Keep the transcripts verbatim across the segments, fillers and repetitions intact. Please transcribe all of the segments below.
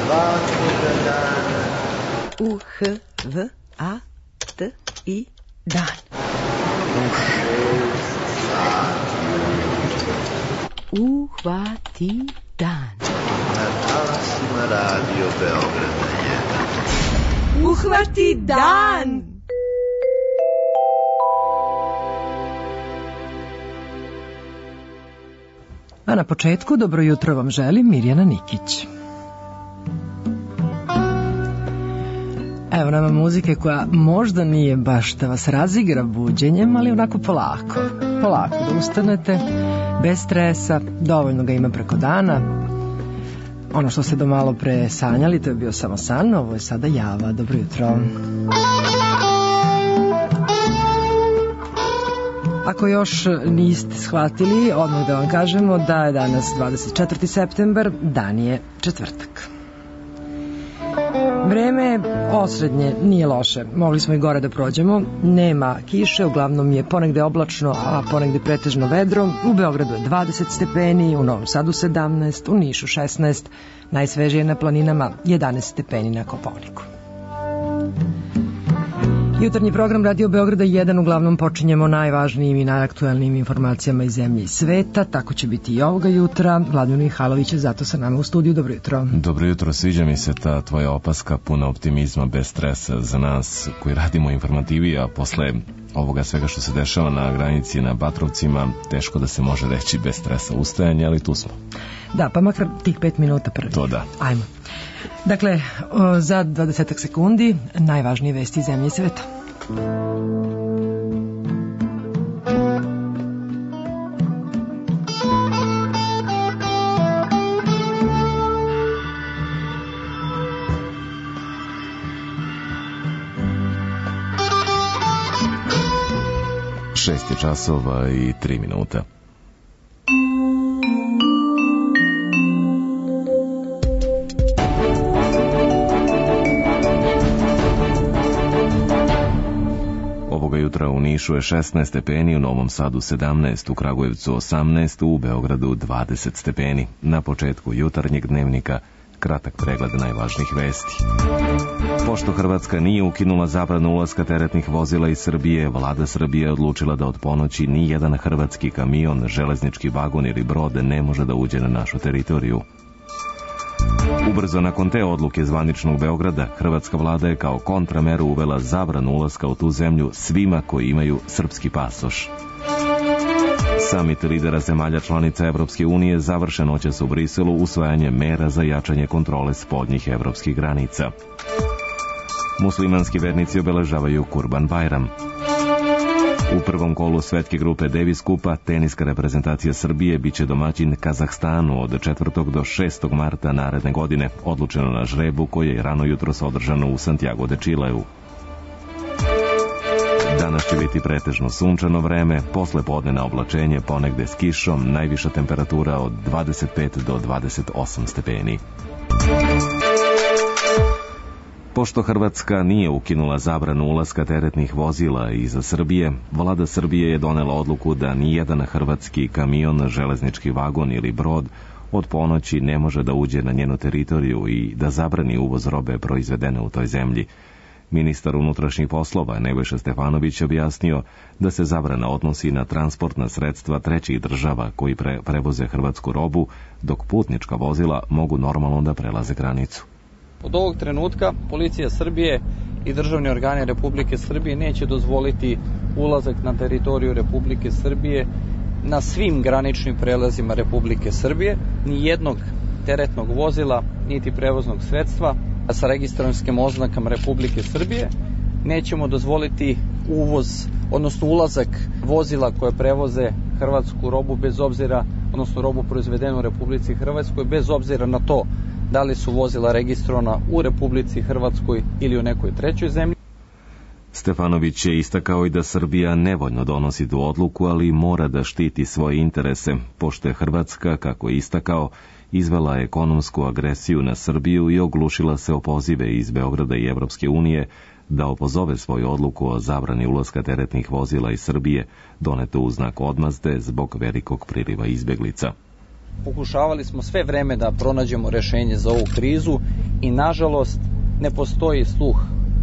svakoga dana. U H V A T I dan. U šest sati Uhvati dan. na talasima Radio Beograda jedan. Uhvati dan. A na početku dobro jutro vam želim Mirjana Nikić. Evo nama muzike koja možda nije baš da vas razigra buđenjem, ali onako polako. Polako da ustanete, bez stresa, dovoljno ga ima preko dana. Ono što ste do malo pre sanjali, to je bio samo san, ovo je sada java. Dobro jutro. Ako još niste shvatili, odmah da vam kažemo da je danas dvadeset četvrti septembar, dan je četvrtak. Vreme osrednje nije loše, mogli smo i gore da prođemo, nema kiše, uglavnom je ponegde oblačno, a ponegde pretežno vedro, u Beogradu je dvadeset stepeni, u Novom Sadu sedamnaest, u Nišu šesnaest, najsvežije na planinama jedanaest stepeni na Kopaoniku. Jutarnji program Radio Beograda jedan uglavnom počinjemo najvažnijim i najaktuelnijim informacijama iz zemlje i sveta, tako će biti i ovoga jutra. Vladimir Mihajlović je zato sa nama u studiju. Dobro jutro. Dobro jutro, sviđa mi se ta tvoja opaska, puna optimizma, bez stresa za nas koji radimo u informativi, a posle ovoga svega što se dešava na granici na Batrovcima, teško da se može reći bez stresa ustajanje, ali tu smo. Da, pa makar tih pet minuta prvi. To da. Ajmo. Dakle, za dvadesetak sekundi najvažnije vesti iz zemlje i sveta. Šest je časova i tri minuta. Ovoga jutra u Nišu je šesnaest stepeni, u Novom Sadu sedamnaest, u Kragujevcu osamnaest, u Beogradu dvadeset stepeni. Na početku jutarnjeg dnevnika kratak pregled najvažnijih vesti. Pošto Hrvatska nije ukinula zabranu ulaska teretnih vozila iz Srbije, vlada Srbije je odlučila da od ponoći ni jedan hrvatski kamion, železnički vagon ili brod ne može da uđe na našu teritoriju. Ubrzo nakon te odluke zvaničnog Beograda, hrvatska vlada je kao kontrameru uvela zabranu ulaska u tu zemlju svima koji imaju srpski pasoš. Samit lidera zemalja članica Evropske unije završen noćas u Briselu usvajanjem mera za jačanje kontrole spoljnih evropskih granica. Muslimanski vernici obeležavaju Kurban Bajram. U prvom kolu svetske grupe Davis Kupa teniska reprezentacija Srbije biće domaćin Kazahstanu od četvrtog do šestog marta naredne godine, odlučeno na žrebu koje je rano jutros održano u Santiago de Chileu. Danas će biti pretežno sunčano vreme, posle podnevna oblačenje ponegde s kišom, najviša temperatura od dvadeset pet do dvadeset osam stepeni. Pošto Hrvatska nije ukinula zabranu ulaska teretnih vozila iza Srbije, vlada Srbije je donela odluku da nijedan hrvatski kamion, železnički vagon ili brod od ponoći ne može da uđe na njenu teritoriju i da zabrani uvoz robe proizvedene u toj zemlji. Ministar unutrašnjih poslova Nebojša Stefanović objasnio da se zabrana odnosi na transportna sredstva trećih država koji pre prevoze hrvatsku robu, dok putnička vozila mogu normalno da prelaze granicu. Od ovog trenutka Policija Srbije i državni organi Republike Srbije neće dozvoliti ulazak na teritoriju Republike Srbije na svim graničnim prelazima Republike Srbije, ni jednog teretnog vozila, niti prevoznog sredstva sa registarskim oznakama Republike Srbije. Nećemo dozvoliti uvoz, odnosno ulazak vozila koje prevoze hrvatsku robu bez obzira, odnosno robu proizvedenu u Republici Hrvatskoj, bez obzira na to da li su vozila registrovana u Republici Hrvatskoj ili u nekoj trećoj zemlji. Stefanović je istakao i da Srbija nevoljno donosi tu odluku, ali mora da štiti svoje interese, pošto je Hrvatska, kako je istakao, izvela ekonomsku agresiju na Srbiju i oglušila se o pozive iz Beograda i Evropske unije da opozove svoju odluku o zabrani ulaska teretnih vozila iz Srbije, doneto u znak odmazde zbog velikog priliva izbeglica. Pokušavali smo sve vreme da pronađemo rešenje za ovu krizu i nažalost ne postoji sluh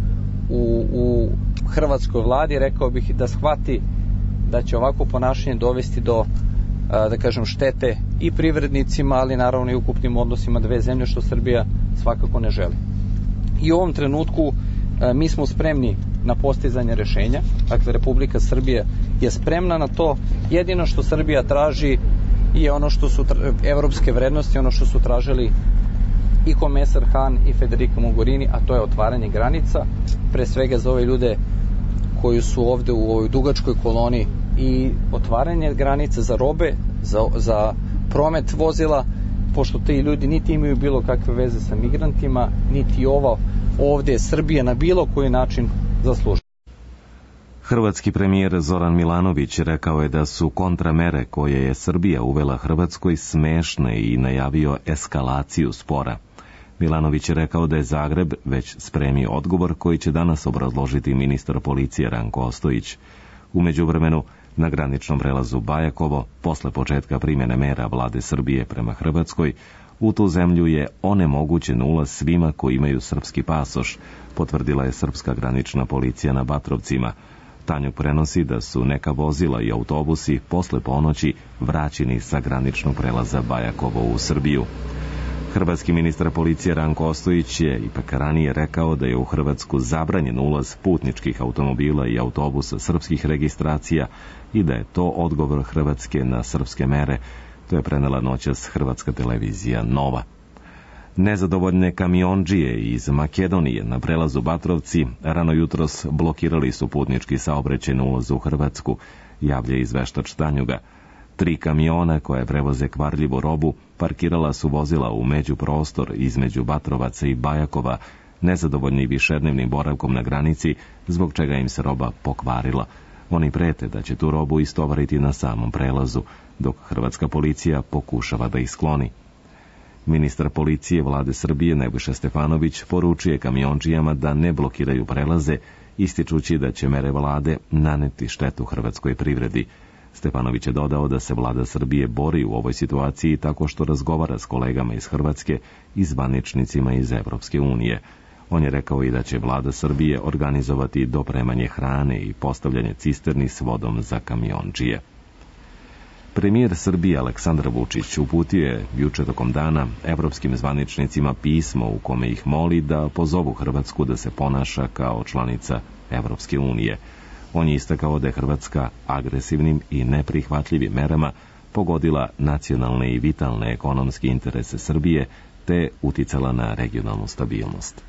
u, u hrvatskoj vladi, rekao bih da shvati da će ovako ponašanje dovesti do, da kažem, štete i privrednicima, ali naravno i ukupnim odnosima dve zemlje, što Srbija svakako ne želi. I u ovom trenutku mi smo spremni na postizanje rešenja, dakle Republika Srbija je spremna na to. Jedino što Srbija traži je ono što su evropske vrednosti, ono što su tražili i komesar Han i Federica Mogherini, a to je otvaranje granica, pre svega za ove ljude koji su ovde u ovoj dugačkoj koloni, i otvaranje granica za robe, za, za promet vozila, pošto ti ljudi niti imaju bilo kakve veze sa migrantima, niti ovo ovde Srbija na bilo koji način zaslužuje. Hrvatski premijer Zoran Milanović rekao je da su kontramere koje je Srbija uvela Hrvatskoj smešne i najavio eskalaciju spora. Milanović je rekao da je Zagreb već spremio odgovor koji će danas obrazložiti ministar policije Ranko Ostojić. U međuvremenu, na graničnom prelazu Bajakovo, posle početka primjene mera vlade Srbije prema Hrvatskoj, u tu zemlju je onemogućen ulaz svima koji imaju srpski pasoš, potvrdila je srpska granična policija na Batrovcima. Tanjug prenosi da su neka vozila i autobusi posle ponoći vraćeni sa graničnog prelaza Bajakovo u Srbiju. Hrvatski ministar policije Ranko Ostojić je ipak ranije rekao da je u Hrvatsku zabranjen ulaz putničkih automobila i autobusa srpskih registracija i da je to odgovor Hrvatske na srpske mere. To je prenela noćas hrvatska televizija Nova. Nezadovoljne kamiondžije iz Makedonije na prelazu Batrovci rano jutros blokirali su putnički saobraćaj na ulazu u Hrvatsku, javlja izveštač Tanjuga. Tri kamiona koje prevoze kvarljivu robu parkirala su vozila u međuprostor između Batrovaca i Bajakova, nezadovoljni višednevnim boravkom na granici, zbog čega im se roba pokvarila. Oni prete da će tu robu istovariti na samom prelazu, dok hrvatska policija pokušava da ih skloni. Ministar policije vlade Srbije Nebojša Stefanović poručuje kamiondžijama da ne blokiraju prelaze, ističući da će mere vlade naneti štetu hrvatskoj privredi. Stefanović je dodao da se vlada Srbije bori u ovoj situaciji tako što razgovara s kolegama iz Hrvatske i zvaničnicima iz Evropske unije. On je rekao i da će vlada Srbije organizovati dopremanje hrane i postavljanje cisterni s vodom za kamiondžije. Premijer Srbije Aleksandar Vučić uputio je juče tokom dana evropskim zvaničnicima pismo u kome ih moli da pozovu Hrvatsku da se ponaša kao članica Evropske unije. On je istakao da je Hrvatska agresivnim i neprihvatljivim merama pogodila nacionalne i vitalne ekonomske interese Srbije te uticala na regionalnu stabilnost.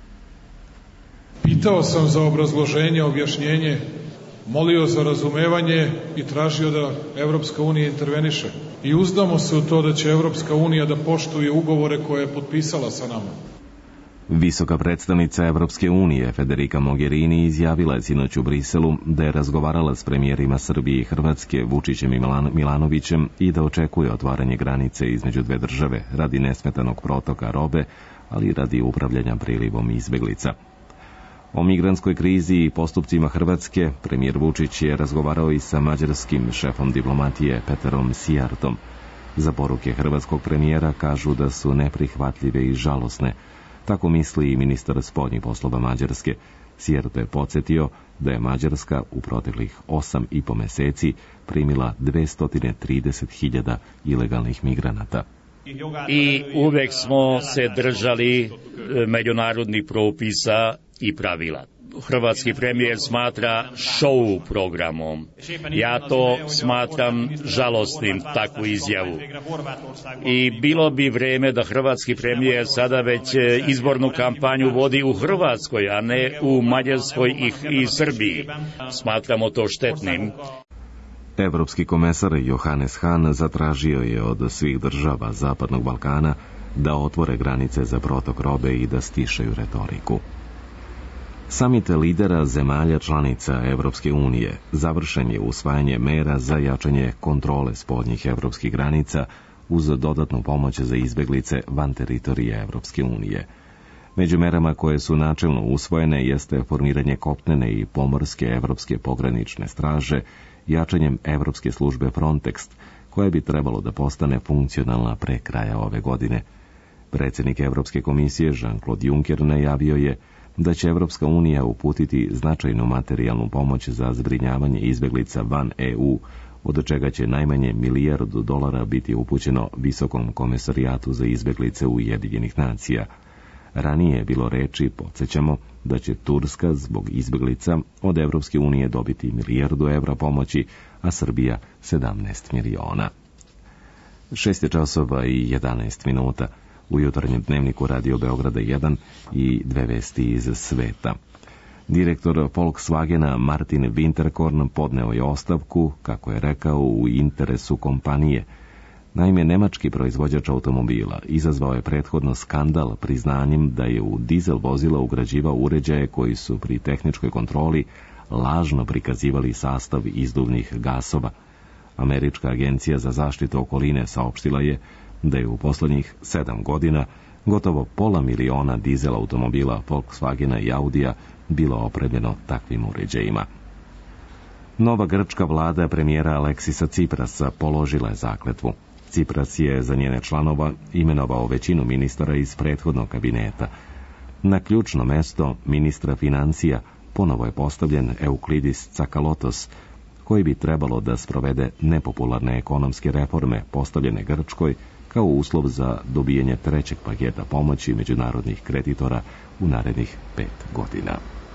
Pitao sam za obrazloženje, objašnjenje, molio za razumevanje i tražio da Evropska unija interveniše. I uzdamo se u to da će Evropska unija da poštuje ugovore koje je potpisala sa nama. Visoka predstavnica Evropske unije Federica Mogherini izjavila je sinoć u Briselu da je razgovarala s premijerima Srbije i Hrvatske Vučićem i Milanovićem i da očekuje otvaranje granice između dve države radi nesmetanog protoka robe, ali i radi upravljanja prilivom izbeglica. O migrantskoj krizi i postupcima Hrvatske premijer Vučić je razgovarao i sa mađarskim šefom diplomatije Peterom Sijartom. Za poruke hrvatskog premijera kažu da su neprihvatljive i žalosne. Tako misli i ministar spoljnih poslova Mađarske. Sijarto je podsjetio da je Mađarska u proteklih osam i po meseci primila dvesta trideset hiljada ilegalnih migranata. I uvek smo se držali međunarodnih propisa i pravila. Hrvatski premijer smatra show programom. Ja to smatram žalostnim, takvu izjavu. I bilo bi vreme da hrvatski premijer sada već izbornu kampanju vodi u Hrvatskoj, a ne u Mađarskoj i, i Srbiji. Smatramo to štetnim. Evropski komesar Johannes Hahn zatražio je od svih država Zapadnog Balkana da otvore granice za protok robe i da stišaju retoriku. Samit lidera zemalja članica Evropske unije završen je usvajanje mera za jačanje kontrole spoljnih evropskih granica uz dodatnu pomoć za izbeglice van teritorije Evropske unije. Među merama koje su načelno usvojene jeste formiranje kopnene i pomorske evropske pogranične straže, jačanjem evropske službe Frontex, koja bi trebalo da postane funkcionalna pre kraja ove godine. Predsjednik Evropske komisije Jean-Claude Juncker najavio je da će Evropska unija uputiti značajnu materijalnu pomoć za zbrinjavanje izbeglica van E U, od čega će najmanje milijardu dolara biti upućeno Visokom komesarijatu za izbeglice Ujedinjenih nacija. Ranije je bilo reči, podsjećamo, da će Turska zbog izbeglica od Evropske unije dobiti milijardu evra pomoći, a Srbija sedamnaest miliona. Šest je časova i jedanaest minuta. U jutarnjem dnevniku Radio Beograda jedan i dve vesti iz sveta. Direktor Volkswagena Martin Winterkorn podneo je ostavku, kako je rekao, u interesu kompanije. Naime, nemački proizvođač automobila izazvao je prethodno skandal priznanjem da je u dizel vozila ugrađivao uređaje koji su pri tehničkoj kontroli lažno prikazivali sastav izduvnih gasova. Američka agencija za zaštitu okoline saopštila je da je u poslednjih sedam godina gotovo pola miliona dizel automobila Volkswagena i Audija bilo opremljeno takvim uređajima. Nova grčka vlada premijera Aleksisa Ciprasa položila je zakletvu. Cipras je za njene članova imenovao većinu ministara iz prethodnog kabineta. Na ključno mesto ministra financija ponovo je postavljen Euklidis Tsakalotos, koji bi trebalo da sprovede nepopularne ekonomske reforme postavljene Grčkoj kao uslov za dobijanje trećeg paketa pomoći međunarodnih kreditora u narednih pet godina.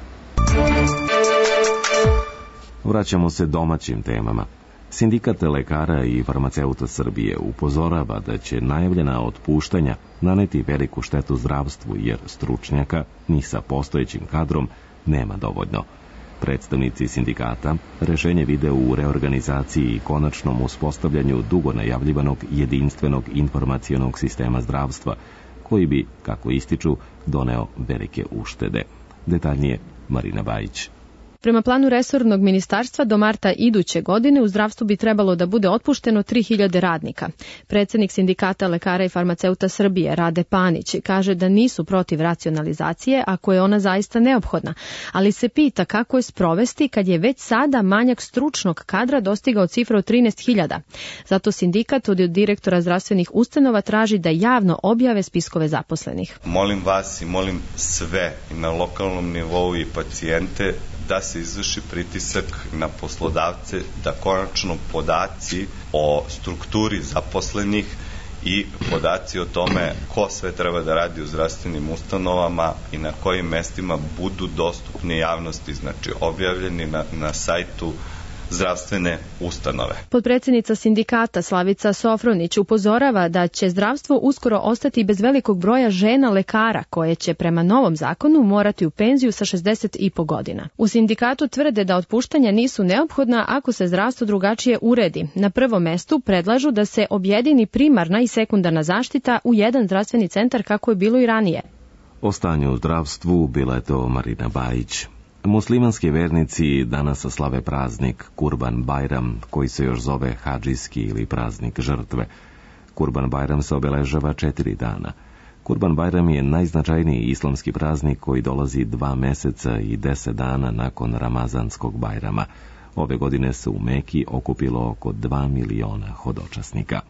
Vraćamo se domaćim temama. Sindikat lekara i farmaceuta Srbije upozorava da će najavljena otpuštanja naneti veliku štetu zdravstvu, jer stručnjaka ni sa postojećim kadrom nema dovoljno. Predstavnici sindikata rešenje vide u reorganizaciji i konačnom uspostavljanju dugo najavljivanog jedinstvenog informacionog sistema zdravstva, koji bi, kako ističu, doneo velike uštede. Detaljnije Marina Bajić. Prema planu resornog ministarstva do marta iduće godine u zdravstvu bi trebalo da bude otpušteno tri hiljade radnika. Predsjednik sindikata lekara i farmaceuta Srbije Rade Panić kaže da nisu protiv racionalizacije ako je ona zaista neophodna, ali se pita kako je sprovesti kad je već sada manjak stručnog kadra dostigao cifru od trinaest hiljada. Zato sindikat od direktora zdravstvenih ustanova traži da javno objave spiskove zaposlenih. Molim vas i molim sve i na lokalnom nivou i pacijente da se izvrši pritisak na poslodavce da konačno podaci o strukturi zaposlenih i podaci o tome ko sve treba da radi u zdravstvenim ustanovama i na kojim mestima budu dostupni javnosti, znači objavljeni na, na sajtu zdravstvene ustanove. Podpredsjednica sindikata Slavica Sofronić upozorava da će zdravstvo uskoro ostati bez velikog broja žena lekara koje će prema novom zakonu morati u penziju sa šezdeset i po godina. U sindikatu tvrde da otpuštanja nisu neophodna ako se zdravstvo drugačije uredi. Na prvom mestu predlažu da se objedini primarna i sekundarna zaštita u jedan zdravstveni centar kako je bilo i ranije. O stanju u zdravstvu bila je to Marina Bajić. Muslimanski vernici danas slave praznik Kurban Bajram, koji se još zove hadžijski ili praznik žrtve. Kurban Bajram se obeležava četiri dana. Kurban Bajram je najznačajniji islamski praznik koji dolazi dva meseca i deset dana nakon Ramazanskog Bajrama. Ove godine se u Meki okupilo oko dva miliona hodočasnika.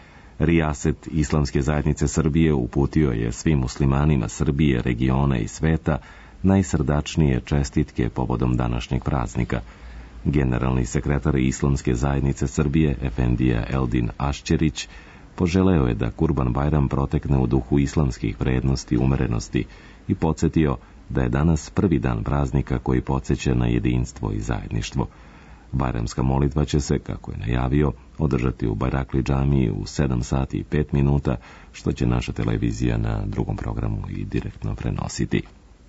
Rijaset Islamske zajednice Srbije uputio je svim muslimanima Srbije, regiona i sveta najsrdačnije čestitke povodom današnjeg praznika. Generalni sekretar Islamske zajednice Srbije, Efendija Eldin Ašćerić, poželeo je da Kurban Bajram protekne u duhu islamskih vrednosti i umerenosti i podsjetio da je danas prvi dan praznika koji podsjeća na jedinstvo i zajedništvo. Bajramska molitva će se, kako je najavio, održati u Bajrakli džamiji u sedam sati i pet minuta, što će naša televizija na drugom programu i direktno prenositi.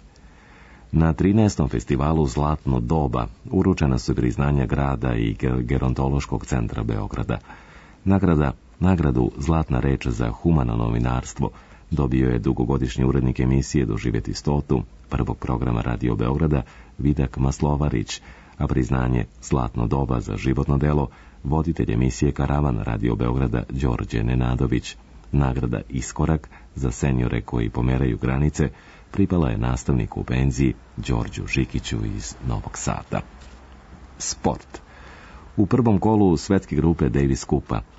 Na trinaestom festivalu Zlatno doba uručena su priznanja grada i Gerontološkog centra Beograda. Nagrada, nagradu Zlatna reč za humano novinarstvo dobio je dugogodišnji urednik emisije Doživjeti stotu, prvog programa Radio Beograda, Vidak Maslovarić, a priznanje Zlatno doba za životno delo voditelj emisije Karavan Radio Beograda Đorđe Nenadović. Nagrada Iskorak za seniore koji pomeraju granice pripala je nastavniku u penziji Đorđu Žikiću iz Novog Sada. Sport. U prvom kolu svetske grupe Davis Kupa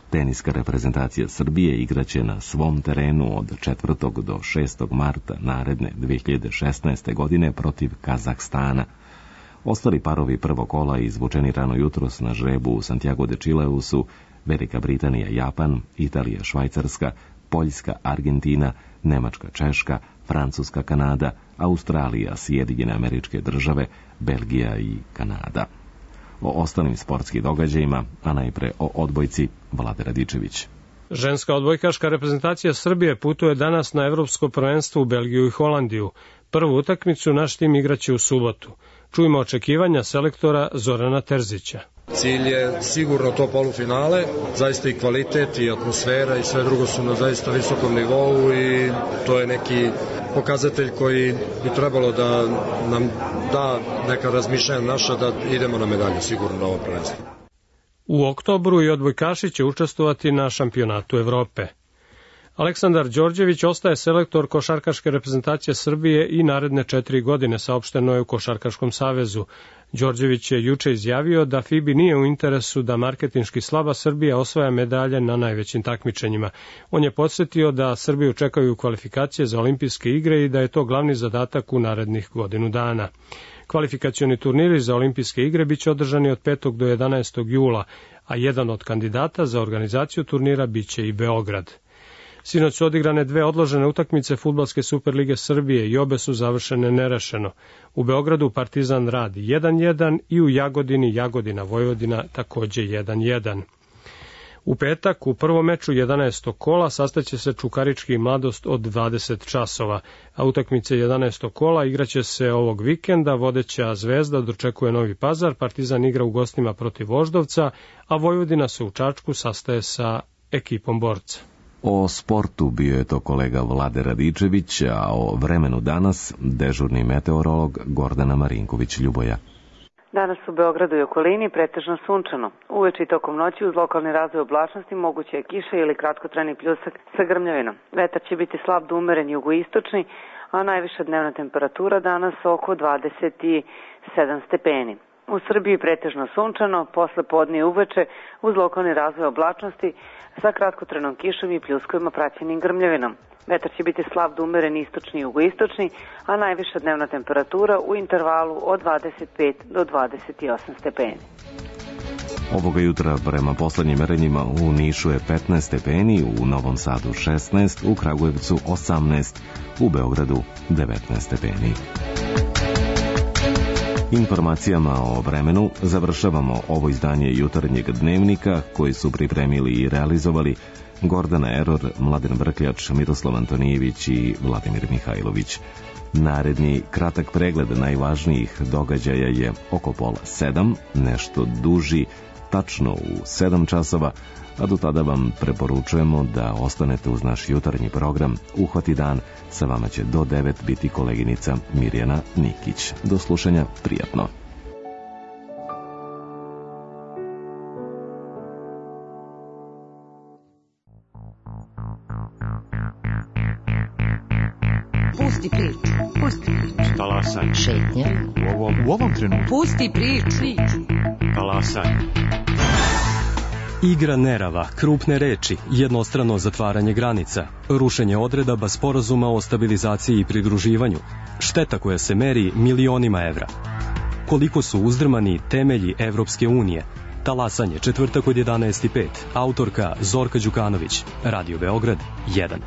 Teniska reprezentacija Srbije igraće na svom terenu od četvrtog do šestog marta naredne dve hiljade šesnaeste. godine protiv Kazahstana. Ostali parovi prvog kola izvučeni rano jutros na žrebu u Santiago de Chileu su Velika Britanija, Japan, Italija, Švajcarska, Poljska, Argentina, Nemačka, Češka, Francuska, Kanada, Australija, Sjedinjene Američke Države, Belgija i Kanada. O ostalim sportskim događajima, a najpre o odbojci, Vlade Radičević. Ženska odbojkaška reprezentacija Srbije putuje danas na evropsko prvenstvo u Belgiju i Holandiju. Prvu utakmicu naš tim igraće u subotu. Čujemo očekivanja selektora Zorana Terzića. Cilj je sigurno to polufinale, zaista i kvalitet i atmosfera i sve drugo su na zaista visokom nivou i to je neki pokazatelj koji bi trebalo da nam da neka razmišljanja naša da idemo na medalju sigurno na ovo prvenstvo. U oktobru i odbojkaši će učestvovati na šampionatu Evrope. Aleksandar Đorđević ostaje selektor košarkaške reprezentacije Srbije i naredne četiri godine, saopšteno je u Košarkaškom savezu. Đorđević je juče izjavio da F I B A nije u interesu da marketinški slaba Srbija osvaja medalje na najvećim takmičenjima. On je podsjetio da Srbiju čekaju kvalifikacije za olimpijske igre i da je to glavni zadatak u narednih godinu dana. Kvalifikacioni turniri za olimpijske igre biće održani od petog do jedanaestog jula, a jedan od kandidata za organizaciju turnira biće i Beograd. Sinoć su odigrane dve odložene utakmice Fudbalske Superlige Srbije i obe su završene nerešeno. U Beogradu Partizan radi jedan jedan i u Jagodini Jagodina Vojvodina takođe jedan jedan. U petak u prvom meču jedanaestog kola sastaće se Čukarički i Mladost od dvadeset časova, a utakmice jedanaestog kola igraće se ovog vikenda. Vodeća Zvezda dočekuje Novi Pazar, Partizan igra u gostima protiv Voždovca, a Vojvodina se u Čačku sastaje sa ekipom Borca. O sportu bio je to kolega Vlade Radičević, a o vremenu danas dežurni meteorolog Gordana Marinković-Ljuboja. Danas u Beogradu i okolini pretežno sunčano. Uveče i tokom noći uz lokalni razvoj oblačnosti moguće je kiša ili kratkotrajni pljusak sa grmljavinom. Vetar će biti slab do umeren jugoistočni, a najviša dnevna temperatura danas oko dvadeset sedam stepeni. U Srbiji pretežno sunčano, posle podne i uveče uz lokalni razvoj oblačnosti sa kratkotrajnom kišom i pljuskovima praćenim grmljavinom. Vetar će biti slab do umeren istočni i jugoistočni, a najviša dnevna temperatura u intervalu od dvadeset pet do dvadeset osam stepeni. Ovoga jutra prema poslednjim merenjima u Nišu je petnaest stepeni, u Novom Sadu šesnaest, u Kragujevcu osamnaest, u Beogradu devetnaest stepeni. Informacijama o vremenu završavamo ovo izdanje jutarnjeg dnevnika koji su pripremili i realizovali Gordana Eror, Mladen Brkljač, Miroslav Antonijević i Vladimir Mihajlović. Naredni kratak pregled najvažnijih događaja je oko pola sedam, nešto duži, tačno u sedam časova, a do tada vam preporučujemo da ostanete uz naš jutarnji program Uhvati dan. Sa vama će do devet biti koleginica Mirjana Nikić. Do slušanja, prijatno. Pusti priču, pusti priču. Talasaj. Šetnja. U ovom, u ovom trenutku. Pusti priču. Talasaj. Igra nerava, krupne reči, jednostrano zatvaranje granica, rušenje odredaba sporazuma o stabilizaciji i pridruživanju, šteta koja se meri milionima evra. Koliko su uzdrmani temelji Evropske unije? Talasanje, četvrtak od jedanaest i pet. Autorka Zorka Đukanović. Radio Beograd jedan.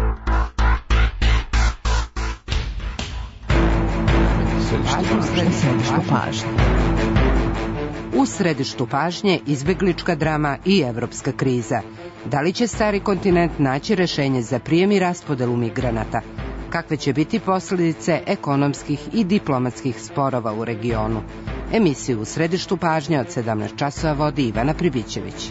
Središtu pažnje. U središtu pažnje izbeglička drama i evropska kriza. Da li će stari kontinent naći rešenje za prijem i raspodelu migranata? Kakve će biti posljedice ekonomskih i diplomatskih sporova u regionu? Emisiju u središtu pažnje od sedamnaest časova vodi Ivana Pribićević.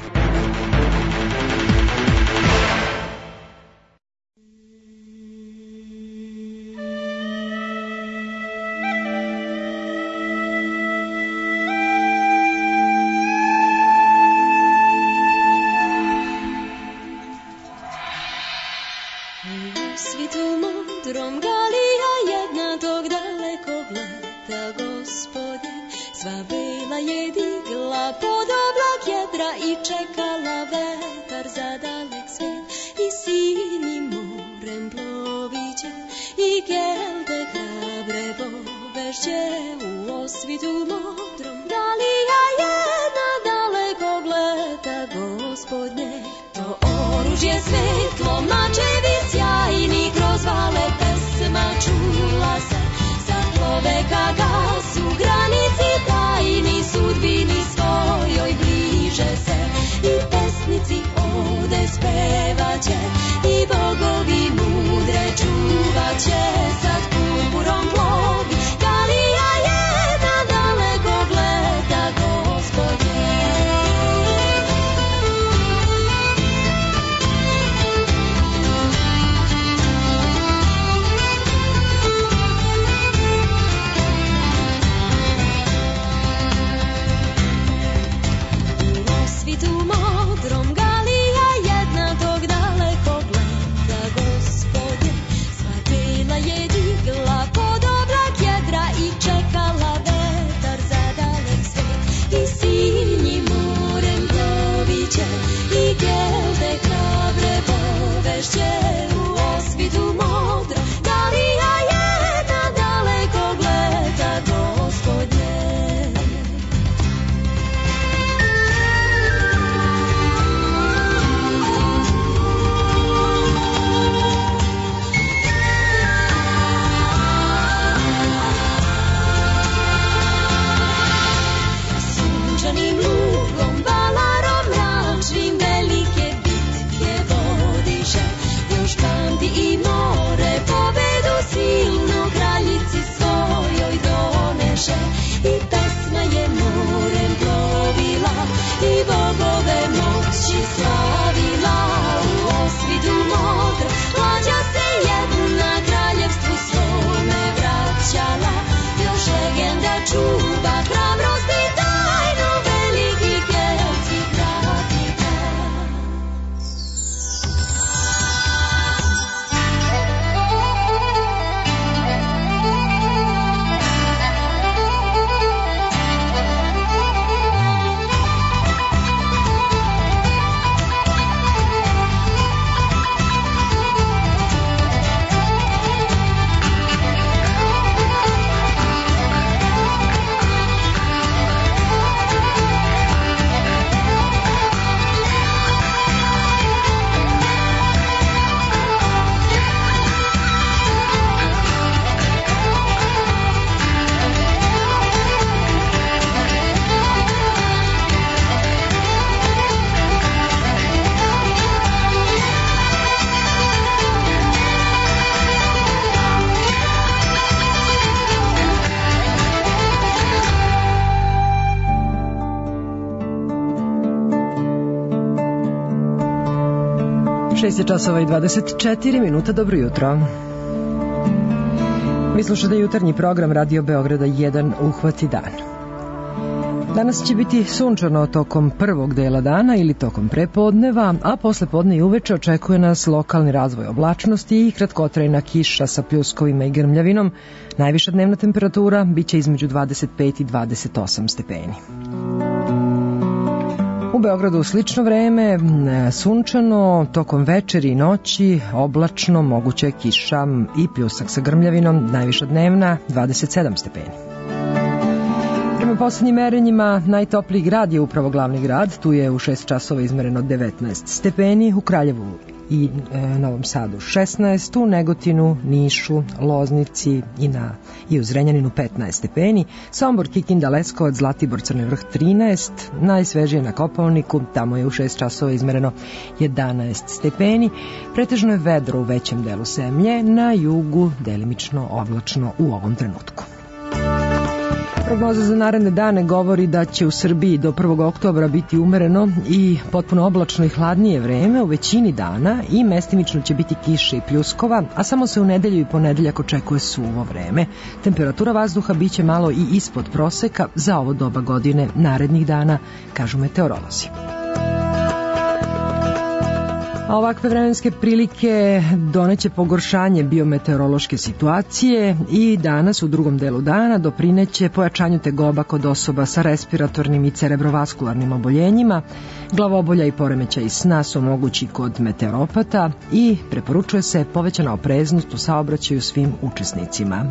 Sva bila je digla pod oblak jedra i čekala vetar gelde hrabre povešće u osvitu modrom. Galija jedna daleko gleda Gospodnje, to oružje svetlo, mačevi sjajni kroz vale pesma čula se. Sa čoveka da su granici tajni, sudbini svojoj bliže se. I pesnici ovde spevaće, i bogovi mudre čuvaće. Sad purpurom plovi Galija jedna daleko gleda Gospodnje. Svitu modrom Galija jedna tog daleko gleda Gospodnje. Sva bila je digla pod oblak jedra i čekala vetar za dalek svet. I sinji morem ploviće i gelde hrabre povešće u osvitu modrom. Galija jedna daleko gleda Gospodnje. Sunčanim lugom, valarom mračnim, velike bitke vodiše. Još pamti i more, pobedu silnu kraljici svojoj doneše. I pesma je morem plovila, i bogove moći slavila. U osvitu modro, mlađa se jedna kraljevstvu svome vraćala. Još legenda čuva hrabrost i tajnu velikih keltskih ratnika. šest časova i dvadeset četiri minuta, dobro jutro. Vi slušate jutarnji program Radio Beograda jedan Uhvati dan. Danas će biti sunčano tokom prvog dela dana ili tokom prepodneva, a posle podne i uveče očekuje nas lokalni razvoj oblačnosti i kratkotrajna kiša sa pljuskovima i grmljavinom. Najviša dnevna temperatura biće između dvadeset pet i dvadeset osam stepeni. U Beogradu slično vreme, sunčano, tokom večeri i noći, oblačno, moguće kiša i pljusak sa grmljavinom, najviša dnevna dvadeset sedam stepeni. Prema poslednjim merenjima, najtopliji grad je upravo glavni grad, tu je u šest časova izmereno devetnaest stepeni, u Kraljevu i e, Novom Sadu šesnaest, u Negotinu, Nišu, Loznici i, na, i u Zrenjaninu petnaest stepeni, Sombor, Kikinda, Leskovac, Zlatibor, Crni Vrh trinaest, najsvežije na Kopaoniku, tamo je u šest časova izmereno jedanaest stepeni, pretežno je vedro u većem delu zemlje, na jugu delimično oblačno u ovom trenutku. Prognoza za naredne dane govori da će u Srbiji do prvog oktobra biti umereno i potpuno oblačno i hladnije vreme u većini dana i mestimično će biti kiše i pljuskova, a samo se u nedelju i ponedeljak očekuje suvo vreme. Temperatura vazduha biće malo i ispod proseka za ovo doba godine narednih dana, kažu meteorolozi. A ovakve vremenske prilike doneće pogoršanje biometeorološke situacije i danas u drugom delu dana doprineće pojačanju tegoba kod osoba sa respiratornim i cerebrovaskularnim oboljenjima. Glavobolja i poremećaj sna su mogući kod meteoropata i preporučuje se povećana opreznost u saobraćaju svim učesnicima.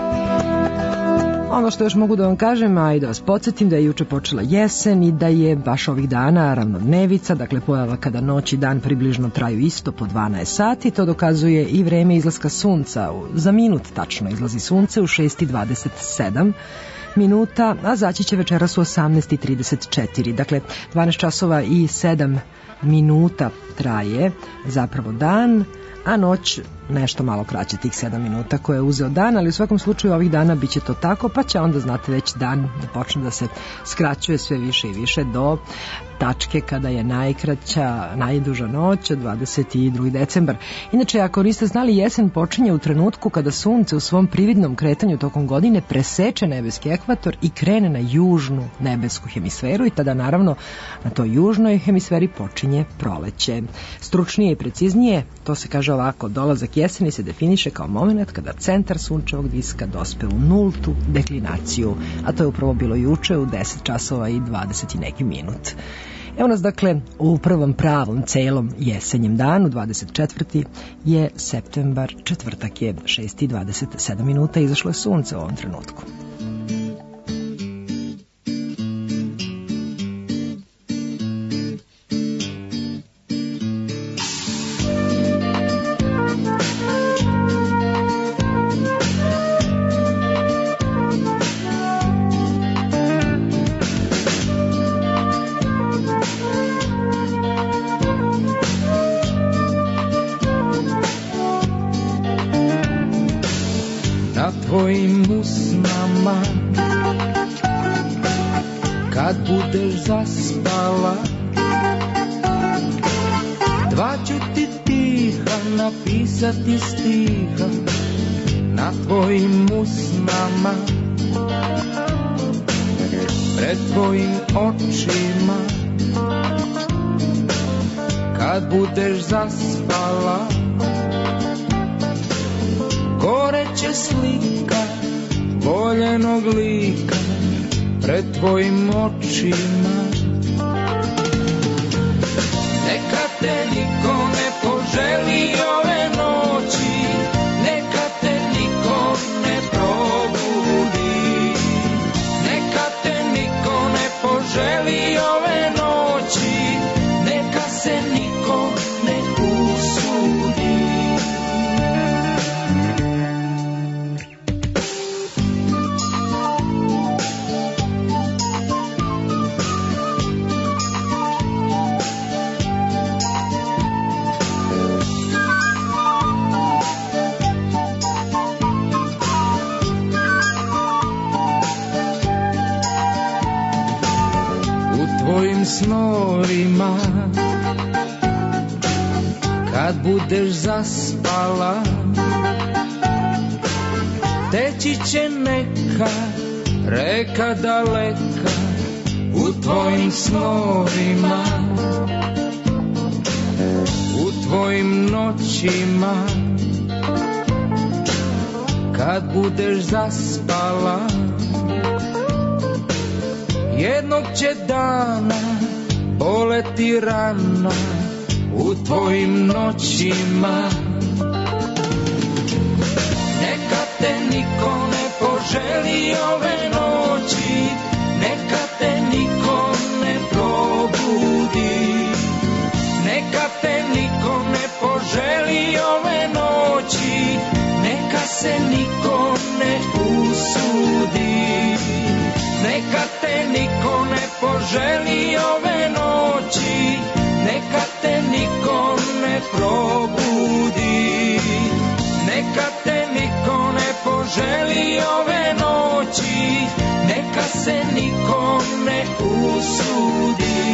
Ono što još mogu da vam kažem, a i da vas podsjetim da je juče počela jesen i da je baš ovih dana ravnodnevica, dakle pojava kada noć i dan približno traju isto po dvanaest sati, to dokazuje i vreme izlaska sunca. Za minut tačno izlazi sunce u šest i dvadeset sedam minuta, a zaći će večeras u osamnaest i trideset četiri. Dakle, dvanaest časova i sedam minuta traje zapravo dan, a noć nešto malo kraće tih sedam minuta koje je uzeo dan, ali u svakom slučaju ovih dana bit će to tako, pa će onda, znate, već dan da počne da se skraćuje sve više i više do tačke kada je najkraća, najduža noć, dvadeset drugi decembar. Inače, ako niste znali, jesen počinje u trenutku kada sunce u svom prividnom kretanju tokom godine preseče nebeski ekvator i krene na južnu nebesku hemisferu i tada naravno na toj južnoj hemisferi počinje proleće. Stručnije i preciznije, to se kaže ovako: dolazak jeseni se definiše kao moment kada centar sunčevog diska dospe u nultu deklinaciju, a to je upravo bilo juče u deset časova i dvadeset i neki minut. Evo nas dakle u prvom pravom celom jesenjem danu, dvadeset četvrti je septembar, četvrtak je, šest i dvadeset sedam minuta, izašlo je sunce u ovom trenutku. Tvojim usnama kad budeš zaspala, dva ću ti tiha napisati stiha na tvojim usnama, pred tvojim očima kad budeš zaspala. Goreće slika voljenog lika pred tvojim očima. Neka te niko ne poželi ove noći, neka te niko ne probudi, neka te niko ne poželi ove noći, neka se niko ne usudi. Snorima kad budeš zaspala, teći će neka reka daleka u tvojim snorima, u tvojim noćima kad budeš zaspala. Jednog će dana boleti rana u tvojim noćima. Neka te niko ne poželi ove noći, neka te niko ne probudi, neka te niko ne poželi ove noći, neka se niko ne usudi. Neka te niko ne poželi ove noći, neka te niko ne probudi, neka te niko ne poželi ove noći, neka se niko ne usudi.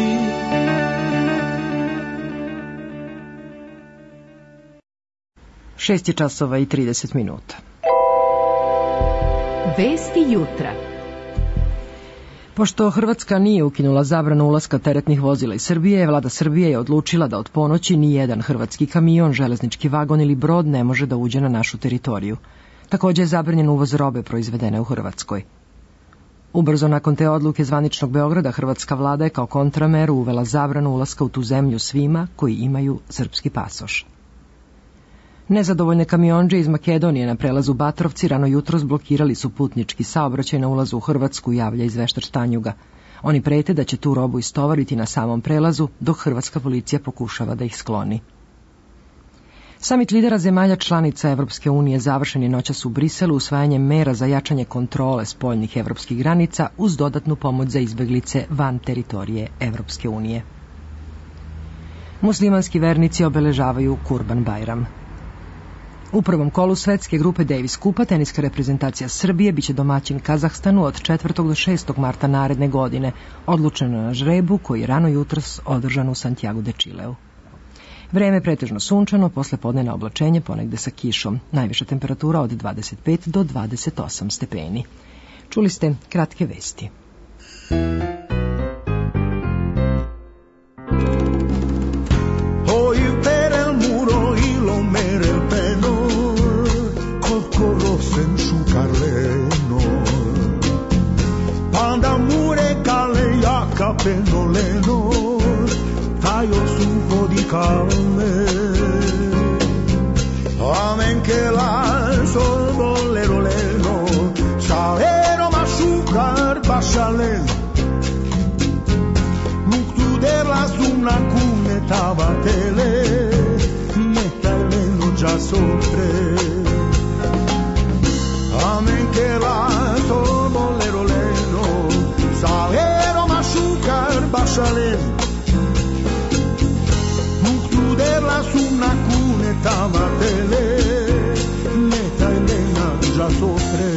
Šest je časova i trideset minuta. Vesti jutra. Pošto Hrvatska nije ukinula zabranu ulaska teretnih vozila iz Srbije, vlada Srbije je odlučila da od ponoći ni jedan hrvatski kamion, železnički vagon ili brod ne može da uđe na našu teritoriju. Takođe je zabranjen uvoz robe proizvedene u Hrvatskoj. Ubrzo nakon te odluke zvaničnog Beograda, hrvatska vlada je kao kontrameru uvela zabranu ulaska u tu zemlju svima koji imaju srpski pasoš. Nezadovoljne kamiondže iz Makedonije na prelazu Batrovci rano jutros blokirali su putnički saobraćaj na ulazu u Hrvatsku, javlja izveštač Tanjuga. Oni prete da će tu robu istovariti na samom prelazu, dok hrvatska policija pokušava da ih skloni. Samit lidera zemalja članica Evropske unije završen je noćas u Briselu usvajanjem mera za jačanje kontrole spoljnih evropskih granica uz dodatnu pomoć za izbeglice van teritorije Evropske unije. Muslimanski vernici obeležavaju Kurban Bajram. U prvom kolu svetske grupe Davis Kupa teniska reprezentacija Srbije biće domaćin Kazahstanu od četvrtog do šestog marta naredne godine, odlučeno na žrebu koji je rano jutros održan u Santiago de Chileu. Vreme pretežno sunčano, posle podnevna oblačenje ponegde sa kišom. Najviša temperatura od dvadeset pet do dvadeset osam stepeni. Čuli ste kratke vesti. Capennoleno, taglio sugo di carne, amen che la sol bollero leno, salero masciucar bascialen, luctu della sunna cune tabatele, metta il leno già sopra, amen che la sol bollero leno, salero Bashalem Muktu della sunna cune tamatele Meta Elena già soffre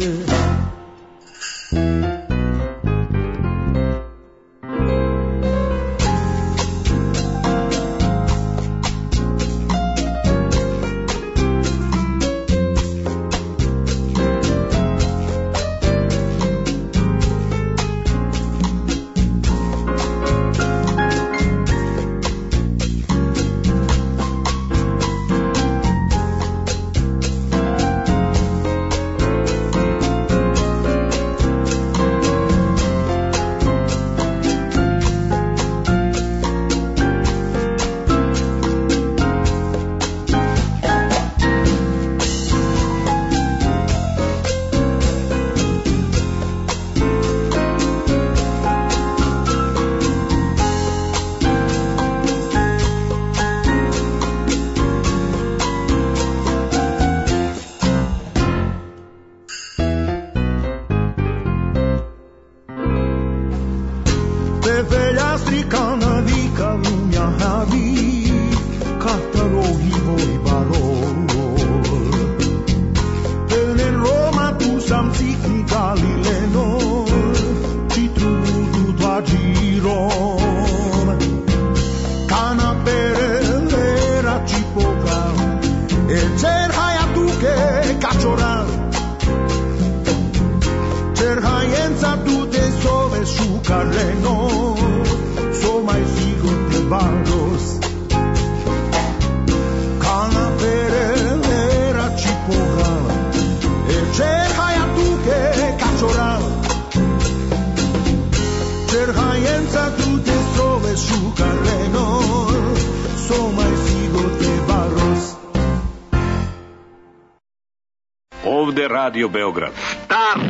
Ovde Radio Beograd. Stop!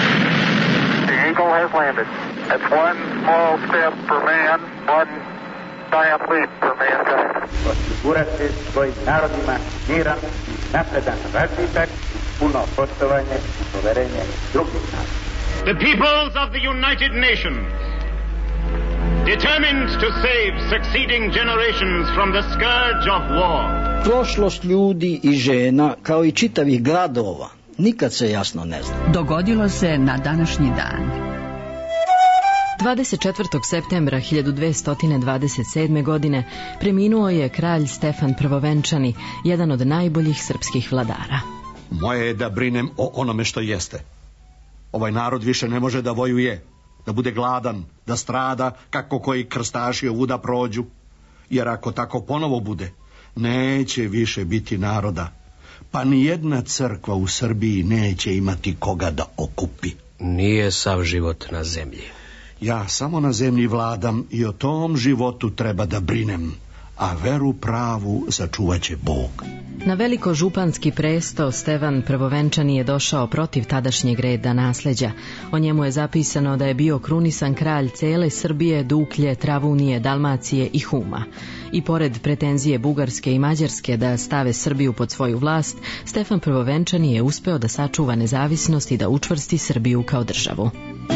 The Eagle has landed. That's one small step for man, one giant leap for mankind. Osigurati svojim narodima miran i napredan razvitak i puno poštovanje i poverenje drugih naroda. The peoples of the United Nations, determined to save succeeding generations from the scourge of war. Prošlost ljudi i žena, kao i čitavih gradova, nikad se jasno ne zna. Dogodilo se na današnji dan. dvadeset četvrtog septembra hiljadu dvesta dvadeset sedme. godine preminuo je kralj Stefan Prvovenčani, jedan od najboljih srpskih vladara. Moje je da brinem o onome što jeste. Ovaj narod više ne može da vojuje. da bude gladan, da strada kako koji krstaši ovuda prođu. Jer ako tako ponovo bude, neće više biti naroda. Pa ni jedna crkva u Srbiji neće imati koga da okupi. Nije sav život na zemlji. Ja samo na zemlji vladam i o tom životu treba da brinem, a veru pravu sačuvaće Bog. Na veliko županski presto Stevan Prvovenčani je došao protiv tadašnjeg reda nasleđa. O njemu je zapisano da je bio krunisan kralj cele Srbije, Duklje, Travunije, Dalmacije i Huma. I pored pretenzije Bugarske i Mađarske da stave Srbiju pod svoju vlast, Stefan Prvovenčani je uspeo da sačuva nezavisnost i da učvrsti Srbiju kao državu.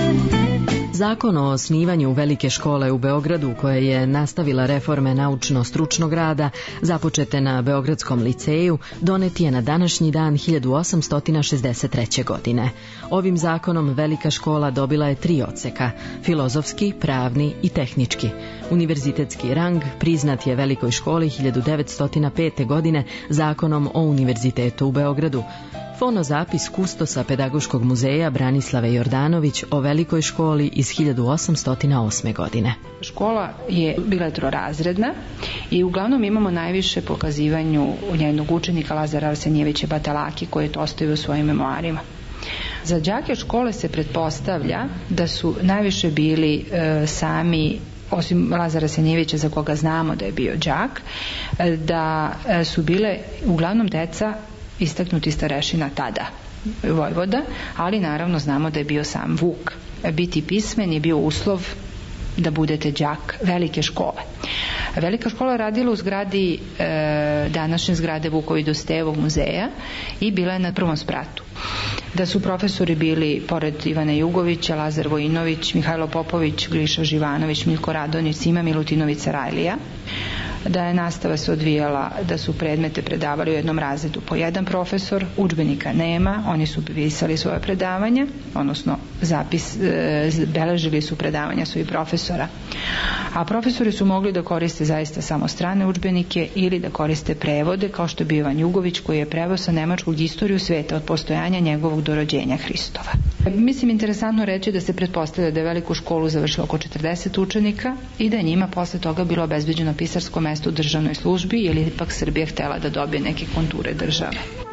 Zakon o osnivanju velike škole u Beogradu, koja je nastavila reforme naučno-stručnog rada, započete na Beogradskom liceju, donet je na današnji dan hiljadu osamsto šezdeset treće. godine. Ovim zakonom velika škola dobila je tri odseka: filozofski, pravni i tehnički. Univerzitetski rang priznat je velikoj školi hiljadu devetsto pete. godine zakonom o Univerzitetu u Beogradu. Fonozapis kustosa Pedagoškog muzeja Branislave Jordanović o velikoj školi iz hiljadu osamsto osme. godine. Škola je bila trorazredna i uglavnom imamo najviše pokazivanju njenog učenika Lazara Arsenjevića Batalaki, koji je to ostavio u svojim memoarima. Za đake škole se pretpostavlja da su najviše bili e, sami, osim Lazara Arsenjevića za koga znamo da je bio đak, da su bile uglavnom deca istaknuti starešina tada vojvoda, ali naravno znamo da je bio sam Vuk. Biti pismen je bio uslov da budete đak velike škole. Velika škola radila u zgradi e, današnje zgrade Vukovi Dostojevog muzeja i bila je na prvom spratu. Da su profesori bili pored Ivana Jugovića, Lazar Vojinović, Mihajlo Popović, Gliša Živanović, Milko Radonjić, Sima Milutinović Sarajlija. Da je nastava se odvijala, da su predmete predavali u jednom razredu po jedan profesor, udžbenika nema, oni su pisali svoje predavanja, odnosno zapis, e, beležili su predavanja svojih profesora. A profesori su mogli da koriste zaista samo strane udžbenike ili da koriste prevode, kao što je bio Ivan Jugović, koji je preveo sa nemačkog istoriju sveta od postojanja njegovog do rođenja Hristova. Mislim, interesantno reći da se pretpostavlja da je veliku školu završilo oko četrdeset učenika i da je njima posle toga bilo obezbeđeno pisarsko mesto u državnoj službi, ili ipak Srbija htela da dobije neke konture države.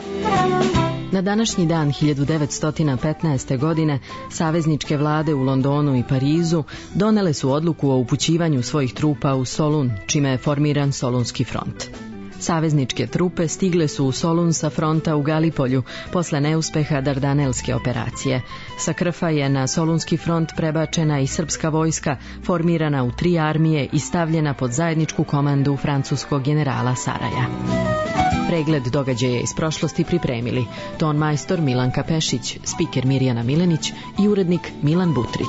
Na današnji dan hiljadu devetsto petnaeste. godine savezničke vlade u Londonu i Parizu donele su odluku o upućivanju svojih trupa u Solun, čime je formiran Solunski front. Savezničke trupe stigle su u Solun sa fronta u Galipolju posle neuspeha Dardanelske operacije. Sa Krfa je na Solunski front prebačena i srpska vojska, formirana u tri armije i stavljena pod zajedničku komandu francuskog generala Saraja. Pregled događaja iz prošlosti pripremili ton majstor Milanka Pešić, spiker Mirjana Milenić i urednik Milan Butrić.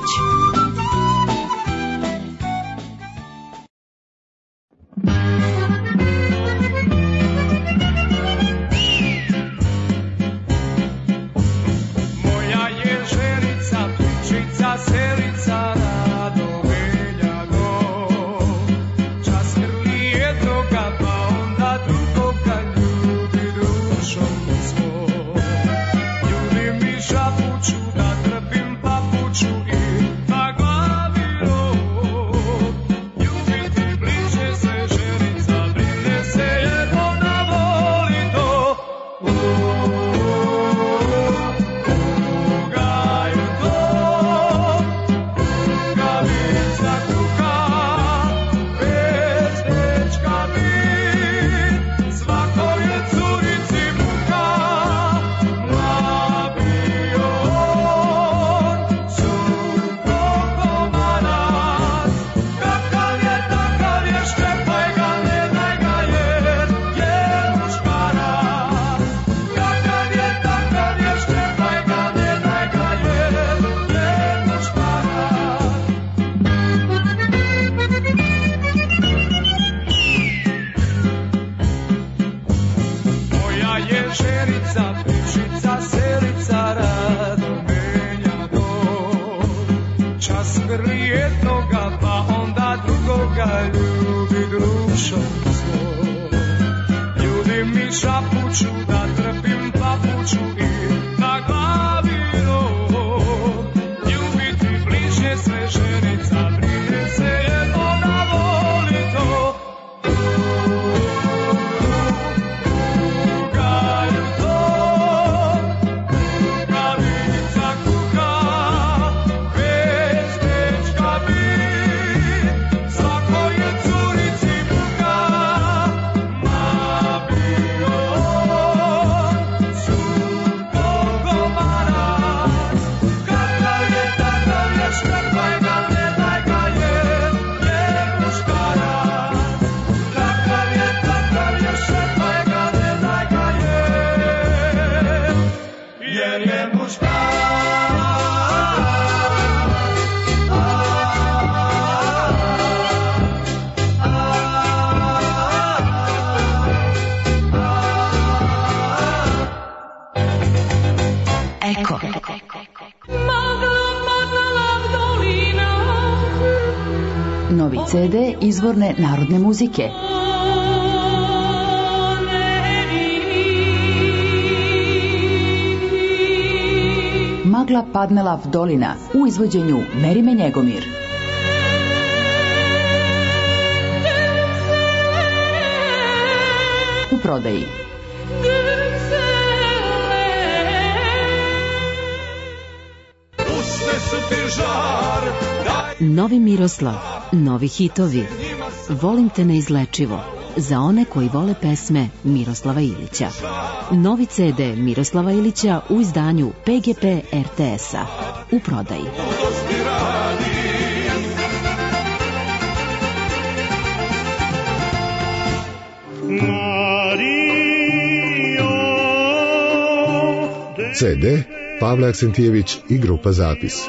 Ljubiti bliže sve njemu šta. Eko. Novi ce de izvorne narodne muzike. Magla padnela v dolina u izvođenju Merime Njegomir. U prodaji. Novi Miroslav, novi hitovi. Volim te neizlečivo. Za one koji vole pesme Miroslava Ilića. Novi ce de Miroslava Ilića u izdanju pe ge pe er te es-a. U prodaji. ce de Pavle Aksentijević i grupa Zapis.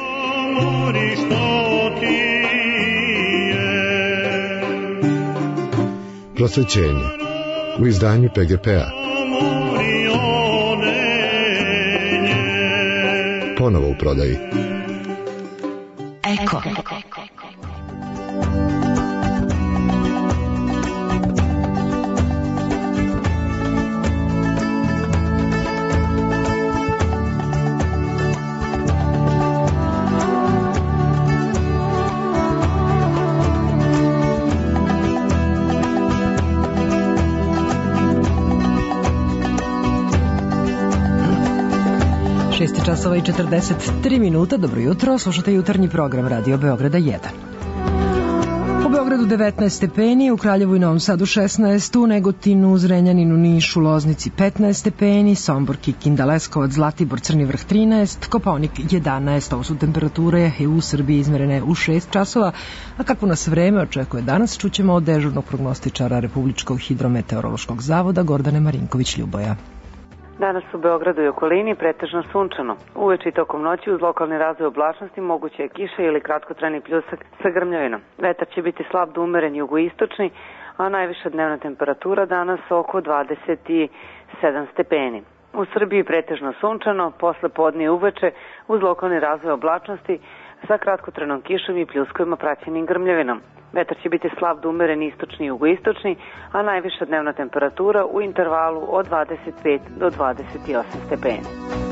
Prosvećenje u izdanju pe ge pe-a. Ponovo u prodaji. Eko. šest časova i četrdeset tri minuta, dobro jutro, slušate jutarnji program Radio Beograda jedan. U Beogradu devetnaest stepeni, u Kraljevu i Novom Sadu šesnaest, u Negotinu, Zrenjaninu, Nišu, Loznici petnaest stepeni, Sombor, Kikinda, Leskovac, Zlatibor, Crni vrh trinaest, Kopaonik jedanaest, ovo su temperature i u Srbiji izmerene u šest časova, a kako nas vreme očekuje danas, čućemo od dežurnog prognostičara Republičkog hidrometeorološkog zavoda Gordane Marinković-Ljuboja. Danas u Beogradu i okolini pretežno sunčano. Uveče i tokom noći uz lokalni razvoj oblačnosti moguće je kiša ili kratkotrajni pljusak sa grmljavinom. Vetar će biti slab do umeren jugoistočni, a najviša dnevna temperatura danas oko dvadeset sedam stepeni. U Srbiji pretežno sunčano, posle podne i uveče uz lokalni razvoj oblačnosti sa kratkotrajnom kišom i pljuskovima praćenim grmljavinom. Vetar će biti slab do umeren istočni i jugoistočni, a najviša dnevna temperatura u intervalu od dvadeset pet do dvadeset osam stepeni.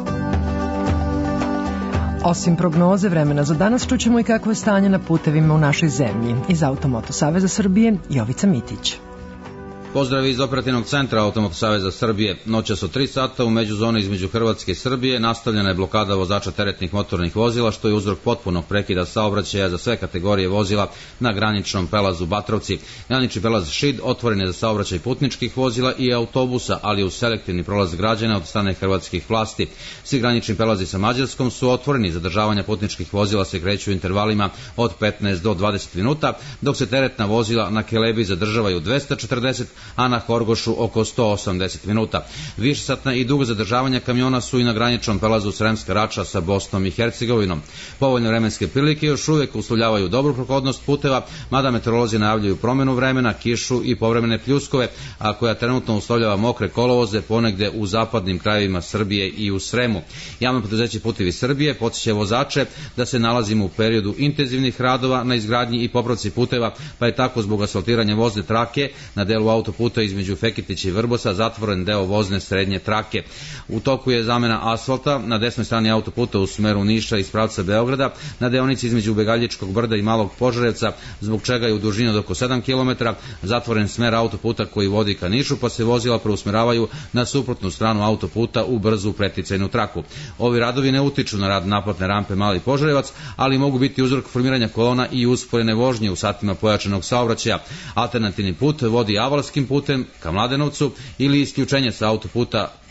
Osim prognoze vremena za danas, čućemo i kakvo je stanje na putevima u našoj zemlji. Iz Automoto Saveza Srbije, Jovica Mitić. Pozdrav iz operativnog centra Automoto Saveza Srbije. Noćas od tri sata u međuzoni između Hrvatske i Srbije nastavljena je blokada vozača teretnih motornih vozila, što je uzrok potpunog prekida saobraćaja za sve kategorije vozila na graničnom prelazu Batrovci. Granični prelaz Šid otvoren je za saobraćaj putničkih vozila i autobusa, ali uz selektivni prolaz građana od strane hrvatskih vlasti. Svi granični prelazi sa Mađarskom su otvoreni, zadržavanja putničkih vozila se kreću u intervalima od petnaest do dvadeset minuta, dok se teretna vozila na Kelebi zadržavaju dvesta četrdeset, a na Horgošu oko sto osamdeset minuta. Višesatna i duga zadržavanja kamiona su i na graničnom prelazu Sremska Rača sa Bosnom i Hercegovinom. Povoljne vremenske prilike još uvijek uslovljavaju dobru prohodnost puteva, mada meteorolozi najavljuju promenu vremena, kišu i povremene pljuskove, a koja trenutno uslovljava mokre kolovoze ponegde u zapadnim krajevima Srbije i u Sremu. Javno preduzeće Putevi Srbije podsjeća vozače da se nalazimo u periodu intenzivnih radova na izgradnji i popravci puteva, pa je tako zbog asfaltiranja vozne trake na delu autoputa između Feketića i Vrbosa zatvoren deo vozne srednje trake. U toku je zamena asfalta na desnoj strani autoputa u smeru Niša iz pravca Beograda, na deonici između Begaljičkog brda i Malog Požarevca, zbog čega je u dužini od oko sedam kilometara zatvoren smer autoputa koji vodi ka Nišu, pa se vozila preusmeravaju na suprotnu stranu autoputa u brzu preticajnu traku. Ovi radovi ne utiču na rad naplatne rampe Mali Požarevac, ali mogu biti uzrok formiranja kolona i usporene vožnje u satima pojačanog saobraćaja. Alternativni put vodi Avalskim putem ka Mladenovcu ili isključenje sa autoputa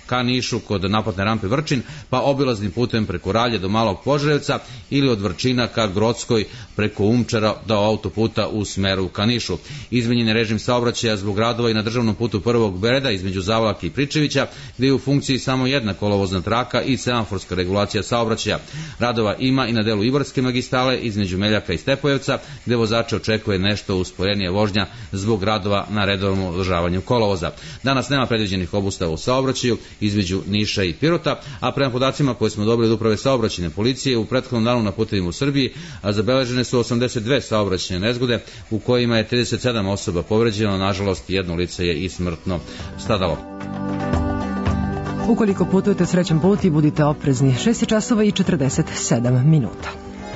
ka Nišu kod naplatne rampe Vrčin, pa obilaznim putem preko Ralje do Malog Požarevca ili od Vrčina ka Grockoj preko Umčara do autoputa u smeru ka Nišu. Izmenjen je režim saobraćaja zbog radova i na državnom putu prvog reda između Zavlake i Pričevića, gde je u funkciji samo jedna kolovozna traka i semaforska regulacija saobraćaja. Radova ima i na delu Ibarske magistrale između Meljaka i Stepojevca, gde vozače očekuje nešto usporenija vožnja zbog radova na redovnom održavanju kolovoza. Danas nema predviđenih obustava u saobraćaju između Niša i Pirota, a prema podacima koje smo dobili od uprave saobraćajne policije, u prethodnom danu na putevima u Srbiji zabeležene su osamdeset dve saobraćajne nezgode u kojima je trideset sedam osoba povređeno, nažalost jedno lice je i smrtno stradalo. Ukoliko putujete srećan put i budite oprezni, šest časova i četrdeset sedam minuta.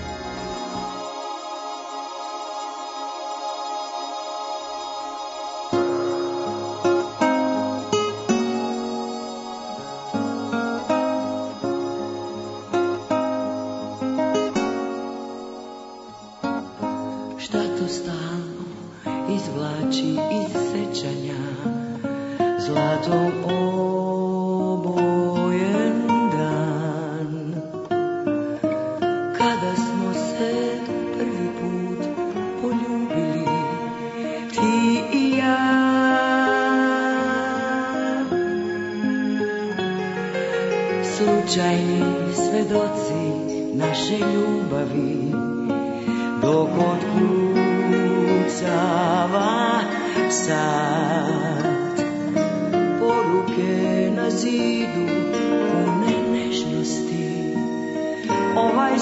Slučajni svedoci naše ljubavi, dok otkucava sad, poruke na zidu pune nežnosti, ovaj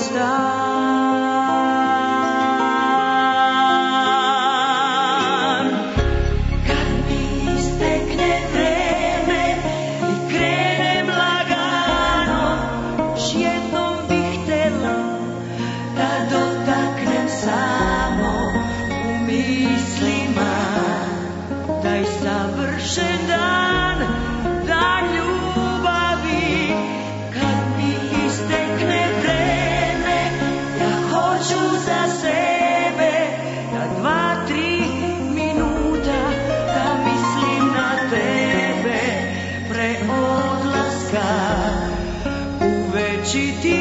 stan. Kad mi istekne vreme i krenem lagano, jednom bih htela da dotaknem samo u mislima taj savršen dan, dan ljubavi. Kad mi istekne vreme, ja hoću za sebe da dva, tri minuta da mislim na tebe pre odlaska u večiti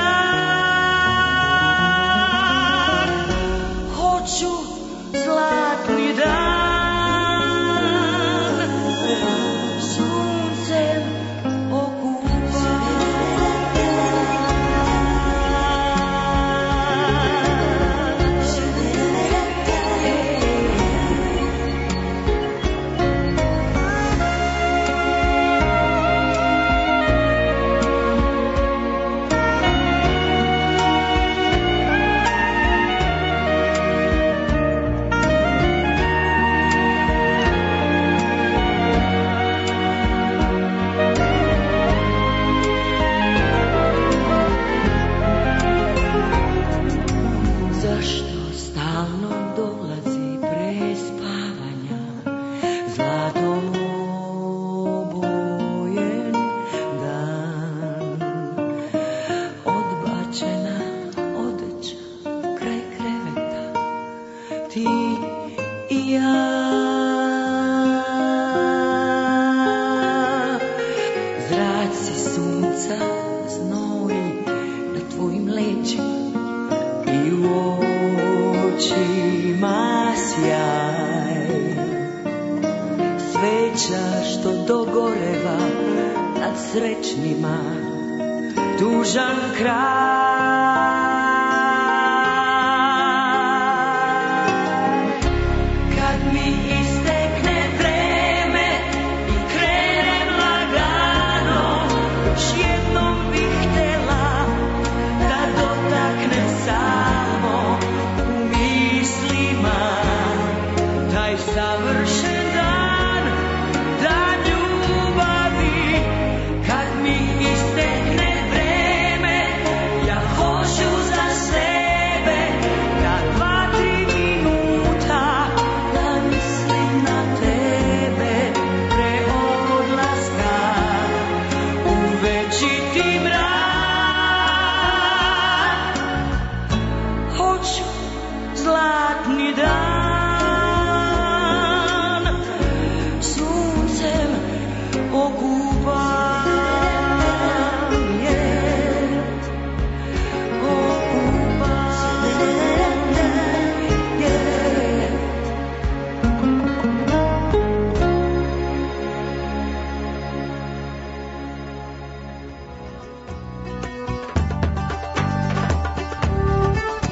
mrak. Hoću zlatni dan, suncem okupan. Zašto stalno dolazi pre spavanja zlatom obojen dan? Odbačena odeća kraj kreveta, ti i ja. Zraci sunca znoji na tvojim leđima i u očima sjaj. Sveća što dogoreva nad srećnima, tužan kraj. Kad mi istekne vreme i krenem lagano, još jednom bih htela da dotaknem samo u mislima taj savršen dan, dan ljubavi. Kad mi istekne vreme, ja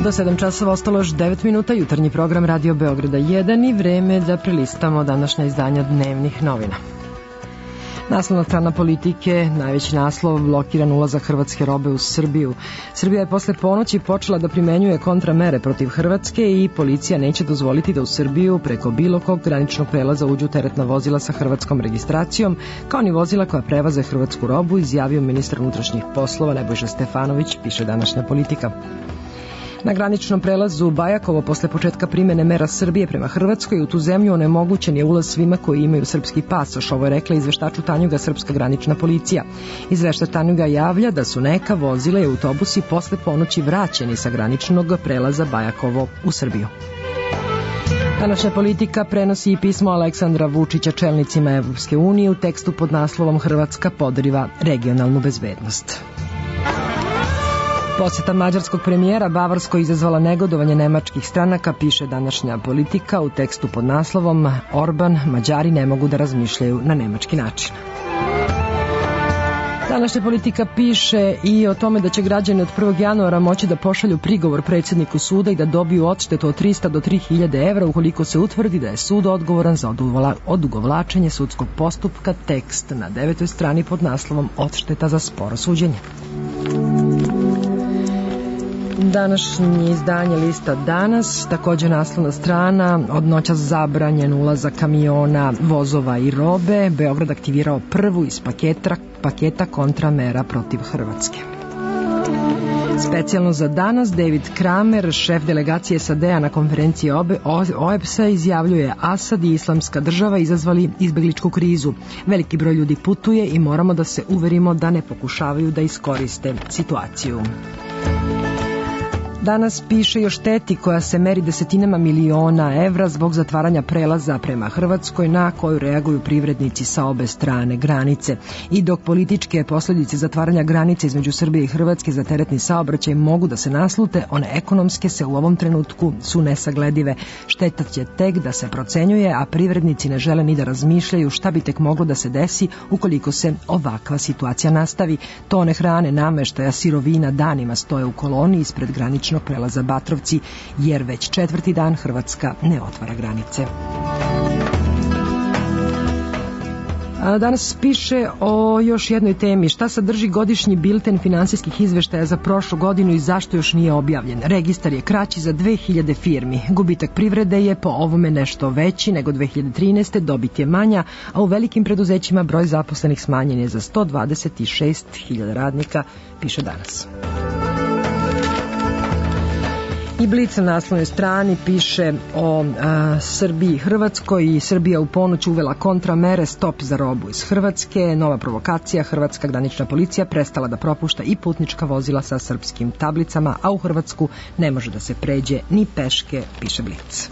Do sedam časova ostalo još devet minuta, jutarnji program Radio Beograda jedan i vreme da prelistamo današnja izdanja dnevnih novina. Naslovna strana Politike, najveći naslov, blokiran ulazak hrvatske robe u Srbiju. Srbija je posle ponoći počela da primenjuje kontramere protiv Hrvatske i policija neće dozvoliti da u Srbiju preko bilo kog graničnog prelaza uđu teretna vozila sa hrvatskom registracijom, kao ni vozila koja prevaze hrvatsku robu, izjavio ministar unutrašnjih poslova Nebojša Stefanović, piše današnja Politika. Na graničnom prelazu Bajakovo posle početka primene mera Srbije prema Hrvatskoj u tu zemlju onemogućen je ulaz svima koji imaju srpski pasoš, ovo je rekla izveštaču Tanjuga srpska granična policija. Izveštač Tanjuga javlja da su neka vozila i autobusi posle ponoći vraćeni sa graničnog prelaza Bajakovo u Srbiju. Današnja Politika prenosi i pismo Aleksandra Vučića čelnicima Evropske unije u tekstu pod naslovom Hrvatska podriva regionalnu bezbednost. Posjeta mađarskog premijera Bavarskoj izazvala negodovanje nemačkih stranaka, piše današnja Politika u tekstu pod naslovom Orban, Mađari ne mogu da razmišljaju na nemački način. Današnja Politika piše i o tome da će građani od prvog januara moći da pošalju prigovor predsjedniku suda i da dobiju odštetu od trista do tri hiljade evra ukoliko se utvrdi da je sud odgovoran za odugovlačenje sudskog postupka, tekst na devetoj strani pod naslovom Odšteta za sporo suđenje. Današnje izdanje lista Danas, također naslovna strana, od noćas zabranjen ulazak kamiona, vozova i robe, Beograd aktivirao prvu iz paketa, paketa kontramera protiv Hrvatske. Specijalno za danas, David Kramer, šef delegacije S A D-a na konferenciji O E B S-a, izjavljuje Asad i Islamska država izazvali izbegličku krizu. Veliki broj ljudi putuje i moramo da se uverimo da ne pokušavaju da iskoriste situaciju. Danas piše i o šteti koja se meri desetinama miliona evra zbog zatvaranja prelaza prema Hrvatskoj na koju reaguju privrednici sa obe strane granice. I dok političke posljedice zatvaranja granice između Srbije i Hrvatske za teretni saobraćaj mogu da se naslute, one ekonomske se u ovom trenutku su nesagledive. Šteta će tek da se procenjuje, a privrednici ne žele ni da razmišljaju šta bi tek moglo da se desi ukoliko se ovakva situacija nastavi. Tone hrane, nameštaja, sirovina danima stoje u koloni ispred graničnog prelaza Batrovci, jer već četvrti dan Hrvatska ne otvara granice. A danas piše o još jednoj temi. Šta sadrži godišnji bilten finansijskih izveštaja za prošlu godinu i zašto još nije objavljen? Registar je kraći za dve hiljade firmi. Gubitak privrede je po ovome nešto veći nego dve hiljade trinaeste. Dobit je manja, a u velikim preduzećima broj zaposlenih smanjen je za sto dvadeset šest hiljada radnika, piše danas. I Blic na naslovnoj strani piše o a, Srbiji i Hrvatskoj i Srbija u ponoć uvela kontramere, stop za robu iz Hrvatske, nova provokacija, hrvatska granična policija prestala da propušta i putnička vozila sa srpskim tablicama, a u Hrvatsku ne može da se pređe ni peške, piše Blic.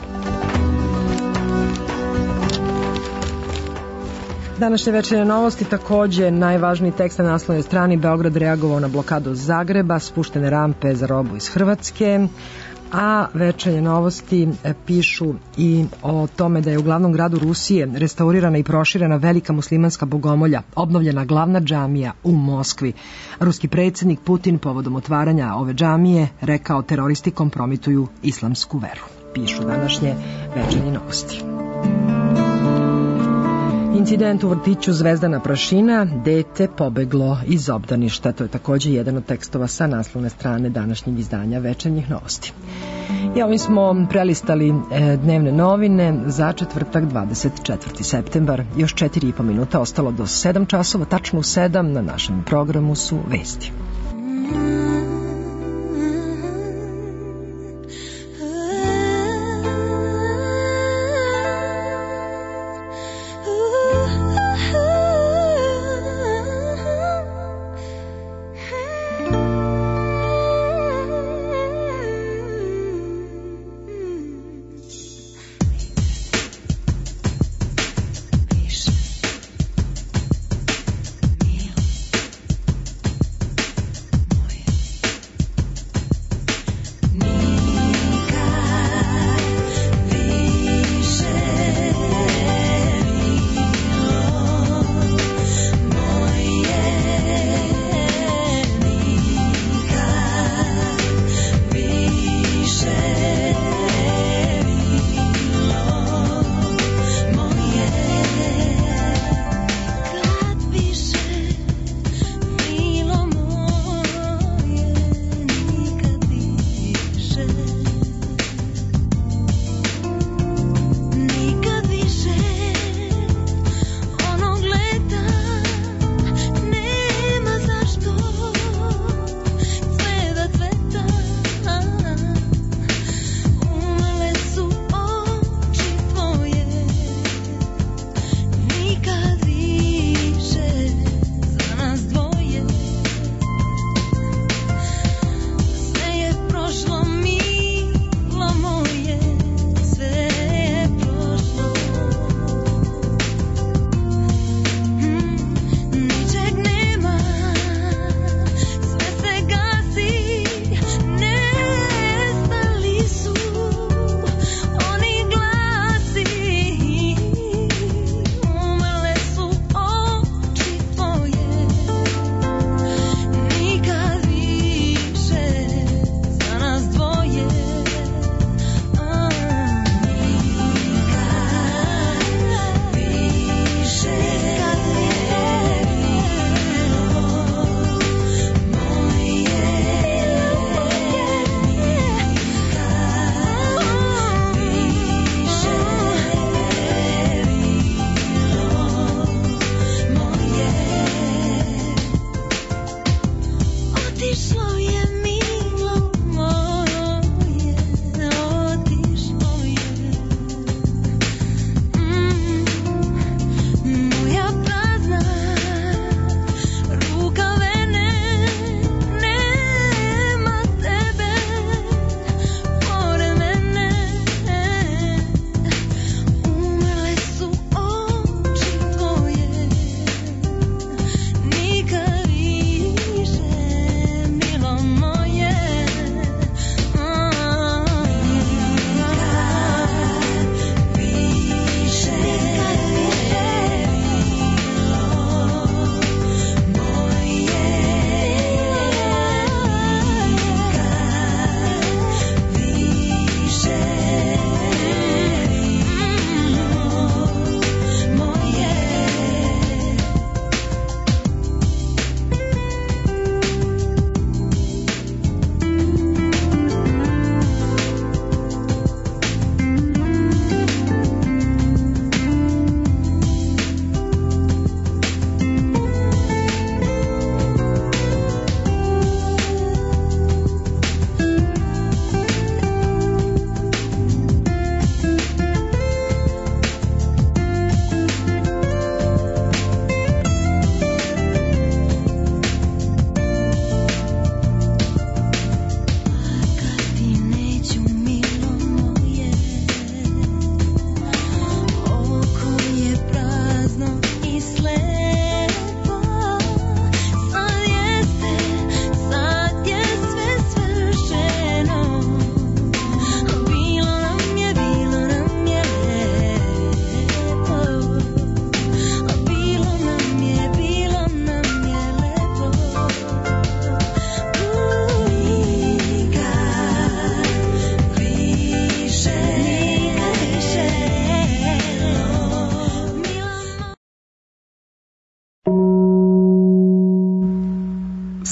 Današnje večernje novosti, također najvažniji tekst na naslovnoj strani, Beograd reagovao na blokadu Zagreba, spuštene rampe za robu iz Hrvatske, a večernje novosti pišu i o tome da je u glavnom gradu Rusije restaurirana i proširena velika muslimanska bogomolja, obnovljena glavna džamija u Moskvi. Ruski predsjednik Putin povodom otvaranja ove džamije rekao teroristi kompromituju islamsku veru, pišu današnje večernje novosti. Incident u vrtiću Zvezdana Prašina, dete pobeglo iz obdaništa. To je također jedan od tekstova sa naslovne strane današnjeg izdanja večernjih novosti. I ovim smo prelistali dnevne novine za četvrtak dvadeset četvrti septembar. Još četiri i po minuta ostalo do sedam časova, tačno u sedam na našem programu su vesti.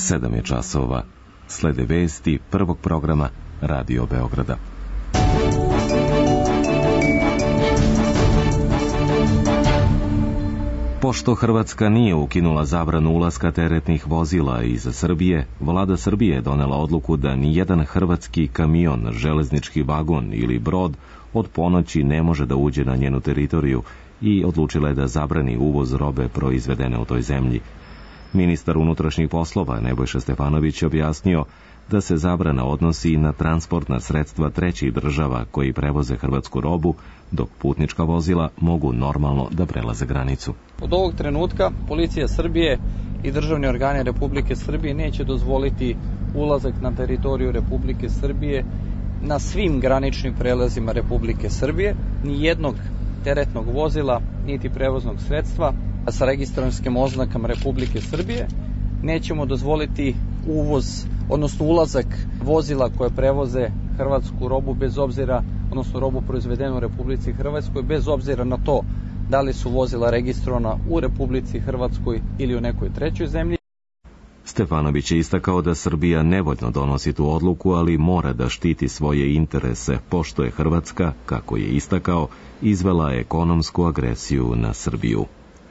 Sedam je časova. Slede vesti prvog programa Radio Beograda. Pošto Hrvatska nije ukinula zabranu ulaska teretnih vozila iz Srbije, vlada Srbije je donela odluku da nijedan hrvatski kamion, železnički vagon ili brod od ponoći ne može da uđe na njenu teritoriju i odlučila je da zabrani uvoz robe proizvedene u toj zemlji. Ministar unutrašnjih poslova Nebojša Stefanović objasnio da se zabrana odnosi na transportna sredstva trećih država koji prevoze hrvatsku robu, dok putnička vozila mogu normalno da prelaze granicu. Od ovog trenutka Policija Srbije i državni organi Republike Srbije neće dozvoliti ulazak na teritoriju Republike Srbije na svim graničnim prelazima Republike Srbije, ni jednog teretnog vozila, niti prevoznog sredstva sa registarskim oznakama Republike Srbije. Nećemo dozvoliti uvoz, odnosno ulazak vozila koje prevoze hrvatsku robu bez obzira, odnosno robu proizvedenu u Republici Hrvatskoj, bez obzira na to da li su vozila registrovana u Republici Hrvatskoj ili u nekoj trećoj zemlji. Stefanović je istakao da Srbija nevoljno donosi tu odluku, ali mora da štiti svoje interese, pošto je Hrvatska, kako je istakao, izvela ekonomsku agresiju na Srbiju.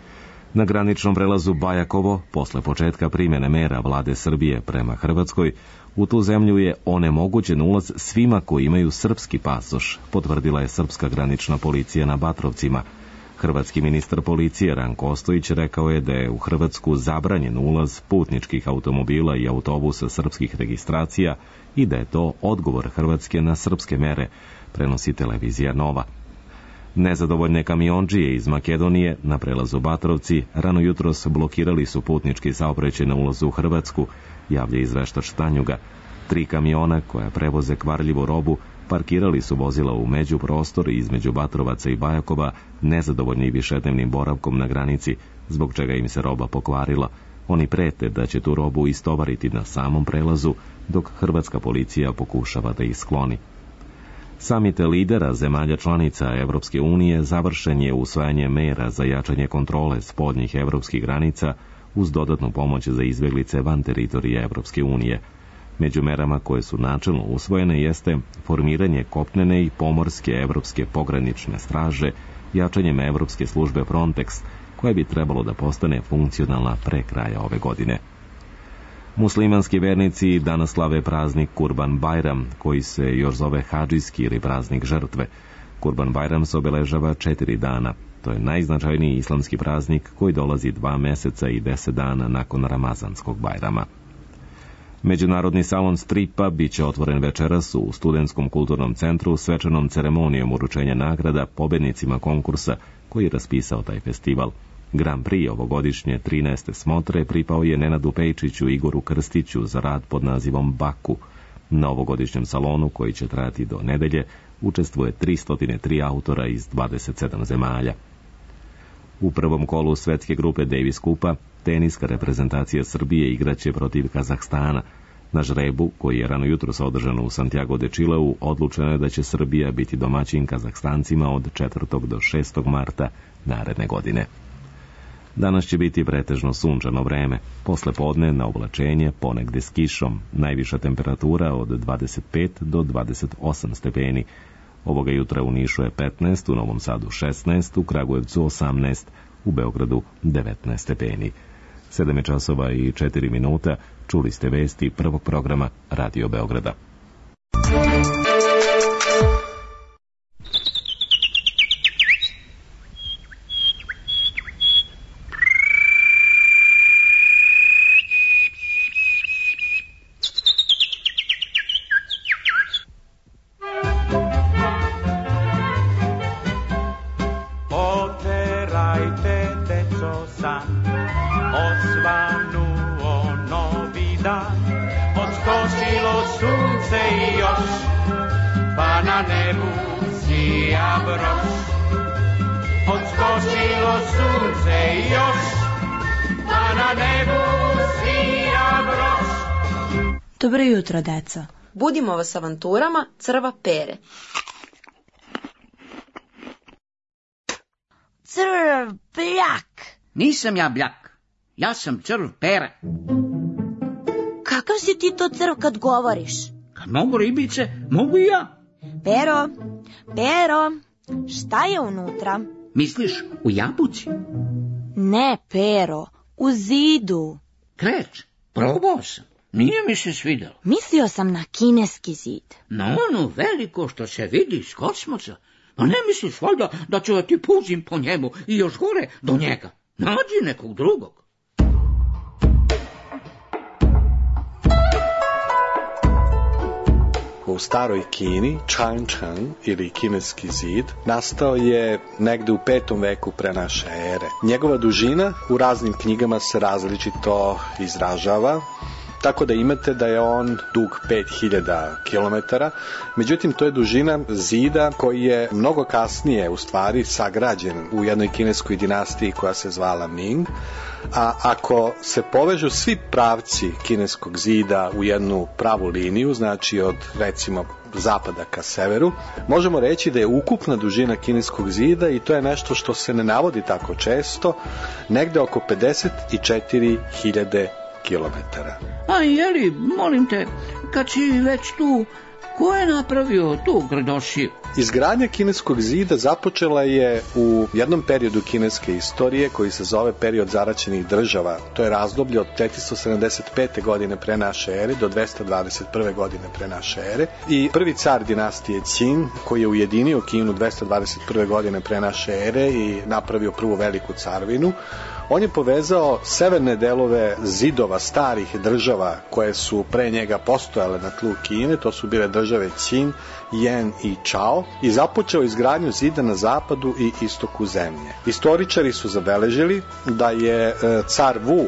Na graničnom prelazu Bajakovo, posle početka primjene mera vlade Srbije prema Hrvatskoj, u tu zemlju je onemogućen ulaz svima koji imaju srpski pasoš, potvrdila je srpska granična policija na Batrovcima. Hrvatski ministar policije Ranko Ostojić rekao je da je u Hrvatsku zabranjen ulaz putničkih automobila i autobusa srpskih registracija i da je to odgovor Hrvatske na srpske mere, prenosi televizija Nova. Nezadovoljne kamiondžije iz Makedonije na prelazu Batrovci rano jutros blokirali su putnički saobraćaj na ulazu u Hrvatsku, javlja izveštač Tanjuga. Tri kamiona koja prevoze kvarljivu robu parkirali su vozila u međuprostor između Batrovaca i Bajakova, nezadovoljni višednevnim boravkom na granici, zbog čega im se roba pokvarila. Oni prete da će tu robu istovariti na samom prelazu, dok hrvatska policija pokušava da ih skloni. Samit lidera zemalja članica Evropske unije završen je usvajanje mera za jačanje kontrole spoljnih evropskih granica uz dodatnu pomoć za izbjeglice van teritorije Evropske unije. Među merama koje su načelno usvojene jeste formiranje kopnene i pomorske evropske pogranične straže, jačanjem evropske službe Frontex, koja bi trebalo da postane funkcionalna pre kraja ove godine. Muslimanski vernici danas slave praznik Kurban Bajram, koji se još zove hadžijski ili praznik žrtve. Kurban Bajram se obeležava četiri dana. To je najznačajniji islamski praznik koji dolazi dva meseca i deset dana nakon Ramazanskog Bajrama. Međunarodni salon stripa biće otvoren večeras u Studentskom kulturnom centru svečanom ceremonijom uručenja nagrada pobednicima konkursa koji je raspisao taj festival. Grand Prix ovogodišnje trinaeste smotre pripao je Nenadu Pejčiću i Igoru Krstiću za rad pod nazivom Baku. Na ovogodišnjem salonu, koji će trajati do nedelje, učestvuje tristo tri autora iz dvadeset sedam zemalja. U prvom kolu svetske grupe Davis Kupa teniska reprezentacija Srbije igraće protiv Kazahstana. Na žrebu, koji je rano jutros održan u Santiago de Chileu, odlučeno je da će Srbija biti domaćin Kazahstancima od četvrtog do šestog marta naredne godine. Danas će biti pretežno sunčano vreme, posle podne na oblačenje ponegde s kišom, najviša temperatura od dvadeset pet do dvadeset osam stepeni. Ovoga jutra u Nišu je petnaest, u Novom Sadu šesnaest, u Kragujevcu osamnaest, u Beogradu devetnaest stepeni. Sedam je časova i četiri minuta, čuli ste vesti prvog programa Radio Beograda. Dobro jutro, deco. Budimo vas avanturama Crva Pere. Crv bljak. Nisam ja bljak. Ja sam Crv Pera. si ti to crv kad govoriš? Kad mogu ribice, mogu i ja. Pero, Pero, šta je unutra? Misliš u jabuci? Ne, Pero, u zidu. Kreč, probao sam. Nije mi se svidelo. Mislio sam na kineski zid. Na ono veliko što se vidi iz kosmosa. Pa ne misliš valjda da ću da ti puzim po njemu i još gore do njega. Nađi nekog drugog. U staroj Kini, Changcheng ili kineski zid, nastao je negde u petom veku pre naše ere. Njegova dužina u raznim knjigama se različito izražava, tako da imate da je on dug pet hiljada kilometara, međutim to je dužina zida koji je mnogo kasnije u stvari sagrađen u jednoj kineskoj dinastiji koja se zvala Ming, a ako se povežu svi pravci kineskog zida u jednu pravu liniju, znači od recimo zapada ka severu, možemo reći da je ukupna dužina kineskog zida, i to je nešto što se ne navodi tako često, negde oko pedeset četiri hiljade kilometara. A jeli, molim te, kad si već tu, ko je napravio tu grdošiju? Izgradnja kineskog zida započela je u jednom periodu kineske istorije koji se zove period zaraćenih država. To je razdoblje od četiristo sedamdeset pete godine pre naše ere do dvesta dvadeset prve godine pre naše ere. I prvi car dinastije Qin, koji je ujedinio Kinu dvesta dvadeset prve godine pre naše ere i napravio prvu veliku carvinu, on je povezao severne delove zidova starih država koje su pre njega postojale na tlu Kine, to su bile države Qin, Yen i Chao, i započeo izgradnju zida na zapadu i istoku zemlje. Istoričari su zabeležili da je car Wu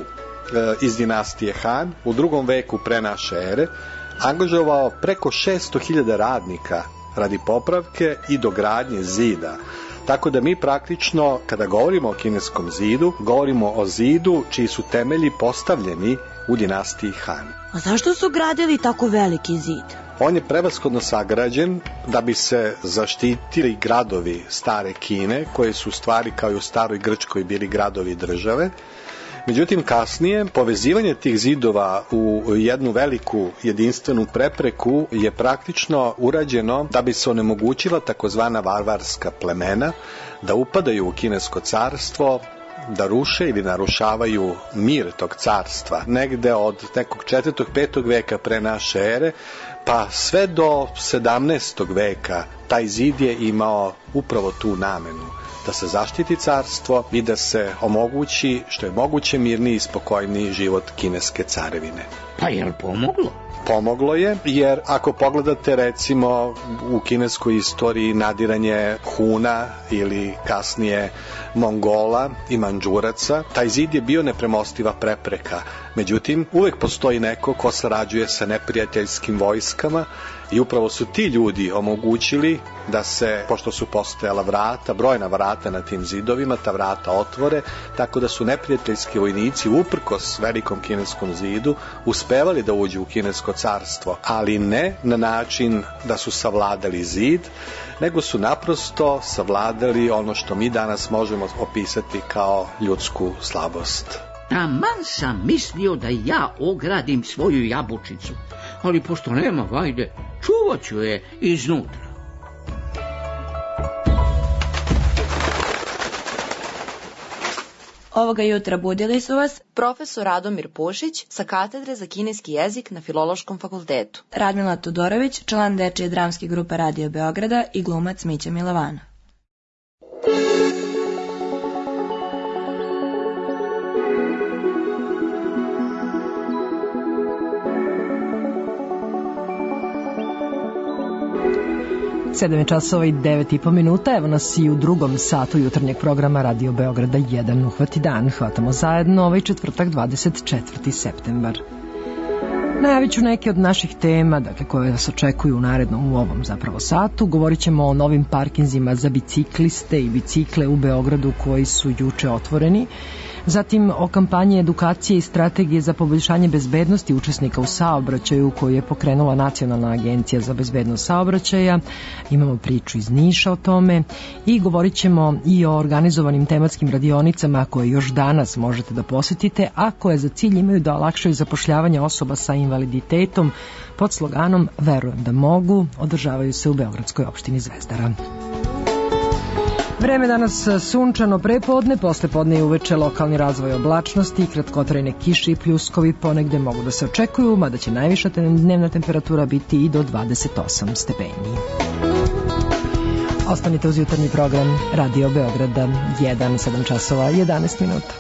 iz dinastije Han u drugom veku pre naše ere angažovao preko šesto hiljada radnika radi popravke i dogradnje zida. Tako da mi praktično, kada govorimo o kineskom zidu, govorimo o zidu čiji su temelji postavljeni u dinastiji Han. A zašto su gradili tako veliki zid? On je prevashodno sagrađen da bi se zaštitili gradovi stare Kine, koji su u stvari kao i u staroj Grčkoj bili gradovi države. Međutim, kasnije, povezivanje tih zidova u jednu veliku jedinstvenu prepreku je praktično urađeno da bi se onemogućila takozvana varvarska plemena da upadaju u kinesko carstvo, da ruše ili narušavaju mir tog carstva. Negde od nekog četvrtog petog veka pre naše ere, pa sve do sedamnaestog veka taj zid je imao upravo tu namenu, da se zaštiti carstvo i da se omogući što je moguće mirniji i spokojniji život kineske carevine. Pa je li pomoglo? Pomoglo je, jer ako pogledate recimo u kineskoj istoriji nadiranje Huna ili kasnije Mongola i Manđuraca, taj zid je bio nepremostiva prepreka. Međutim, uvek postoji neko ko sarađuje sa neprijateljskim vojskama i upravo su ti ljudi omogućili da se, pošto su postojala vrata, brojna vrata na tim zidovima, ta vrata otvore, tako da su neprijateljski vojnici uprkos velikom kineskom zidu uspevali da uđu u kinesko carstvo, ali ne na način da su savladali zid, nego su naprosto savladali ono što mi danas možemo opisati kao ljudsku slabost. Taman sam mislio da ja ogradim svoju jabučicu, ali pošto nema vajde, čuvat ću je iznutra. Ovoga jutra budili su vas profesor Radomir Pušić sa katedre za kineski jezik na Filološkom fakultetu, Radmila Todorović, član dečije dramske grupe Radio Beograda i glumac Mića Milovana. sedam je časova i devet i po minuta, evo nas i u drugom satu jutarnjeg programa Radio Beograda jedan uhvati dan. Hvatamo zajedno ovaj četvrtak dvadeset četvrti septembar. Najavit ću neke od naših tema, dakle, koje nas očekuju u narednom u ovom zapravo satu. Govorit ćemo o novim parkinzima za bicikliste i bicikle u Beogradu koji su juče otvoreni. Zatim o kampanji edukacije i strategije za poboljšanje bezbednosti učesnika u saobraćaju koju je pokrenula Nacionalna agencija za bezbednost saobraćaja. Imamo priču iz Niša o tome i govorit ćemo i o organizovanim tematskim radionicama koje još danas možete da posetite, a koje za cilj imaju da olakšaju zapošljavanje osoba sa invaliditetom invaliditetom pod sloganom Verujem da mogu, održavaju se u beogradskoj opštini Zvezdara. Vreme danas sunčano prepodne, posle podne i uveče lokalni razvoj oblačnosti, kratkotrajne kiše i pljuskovi ponegde mogu da se očekuju, mada će najviša dnevna temperatura biti i do dvadeset osam stepeni. Ostanite uz jutarnji program Radio Beograda, jedan, sedam časova, jedanaest minuta.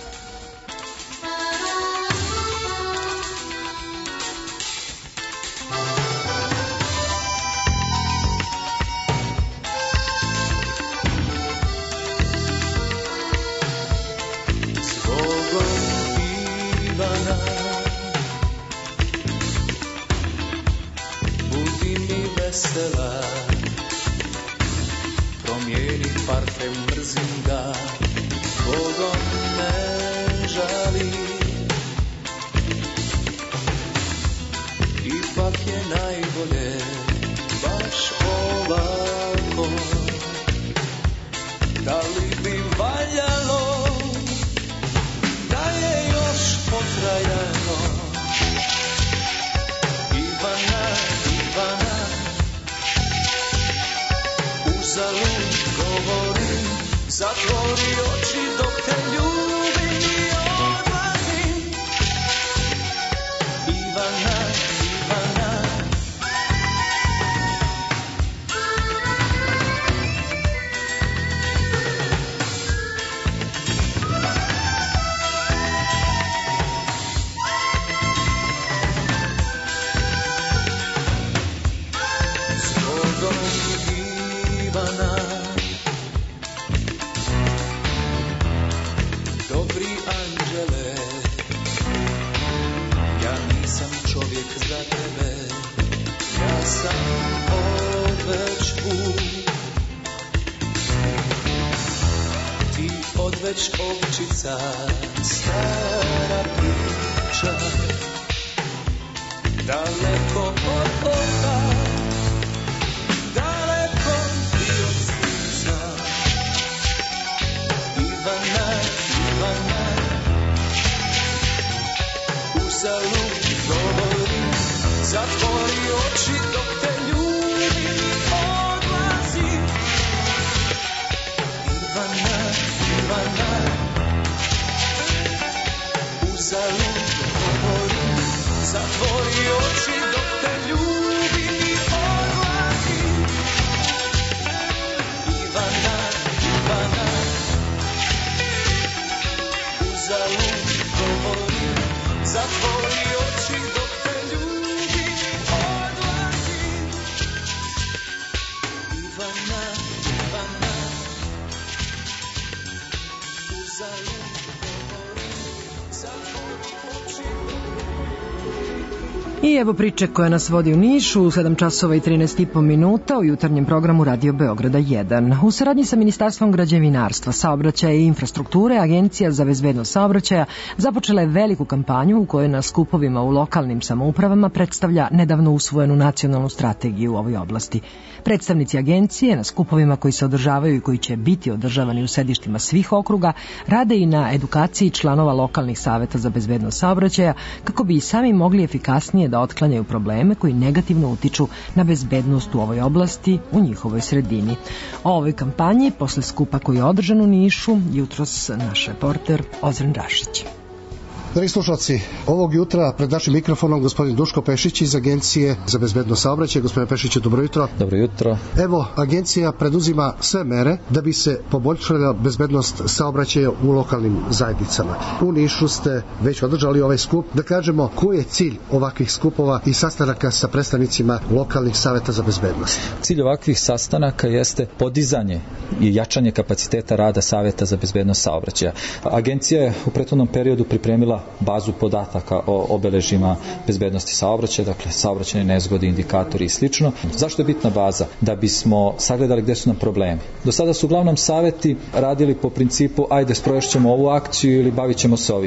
I evo priče koja nas vodi u Nišu u sedam časova i trinaest i po minuta u jutarnjem programu Radio Beograda jedan. U saradnji sa Ministarstvom građevinarstva, saobraćaja i infrastrukture, Agencija za bezbednost saobraćaja započela je veliku kampanju u kojoj na skupovima u lokalnim samoupravama predstavlja nedavno usvojenu nacionalnu strategiju u ovoj oblasti. Predstavnici agencije na skupovima koji se održavaju i koji će biti održavani u sedištima svih okruga rade i na edukaciji članova lokalnih saveta za bezbednost saobraćaja kako bi i sami mogli efikasnije da otklanjaju probleme koji negativno utiču na bezbednost u ovoj oblasti u njihovoj sredini. O ovoj kampanji posle skupa koji je održan u Nišu jutros naš reporter Ozren Rašić. Dragi slušalci, ovog jutra pred našim mikrofonom gospodin Duško Pešić iz Agencije za bezbednost saobraćaja. Gospodine Pešiću, dobro jutro. Dobro jutro. Evo, agencija preduzima sve mere da bi se poboljšala bezbednost saobraćaja u lokalnim zajednicama. U Nišu ste već održali ovaj skup. Da kažemo, koji je cilj ovakvih skupova i sastanaka sa predstavnicima lokalnih saveta za bezbednost? Cilj ovakvih sastanaka jeste podizanje i jačanje kapaciteta rada saveta za bezbednost saobraćaja. Agencija je u prethodnom periodu pripremila bazu podataka o obeležjima bezbednosti saobraćaja, dakle saobraćajne nezgode, indikatori i slično. Zašto je bitna baza? Da bismo sagledali gde su nam problemi. Do sada su uglavnom saveti radili po principu ajde sprovešćemo ovu akciju ili bavit ćemo se ovim.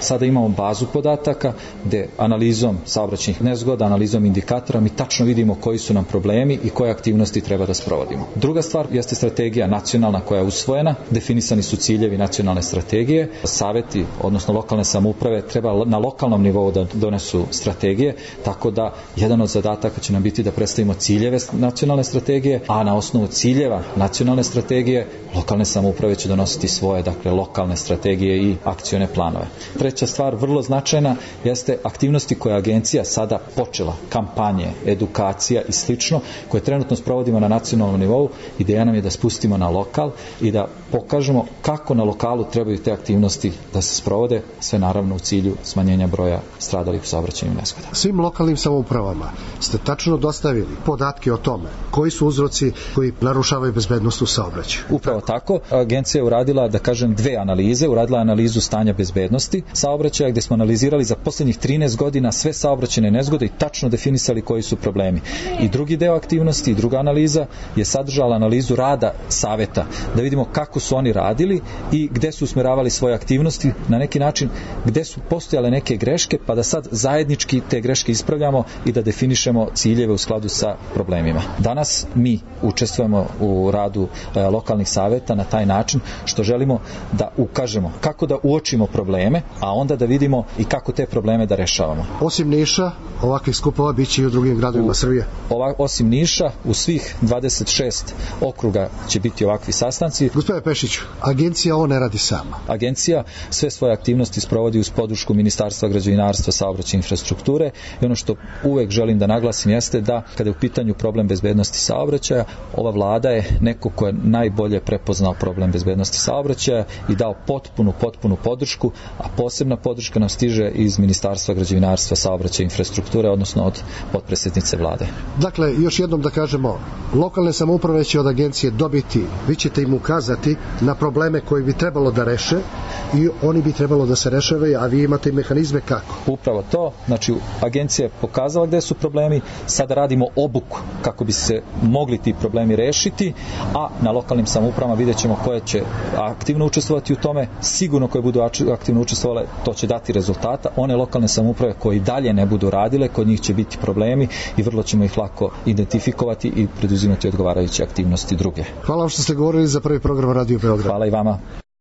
Sada imamo bazu podataka gde analizom saobraćajnih nezgoda, analizom indikatora mi tačno vidimo koji su nam problemi i koje aktivnosti treba da sprovodimo. Druga stvar jeste strategija nacionalna koja je usvojena, definisani su ciljevi nacionalne strategije, saveti, odnosno lokalne samouprave treba na lokalnom nivou da donesu strategije, tako da jedan od zadataka će nam biti da predstavimo ciljeve nacionalne strategije, a na osnovu ciljeva nacionalne strategije lokalne samouprave će donositi svoje, dakle, lokalne strategije i akcione planove. Treća stvar, vrlo značajna, jeste aktivnosti koje agencija sada počela, kampanje, edukacija i slično, koje trenutno sprovodimo na nacionalnom nivou. Ideja nam je da spustimo na lokal i da pokažemo kako na lokalu trebaju te aktivnosti da se sprovode, sve naravno u cilju smanjenja broja stradalih u saobraćajnim nezgodama. Svim lokalnim samoupravama ste tačno dostavili podatke o tome koji su uzroci koji narušavaju bezbednost u saobraćaju. Upravo tako, agencija je uradila, da kažem, dve analize, uradila je analizu stanja bezbednosti saobraćaja gde smo analizirali za poslednjih trinaest godina sve saobraćajne nezgode i tačno definisali koji su problemi. I drugi deo aktivnosti i druga analiza je sadržala analizu rada saveta, da vidimo kako su oni radili i gde su usmeravali svoje aktivnosti, na neki način gde su postojale neke greške, pa da sad zajednički te greške ispravljamo i da definišemo ciljeve u skladu sa problemima. Danas mi učestvujemo u radu e, lokalnih saveta na taj način što želimo da ukažemo kako da uočimo probleme, a onda da vidimo i kako te probleme da rešavamo. Osim Niša, ovakvih skupova biće i u drugim gradovima Srbije. Ova, osim Niša, u svih dvadeset šest okruga će biti ovakvi sastanci. Gospodine Pešiću, agencija ovo ne radi sama. Agencija sve svoje aktivnosti sprovodi uz podršku Ministarstva građevinarstva, saobraćaja i infrastrukture i ono što uvek želim da naglasim jeste da kada je u pitanju problem bezbednosti saobraćaja, ova vlada je neko ko je najbolje prepoznao problem bezbednosti saobraćaja i dao potpunu, potpunu podršku, a posebna podrška nam stiže iz Ministarstva građevinarstva, saobraćaja i infrastrukture, odnosno od potpredsednice vlade. Dakle, još jednom da kažemo, lokalne samouprave će od agencije dobiti, vi ćete im ukazati na probleme koje bi trebalo da reše i oni bi trebalo da se rešavaju, a vi imate i mehanizme kako. Upravo to, znači agencija je pokazala gde su problemi, sada radimo obuku kako bi se mogli ti problemi rešiti, a na lokalnim samoupravama vidjet ćemo koje će aktivno učestvovati u tome, sigurno koje budu aktivno učestvovale, to će dati rezultata. One lokalne samouprave koje i dalje ne budu radile, kod njih će biti problemi i vrlo ćemo ih lako identifikovati i preduzimati odgovarajuće aktivnosti druge. Hvala vam što ste govorili za prvi program Radio Beograd. Hvala i vama.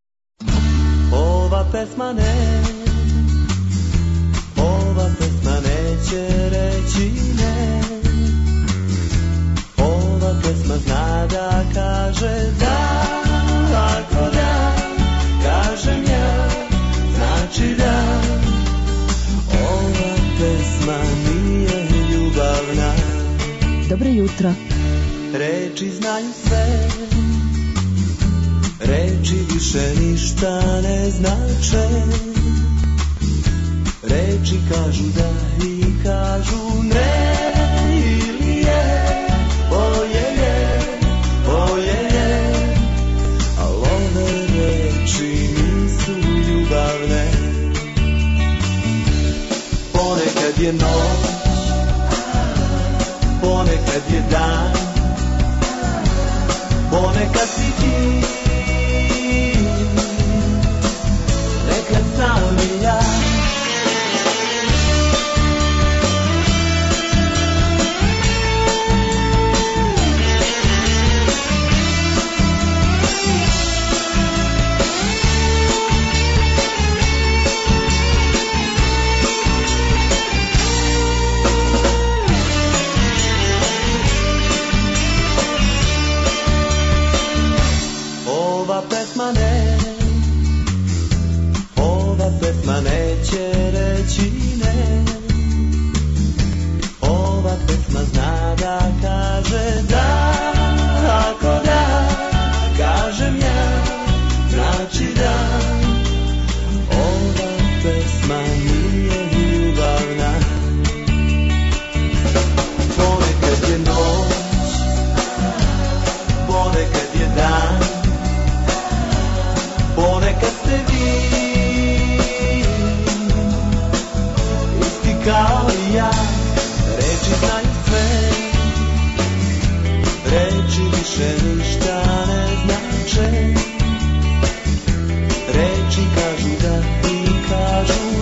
Ova pesma ne, ova pesma neće reći ne, ova pesma zna da kaže da, ako da, kažem ja, znači da, ova pesma nije ljubavna. Dobro jutro. Reči znaju sve, reči više ništa ne znače, reči kažu da i kažu ne, ili je, oje je, oje je, al ove reči nisu ljubavne. Ponekad je noć, ponekad je dan, ponekad si ti, nekad sam i ja. Ova pesma ne, ova pesma neće reći ne, ova pesma zna da kaže da, ako da, kažem ja, znači da, ova pesma nije ljubavna. Ponekad je noć, ponekad je dan, ponekad ste vi, isti kao i ja, reči znaju sve, reči više ništa ne znače, reči kažu da i kažu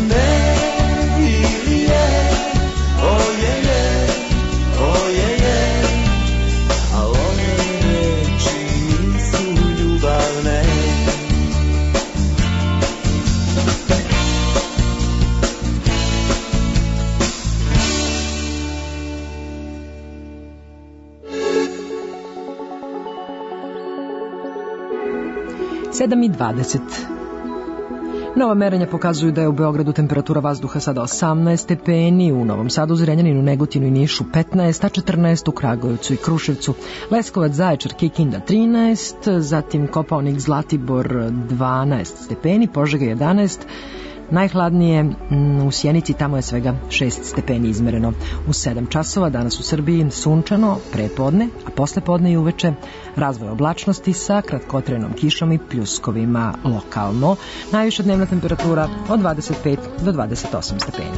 sedam i dvadeset. Nova merenja pokazuju da je u Beogradu temperatura vazduha sada osamnaest stepeni, u Novom Sadu, Zrenjaninu, Negotinu i Nišu petnaest, a četrnaest u Kragujevcu i Kruševcu. Leskovac, Zaječar, Kikinda trinaest, zatim Kopaonik, Zlatibor dvanaest stepeni, Požega jedanaest, najhladnije u Sjenici, tamo je svega šest stepeni izmereno. U sedam časova danas u Srbiji sunčano prepodne, a poslepodne i uveče razvoj oblačnosti sa kratkotrenom kišom i pljuskovima lokalno. Najviša dnevna temperatura od dvadeset pet do dvadeset osam stepeni.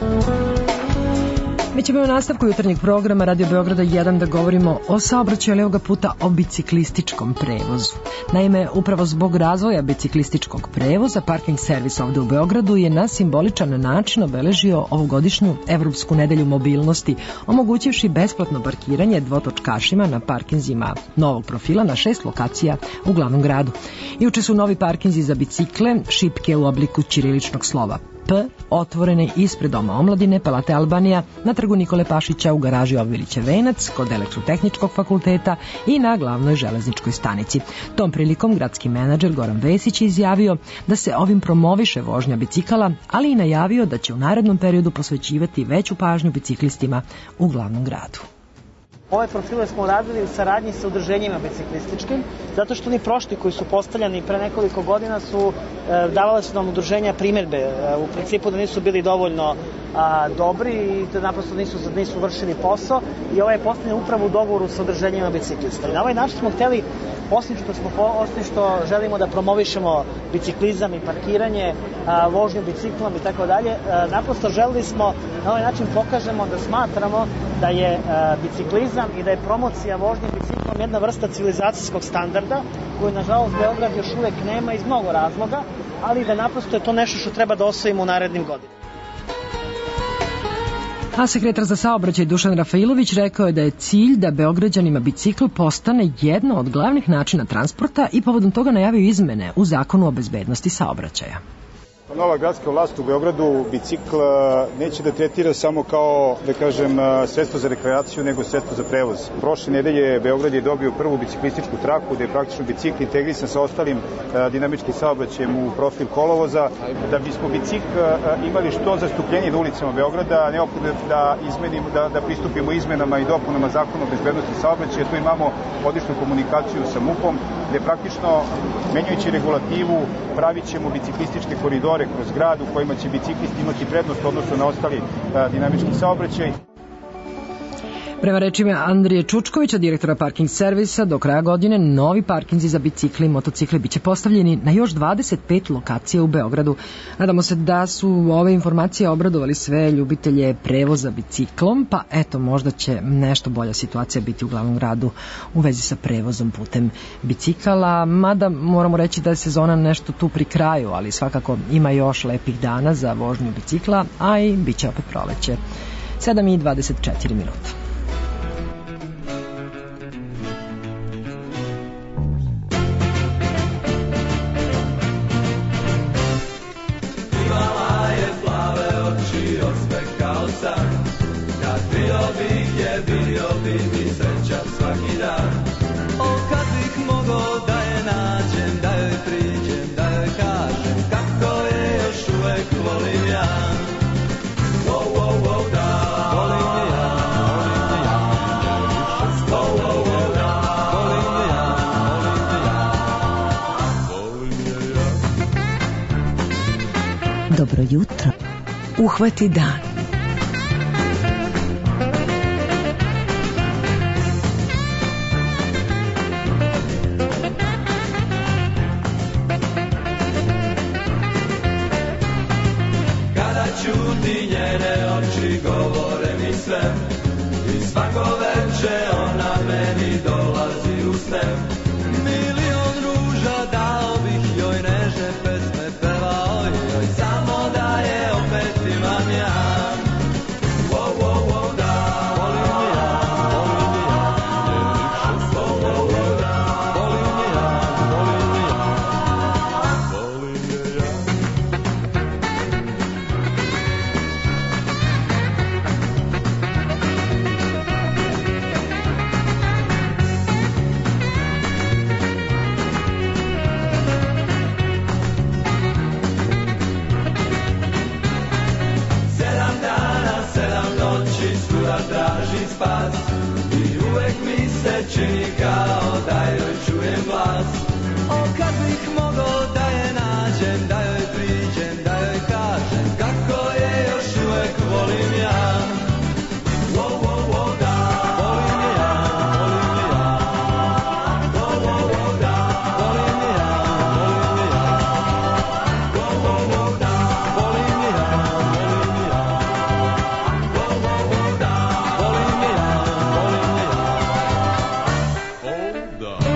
Mi ćemo u nastavku jutarnjeg programa Radio Beograda jedan da govorimo o saobraćaju, ali ovoga puta o biciklističkom prevozu. Naime, upravo zbog razvoja biciklističkog prevoza, parking servis ovde u Beogradu je na simboličan način obeležio ovogodišnju Evropsku nedelju mobilnosti, omogućivši besplatno parkiranje dvotočkašima na parkinzima novog profila na šest lokacija u glavnom gradu. Juče su novi parkinzi za bicikle, šipke u obliku ćiriličnog slova P, otvorene ispred Doma omladine, Palate Albanija, na trgu Nikole Pašića, u garaži Obilića Venac, kod Elektrotehničkog fakulteta i na glavnoj železničkoj stanici. Tom prilikom gradski menadžer Goran Vesić je izjavio da se ovim promoviše vožnja bicikala, ali i najavio da će u narednom periodu posvećivati veću pažnju biciklistima u glavnom gradu. Ove profile smo radili u saradnji sa udruženjima biciklističkim, zato što oni prošli koji su postavljani pre nekoliko godina su e, davale su nam udruženja primjedbe, e, u principu da nisu bili dovoljno a, dobri i da naprosto nisu, nisu vršili posao, i ovaj je postavljen upravo u dogovoru sa udruženjima biciklista. I na ovaj način smo hteli, osim što, smo, osim što želimo da promovišemo biciklizam i parkiranje, a, vožnju biciklom i tako dalje, naprosto želili smo na ovaj način pokažemo da smatramo da je a, biciklizam i da je promocija vožnje biciklom jedna vrsta civilizacijskog standarda koju, nažalost, Beograd još uvek nema iz mnogo razloga, ali da naprosto je to nešto što treba da osvojimo u narednim godinama. A sekretar za saobraćaj Dušan Rafailović rekao je da je cilj da Beograđanima bicikl postane jedno od glavnih načina transporta i povodom toga najavio izmene u zakonu o bezbednosti saobraćaja. Nova gradska vlast u Beogradu bicikl neće da tretira samo kao, da kažem, sredstvo za rekreaciju, nego sredstvo za prevoz. Prošle nedelje Beograd je dobio prvu biciklističku traku, da je praktično bicikl integrisan sa ostalim dinamičkim saobraćajem u profil kolovoza. Da bismo bicikl imali što zastupljenije na ulicama Beograda, neophodno da izmenimo, da, da pristupimo izmenama i dopunama zakona o bezbednosti saobraćaja. Tu imamo odličnu komunikaciju sa MUP-om, gde praktično, menjajući regulativu, pravit ćemo biciklističke koridore kroz grad u kojima će biciklisti imati prednost odnosno na ostali a, dinamički saobraćaj. Prema rečima Andrije Čučkovića, direktora parking servisa, do kraja godine novi parkinzi za bicikle i motocikle biće postavljeni na još dvadeset pet lokacija u Beogradu. Nadamo se da su ove informacije obradovali sve ljubitelje prevoza biciklom, pa eto, možda će nešto bolja situacija biti u glavnom gradu u vezi sa prevozom putem bicikala, mada moramo reći da je sezona nešto tu pri kraju, ali svakako ima još lepih dana za vožnju bicikla, a i bit će opet proleće. sedam i dvadeset četiri minuta. Kad bio bih je, bio bi mi sreća svaki dan. O, kad bih mogo da je nađem, da joj priđem, da joj kažem kako je još uvek volim ja. Wow, wow, wow, da, volim je ja, volim je ja. Wow, wow, wow, da, volim je ja, volim je ja, volim je ja. Dobro jutro. Uhvati dan. Čuti njene oči govore mi sve i svako veče ona meni dolazi u sne. Milion ruža dao bih joj, nežne pesme pevao joj, samo da je opet imam ja. traži spas i uvek mi se čini kao da joj čujem glas. O kad bih mogao da je nađem, da joj priđem, da joj kažem kako je još uvek volim ja. Wow, wow, wow, da, volim je ja, volim je ja. Wow, wow, wow, da, volim je ja, volim je ja. Wow, wow, wow, da, volim je ja, volim je ja. Wow, wow, wow, da, volim je ja, volim je ja. Oh, da.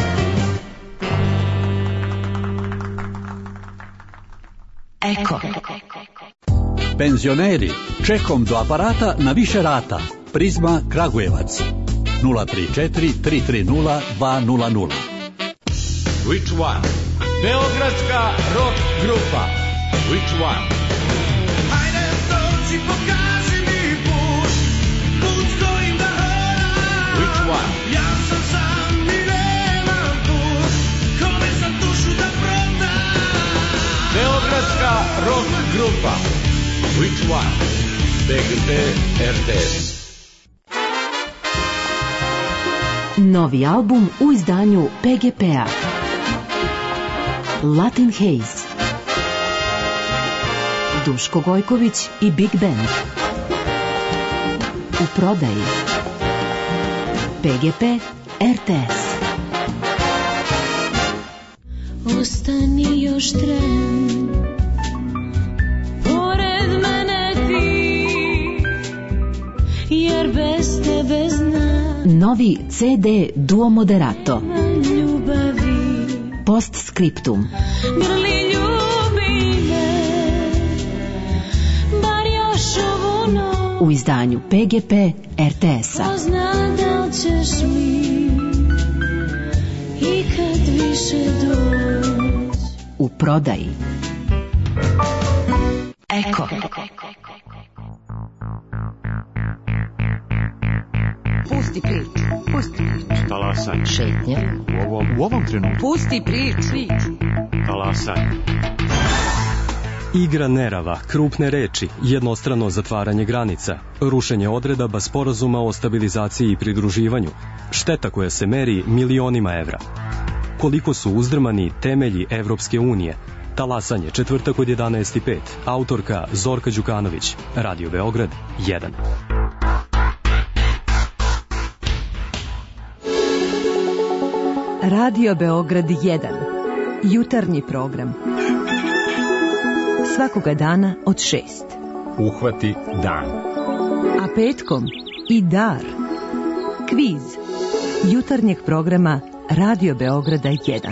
Eko. Penzioneri, čekom do aparata na više rata. Prizma Kragujevac. nula tri četiri tri tri nula dva nula nula. Which one? Beogradska rock grupa. Which one? Hajde, dođi, pokaži mi put, put s kojim da hodam. Which one? Ja sam sam i nemam put, kome sam dušu da prodam. Beogradska rock grupa. Which one? B G P R T S. Novi album u izdanju P G P-a. Latin Haze. Duško Gojković i Big Band. U prodaji. P G P R T S. Ostani još tren, pored mene ti, jer bez tebe znam. Novi C D Duo Moderato. Ljubavi, Postscriptum. grli ljubi me, bar još ovu noć. U izdanju P G P R T S-a. Ko zna da li ćeš mi ikad više doći. U prodaji. Eko. Pusti priču, pusti priču. Talasaj. Šetnja. U ovom, u ovom trenutku. Pusti priču. Talasaj. Igra nerava, krupne reči, jednostrano zatvaranje granica, rušenje odredaba sporazuma o stabilizaciji i pridruživanju, šteta koja se meri milionima evra. Koliko su uzdrmani temelji Evropske unije? Talasanje, četvrtak od jedanaest i pet. Autorka Zorka Đukanović. Radio Beograd, jedan. Radio Beograd jedan. Jutarnji program. Svakoga dana od šest. Uhvati dan. A petkom i dar. Kviz. Jutarnjeg programa Radio Beograda jedan.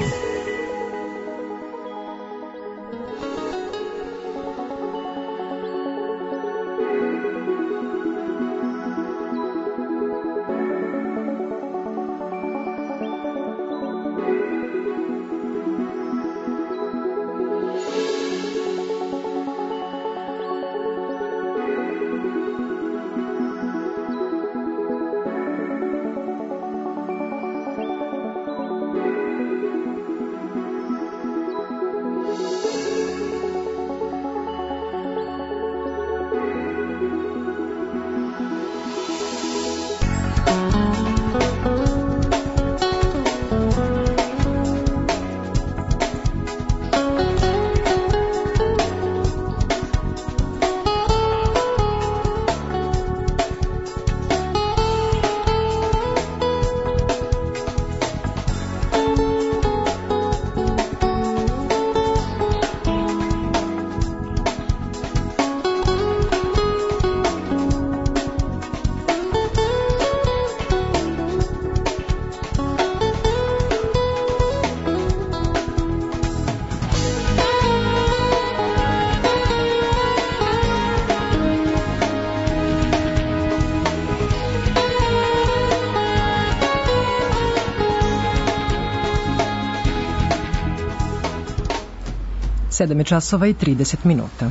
sedam je časova i trideset minuta.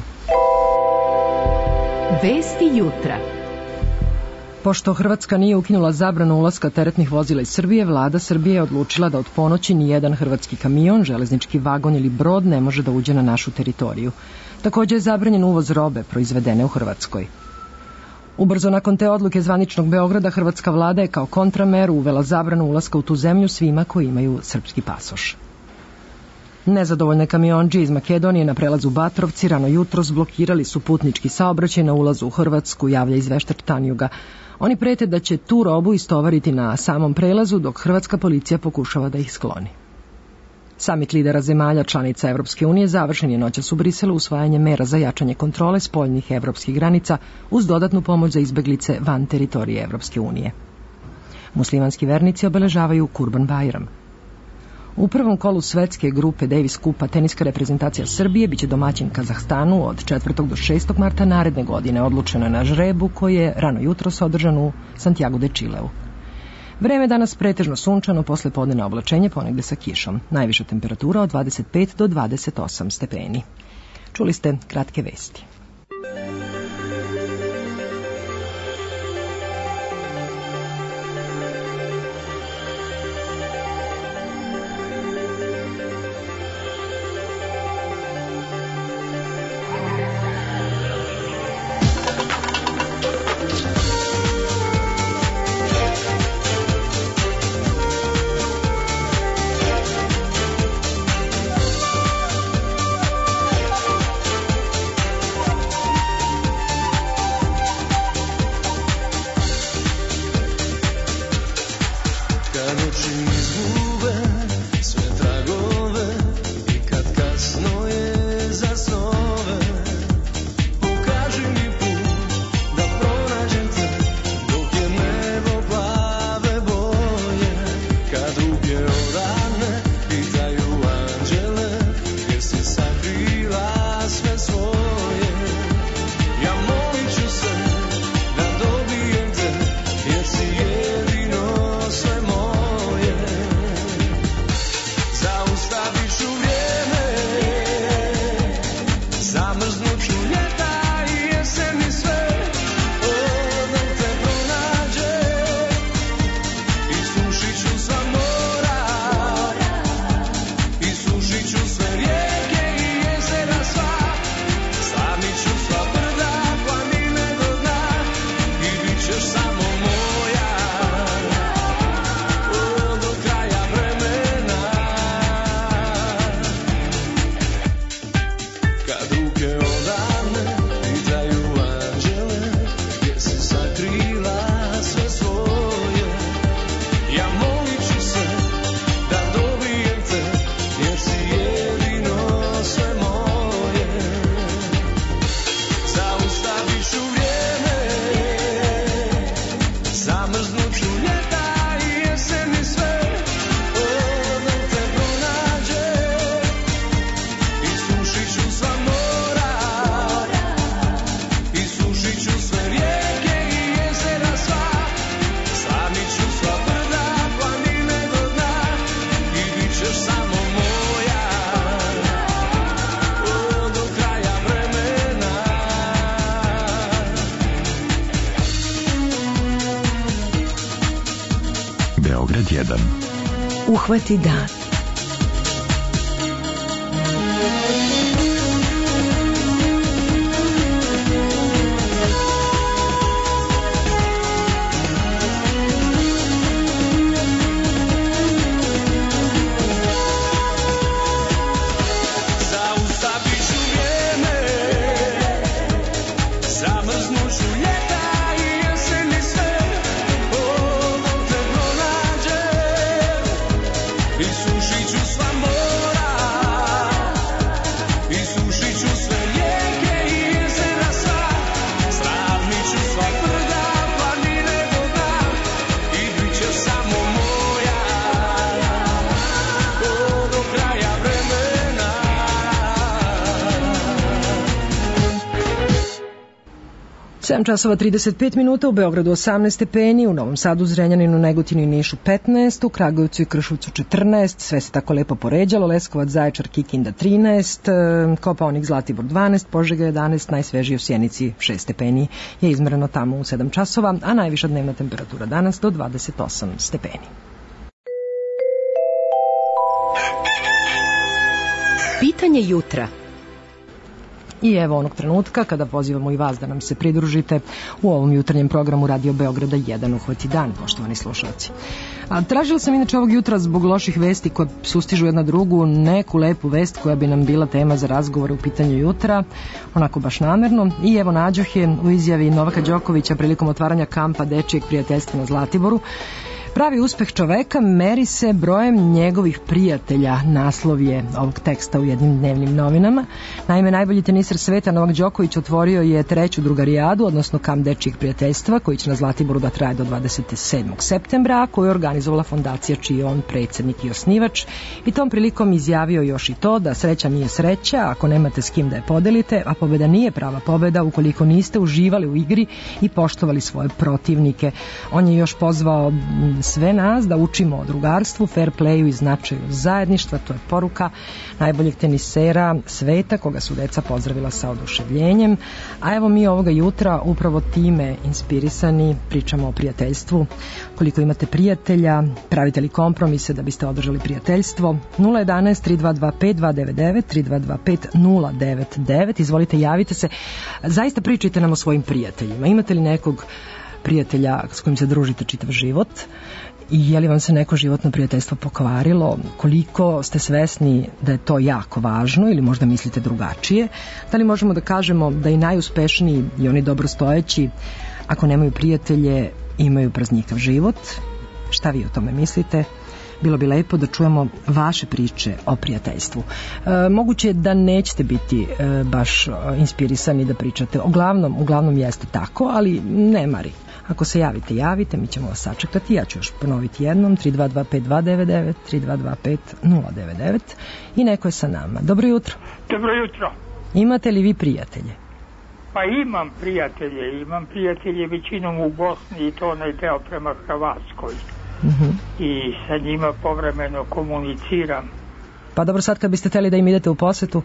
Vesti jutra. Pošto Hrvatska nije ukinula zabranu ulaska teretnih vozila iz Srbije, vlada Srbije je odlučila da od ponoći ni jedan hrvatski kamion, železnički vagon ili brod ne može da uđe na našu teritoriju. Također je zabranjen uvoz robe proizvedene u Hrvatskoj. Ubrzo nakon te odluke zvaničnog Beograda, hrvatska vlada je kao kontrameru uvela zabranu ulaska u tu zemlju svima koji imaju srpski pasoš. Nezadovoljne kamionđe iz Makedonije na prelazu Batrovci rano jutros blokirali su putnički saobraćaj na ulazu u Hrvatsku, javlja izveštač Tanjuga. Oni prete da će tu robu istovariti na samom prelazu, dok hrvatska policija pokušava da ih skloni. Samit lidera zemalja članica Evropske unije završen je noćas u Briselu usvajanjem mera za jačanje kontrole spoljnih evropskih granica uz dodatnu pomoć za izbeglice van teritorije Evropske unije. Muslimanski vernici obeležavaju Kurban Bajram. U prvom kolu svetske grupe Davis Kupa teniska reprezentacija Srbije biće domaćin Kazahstanu od četvrtog do šestog marta naredne godine. Odlučeno je na žrebu koji je rano jutros održan u Santiago de Chileu. Vreme danas pretežno sunčano, posle podnevna oblačenje ponegde sa kišom. Najviša temperatura od dvadeset pet do dvadeset osam stepeni. Čuli ste kratke vesti. Uhvati dan. sedam časova trideset pet minuta, u Beogradu osamnaest stepeni, u Novom Sadu, Zrenjaninu, Negotinu i Nišu petnaest, u Kragujevcu i Kruševcu četrnaest, sve se tako lepo poređalo, Leskovac, Zaječar, Kikinda trinaest, Kopaonik, Zlatibor dvanaest, Požega jedanaest, najsvežije u Sjenici šest stepeni je izmereno tamo u sedam časova, a najviša dnevna temperatura danas do dvadeset osam stepeni. Pitanje jutra. I evo onog trenutka kada pozivamo i vas da nam se pridružite u ovom jutarnjem programu Radio Beograda jedan uhvati dan, poštovani slušalci. A tražila sam inače ovog jutra zbog loših vesti koje sustižu jedna drugu neku lepu vest koja bi nam bila tema za razgovor u pitanju jutra, onako baš namerno. I evo nađoh je u izjavi Novaka Đokovića prilikom otvaranja kampa Dečijeg prijateljstva na Zlatiboru. Pravi uspeh čoveka meri se brojem njegovih prijatelja, naslov je ovog teksta u jednim dnevnim novinama. Naime, najbolji teniser sveta Novak Đoković otvorio je treću drugarijadu, odnosno kamp Dečijeg prijateljstva, koji će na Zlatiboru da traje do dvadeset sedmog septembra, a koju je organizovala fondacija čiji je on predsjednik i osnivač. I tom prilikom izjavio još i to da sreća nije sreća ako nemate s kim da je podelite, a pobeda nije prava pobeda ukoliko niste uživali u igri i poštovali svoje protivnike. On je još pozvao sve nas da učimo o drugarstvu, fair playu i značaju zajedništva. To je poruka najboljeg tenisera sveta, koga su deca pozdravila sa oduševljenjem. A evo mi ovoga jutra upravo time inspirisani pričamo o prijateljstvu. Koliko imate prijatelja, pravite li kompromise da biste održali prijateljstvo? nula jedanaest tri dva dva pet dva devet devet tri dva dva pet nula devet devet. Izvolite, javite se. Zaista pričajte nam o svojim prijateljima. Imate li nekog prijatelja s kojim se družite čitav život? I je li vam se neko životno prijateljstvo pokvarilo? Koliko ste svesni da je to jako važno ili možda mislite drugačije? Da li možemo da kažemo da i najuspešniji i oni dobrostojeći, ako nemaju prijatelje, imaju praznikav život? Šta vi o tome mislite? Bilo bi lepo da čujemo vaše priče o prijateljstvu. E, moguće je da nećete biti e, baš inspirisani da pričate. Uglavnom, uglavnom jeste tako, ali ne mari. Ako se javite, javite, mi ćemo vas sačekati. Ja ću još ponoviti jednom, tri dva dva pet dva devet devet tri dva dva pet nula devet devet. I neko je sa nama. Dobro jutro. Dobro jutro. Imate li vi prijatelje? Pa imam prijatelje, imam prijatelje većinom u Bosni i to onaj deo prema Hrvatskoj. Uh-huh. I sa njima povremeno komuniciram. Pa dobro, sad kad biste hteli da im idete u posetu?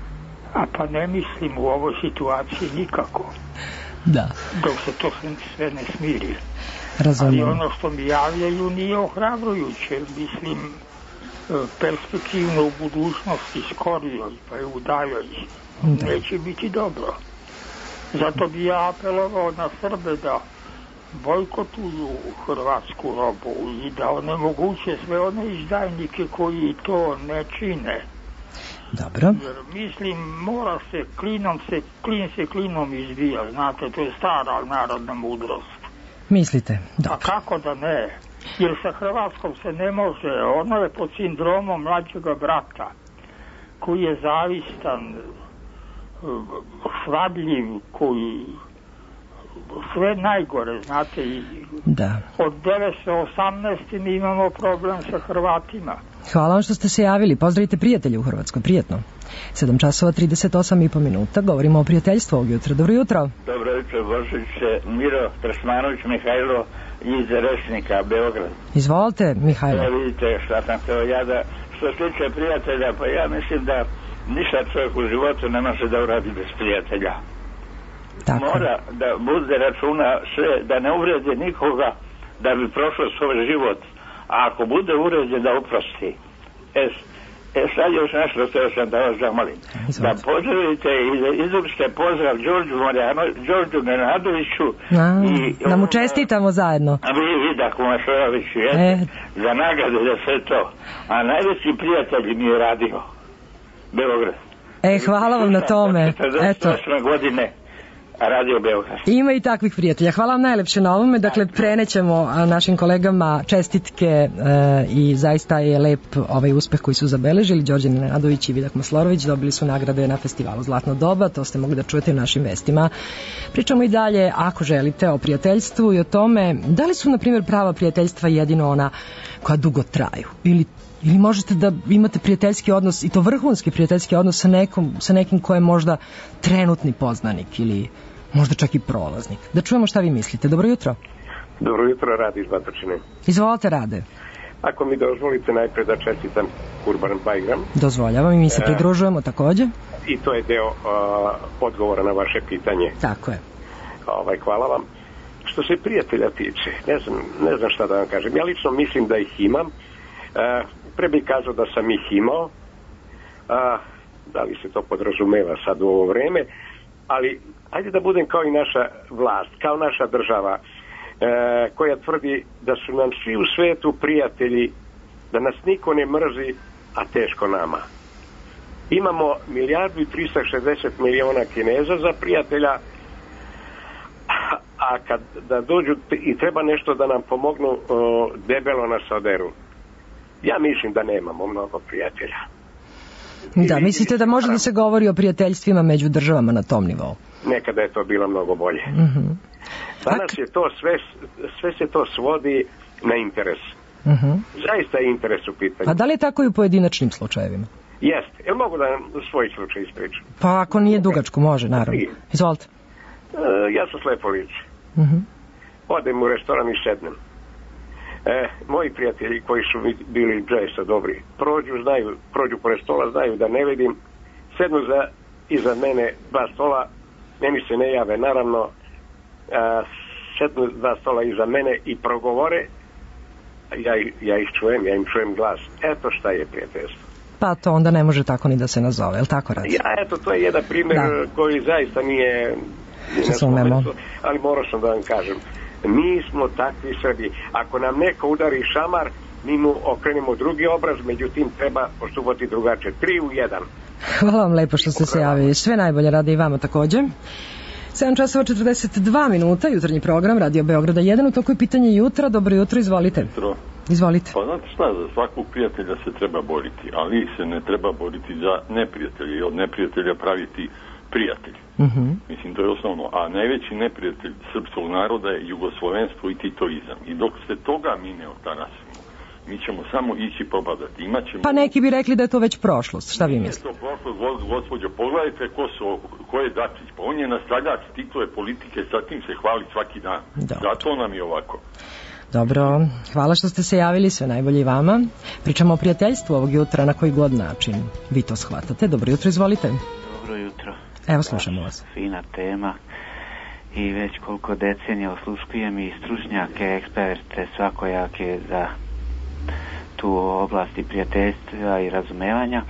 A pa ne mislim u ovoj situaciji nikako. Da. Dok se to sve ne smiri. Razumijem. Ali ono što mi javljaju nije ohrabrujuće. Mislim, perspektivno u budućnosti skorijoj, pa i u daljoj, da. Neće biti dobro. Zato bi ja apelovao na Srbe da bojkotuju hrvatsku robu i da onemoguće sve one izdajnike koji to ne čine. Dobro. Jer mislim, mora se klinom se, klin se klinom izbija, znate, to je stara narodna mudrost. Mislite? Dobro. A kako da ne? Jer sa Hrvatskom se ne može, ono je pod sindromom mlađega brata, koji je zavistan, svadljiv, koji sve najgore, znate, i da. Od devetsto osamnaeste mi imamo problem sa Hrvatima. Hvala vam što ste se javili. Pozdravite prijatelje u Hrvatskoj, prijetno. sedam časova trideset osam i po minuta, govorimo o prijateljstvu ovog jutra. Dobro jutro. Dobro jutro, Božić, Miro Trsmanović, Mihajlo iz Resnika, Beograd. Izvolite, Mihajlo. Ja, vidite šta sam htio ja da, što se tiče prijatelja, pa ja mislim da ništa čovjek u životu ne može da uradi bez prijatelja. Tako. Mora da bude računa sve, da ne uvredi nikoga da bi prošao svoj život, a ako bude uređen da oprosti. E, e sad još nešto što sam da vas zamolim. Izvolite. Da pozdravite i da izvršite pozdrav Đorđu Marjano, Đorđu Nenadoviću i da mu čestitamo zajedno. A vi Vidak Mašoroviću, e. za nagrade za sve to. A najveći prijatelj mi je radio Beograd. E, hvala vam na tome. četrdeset osme godine Radio Beograd. Ima i takvih prijatelja. Hvala vam najlepše na ovome. Dakle, prenećemo našim kolegama čestitke e, i zaista je lep ovaj uspeh koji su zabeležili. Đorđe Nenadović i Vidak Maslorović dobili su nagrade na festivalu Zlatno doba. To ste mogli da čujete u našim vestima. Pričamo i dalje, ako želite, o prijateljstvu i o tome da li su, na primjer, prava prijateljstva jedino ona koja dugo traju ili Ili možete da imate prijateljski odnos, i to vrhunski prijateljski odnos sa nekom, sa nekim ko je možda trenutni poznanik ili možda čak i prolaznik. Da čujemo šta vi mislite. Dobro jutro. Dobro jutro, Rade iz Batočine. Izvolite, Rade. Ako mi dozvolite najpred da čestitam Kurban Bajram. Dozvoljavam i mi se pridružujemo e, takođe. I to je deo uh, odgovora na vaše pitanje. Tako je. Ovaj, hvala vam. Što se prijatelja tiče, ne znam, ne znam šta da vam kažem. Ja lično mislim da ih imam. Uh, pre bih kazao da sam ih imao. Uh, da li se to podrazumeva sad u ovo vreme, ali ajde da budem kao i naša vlast, kao naša država, e, koja tvrdi da su nam svi u svetu prijatelji, da nas niko ne mrzi, a teško nama. Imamo milijardu i trista šezdeset miliona Kineza za prijatelja, a, a kad da dođu i treba nešto da nam pomognu, o, debelo nas oderu. Ja mislim da nemamo mnogo prijatelja. Da, mislite da može da se govori o prijateljstvima među državama na tom nivou? Nekada je to bilo mnogo bolje. Mm-hmm. Danas je to sve, sve se to svodi na interes. Mm-hmm. Zaista je interes u pitanju. A da li je tako i u pojedinačnim slučajevima? Jeste. Jel mogu da svoj slučaj ispričam? Pa ako nije dugačko, može, naravno. Izvolite. E, ja sam slepo lice. Mm-hmm. Odem u restoran i sednem. E, moji prijatelji koji su bili zaista dobri, prođu, znaju, prođu pored stola, znaju da ne vidim, sednu za, iza mene dva stola, meni se ne jave, naravno, a, sednu dva stola iza mene i progovore, ja, ja ih čujem, ja im čujem glas. Eto šta je prijateljstvo. Pa to onda ne može tako ni da se nazove, je li tako radi? Ja, eto, to je jedan primjer da. Koji zaista nije, nije ali morao sam da vam kažem. Mi smo takvi Srbi. Ako nam neko udari šamar, mi mu okrenemo drugi obraz, međutim treba postupati drugačije. Tri u jedan. Hvala vam lepo što ste se javili. Sve najbolje radi i vama takođe. sedam časova četrdeset dva minuta, jutarnji program Radio Beograda jedan, u toku je pitanje jutra. Dobro jutro, izvolite. Jutro. Izvolite. Pa znate šta, za svakog prijatelja se treba boriti, ali se ne treba boriti za neprijatelje i od neprijatelja praviti prijatelj. Mm-hmm. Mislim, to je osnovno. A najveći neprijatelj srpskog naroda je jugoslovenstvo i titoizam. I dok se toga mi ne otarasimo, mi ćemo samo ići propadati. Imaćemo... Pa neki bi rekli da je to već prošlost. Šta vi mislite? Nije to prošlost, gospođo. Pogledajte ko, su, ko je Dačić. Pa on je nastavljač Titove politike, sa tim se hvali svaki dan. Dobro. Zato nam je ovako. Dobro, hvala što ste se javili, sve najbolje i vama. Pričamo o prijateljstvu ovog jutra, na koji god način vi to shvatate. Dobro jutro, izvolite. Dobro jutro. Evo, slušamo vas. Fina tema i već koliko decenija osluškujem i stručnjake, eksperte svakojake za tu oblast i prijateljstva i razumevanja.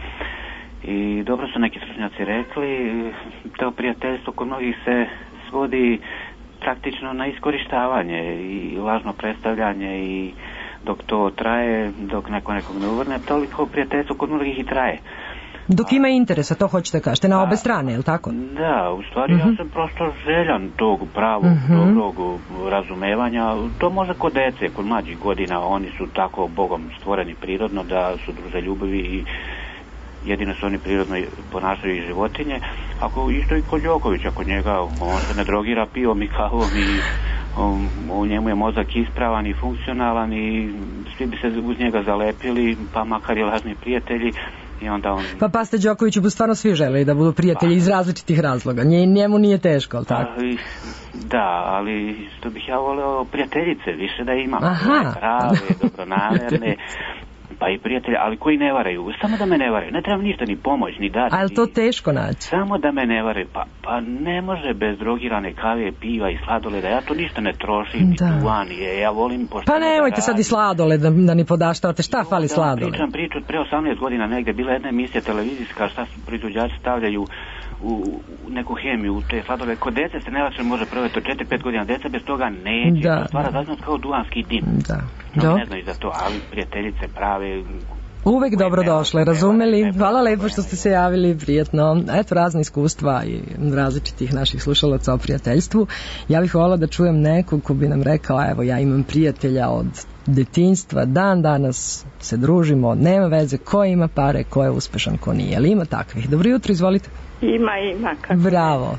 I dobro su neki stručnjaci rekli, to prijateljstvo kod mnogih se svodi praktično na iskorištavanje i lažno predstavljanje, i dok to traje, dok neko nekog ne uvrne, toliko prijateljstvo kod mnogih i traje. Dok ima interesa, to hoćete kažete, na obe strane, je li tako? Da, u stvari uh-huh. ja sam prosto željan tog pravog, uh-huh. dobrog razumevanja. To može kod dece, kod mlađih godina, oni su tako Bogom stvoreni prirodno da su druželjubivi i jedino se oni prirodno ponašaju i životinje. Ako isto i kod Đokovića, kod njega, on se ne drogira pivom i kavom i um, u njemu je mozak ispravan i funkcionalan i svi bi se uz njega zalepili, pa makar i lažni prijatelji. I onda on... Pa Pasta Đokoviću bu stvarno svi želi da budu prijatelji pa, iz različitih razloga. Nje, njemu nije teško, ali tako? Ali, da, ali što bih ja voleo prijateljice više da imam. Aha. Prave, dobronamerne, pa i prijatelji, ali koji ne varaju. Samo da me ne varaju. Ne treba ništa, ni pomoć, ni dati. A je to teško naći? Samo da me ne varaju. Pa, pa ne može bez drogirane kave, piva i sladoleda. Ja to ništa ne trošim, ni duvan. Ja volim pošteno. Pa nemojte da sad i sladoled da, da ni podaštavate. Šta fali da sladoled? Pričam priču od pre osamnaest godina negde. Bila jedna emisija televizijska, šta su proizvođači stavljaju u, u neku hemiju, u te sladoled. Kod dece se najlakše može proveti od četiri pet godina. Deca bez toga neće. Da, to stvara zajednost kao duvanski dim. Da. No, ne znaju za to, ali prijateljice prave... Uvek dobro došle, razumeli? Hvala lepo što ste se javili, prijetno. Eto, razne iskustva i različitih naših slušalaca o prijateljstvu. Ja bih volila da čujem nekog ko bi nam rekao, evo, ja imam prijatelja od detinjstva, dan danas se družimo, nema veze ko ima pare, ko je uspešan, ko nije. Ali ima takvih. Dobro jutro, izvolite. Ima, ima. Kako Bravo.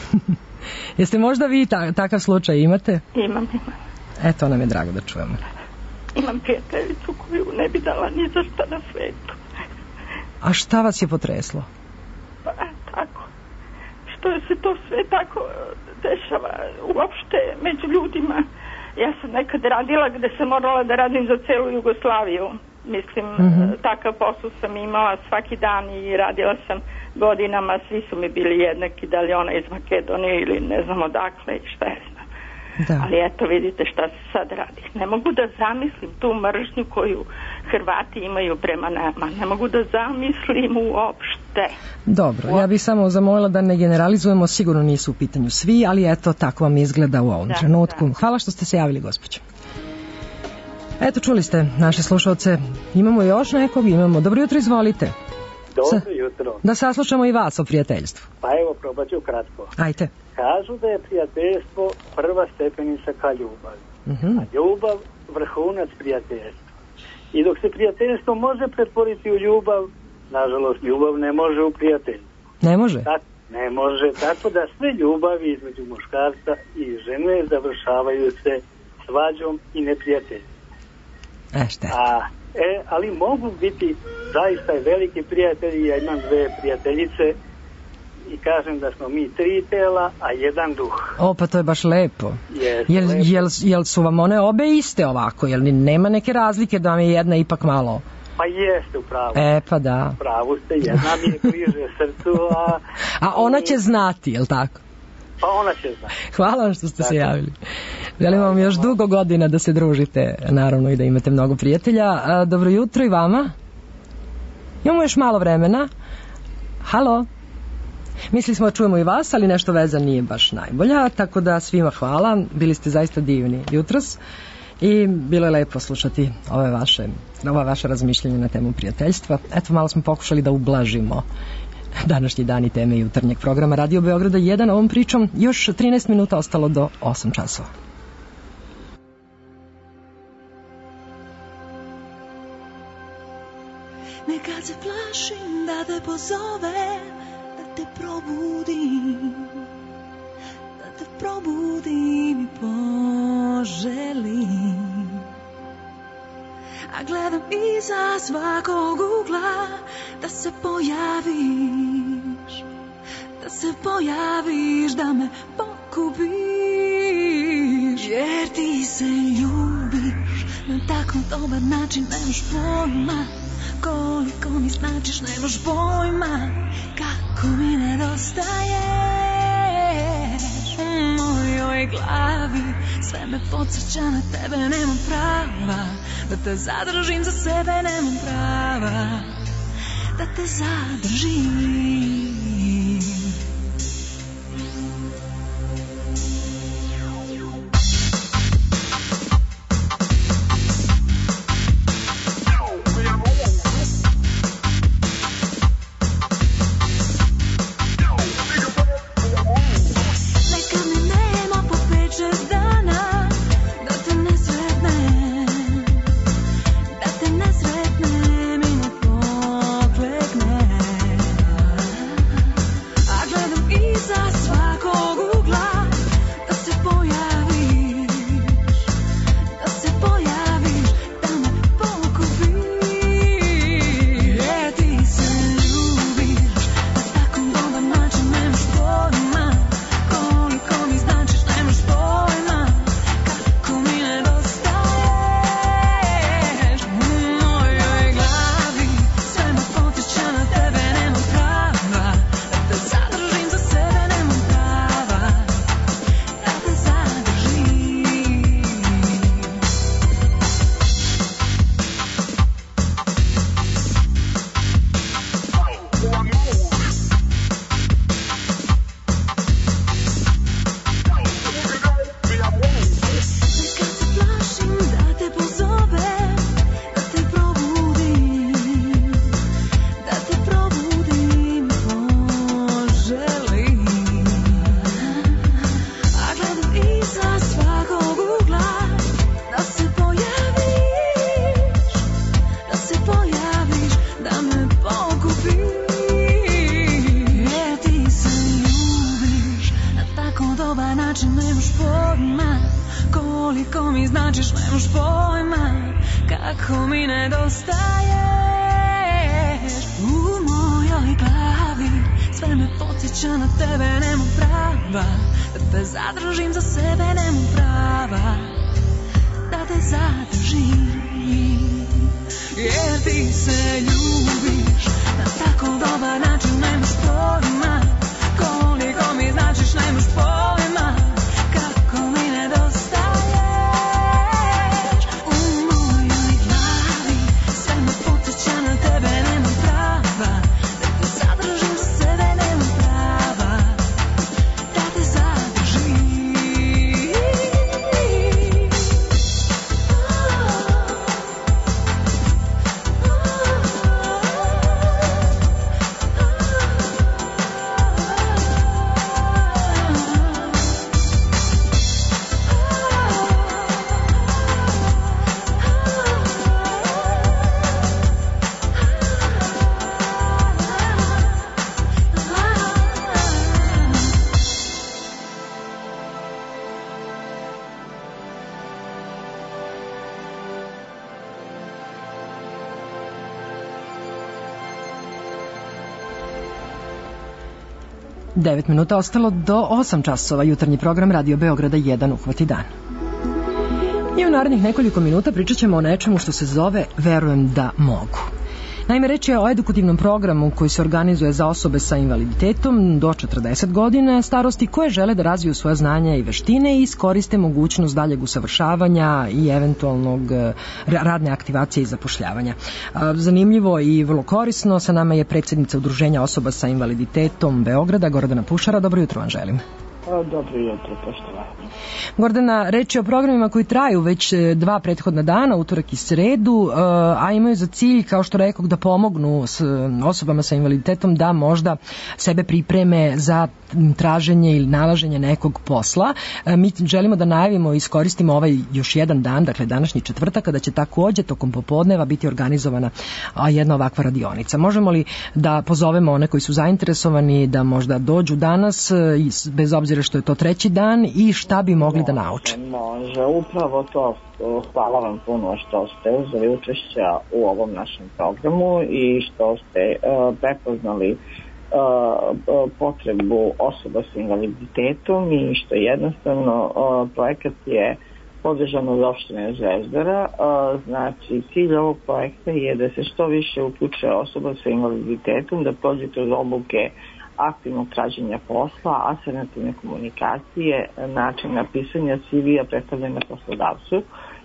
Jeste možda vi ta, takav slučaj imate? Imam, imam. Eto, nam je drago da čujemo. Imam prijateljicu koju ne bi dala ni za šta na svetu. A šta vas je potreslo? Pa tako. Što se to sve tako dešava uopšte među ljudima. Ja sam nekad radila gde sam morala da radim za celu Jugoslaviju. Mislim, mm-hmm. takav posao sam imala svaki dan i radila sam godinama. Svi su mi bili jednaki, da li ona iz Makedonije ili ne znam odakle i šta je znam. Da. Ali eto vidite šta se sad radi. Ne mogu da zamislim tu mržnju koju Hrvati imaju prema nama. Ne mogu da zamislim uopšte. Dobro, ja bih samo zamolila da ne generalizujemo, sigurno nisu u pitanju svi, ali eto, tako vam izgleda u ovom da, trenutku. Da. Hvala što ste se javili, gospođo. Eto, čuli ste naše slušalce. Imamo još nekog, imamo. Dobro jutro, izvolite. Dobro jutro. Da saslušamo i vas o prijateljstvu. Pa evo, probat ću kratko. Ajte. Kažu da je prijateljstvo prva stepenica ka ljubavi. Uh-huh. A ljubav vrhunac prijateljstva. I dok se prijateljstvo može pretvoriti u ljubav, nažalost, ljubav ne može u prijateljstvo. Ne može? Tak, ne može. Tako da sve ljubavi između muškarca i žene završavaju se svađom i neprijateljstvom. E, šta? A, e, ali mogu biti zaista veliki prijatelji. Ja imam dve prijateljice i kažem da smo mi tri tela, a jedan duh. O, pa to je baš lepo. Yes, jel, lepo. Jel, jel su vam one obe iste ovako? Jel nema neke razlike da vam je jedna ipak malo? Pa jeste, u pravu. E, pa da. U pravu ste, jedna mi je bliže srcu, a... A ona će znati, jel tako? Pa ona će znati. Hvala vam što ste tako se javili. Želim vam još dugo godina da se družite, naravno, i da imate mnogo prijatelja. Dobro jutro i vama. Imamo još malo vremena. Halo. Mislili smo da čujemo i vas, ali nešto veza nije baš najbolja, tako da svima hvala. Bili ste zaista divni jutros i bilo je lepo slušati ove vaše, ova vaše razmišljenje na temu prijateljstva. Eto, malo smo pokušali da ublažimo današnji dan i teme jutarnjeg programa Radio Beograda jedan. Ovom pričom još trinaest minuta ostalo do osam časova. Nekad se plašim da te pozovem, da te probudim, da te probudim i poželim. A gledam iza svakog ugla da se pojaviš, da se pojaviš, da me pokupiš. Jer ti se ljubiš na tako dobar način, nemaš pojma koliko mi značiš, nemaš pojma kako mi nedostaješ. U mojoj glavi sve me podsjeća na tebe, nemam prava da te zadržim za sebe, nemam prava da te zadržim. devet minuta ostalo do osam časova. Jutarnji program Radio Beograda jedan Uhvati dan. I u narednih nekoliko minuta pričat ćemo o nečemu što se zove Verujem da mogu. Naime, reč je o edukativnom programu koji se organizuje za osobe sa invaliditetom do četrdeset godina starosti koje žele da razviju svoje znanja i veštine i iskoriste mogućnost daljeg usavršavanja i eventualnog radne aktivacije i zapošljavanja. Zanimljivo i vrlo korisno, sa nama je predsjednica Udruženja osoba sa invaliditetom Beograda, Gordana Pušara. Dobro jutro vam želim. Dobro jutro, poštovanje. Gordana, reč je o programima koji traju već dva prethodna dana, utorak i sredu, a imaju za cilj, kao što rekao, da pomognu s osobama sa invaliditetom da možda sebe pripreme za traženje ili nalaženje nekog posla. Mi želimo da najavimo i iskoristimo ovaj još jedan dan, dakle današnji četvrtak, kada će takođe tokom popodneva biti organizovana jedna ovakva radionica. Možemo li da pozovemo one koji su zainteresovani da možda dođu danas, bez obzira što je to treći dan, i šta bi mogli da nauče? Može, upravo to. Hvala vam puno što ste uzeli učešća u ovom našem programu i što ste uh, prepoznali uh, potrebu osoba sa invaliditetom i što jednostavno uh, projekat je podržan od opštine Zvezdara. Uh, znači, cilj ovog projekta je da se što više uključe osoba sa invaliditetom, da prođe kroz obuke aktivnog traženja posla, asertivne komunikacije, načina pisanja C V-a predstavljanja poslodavcu.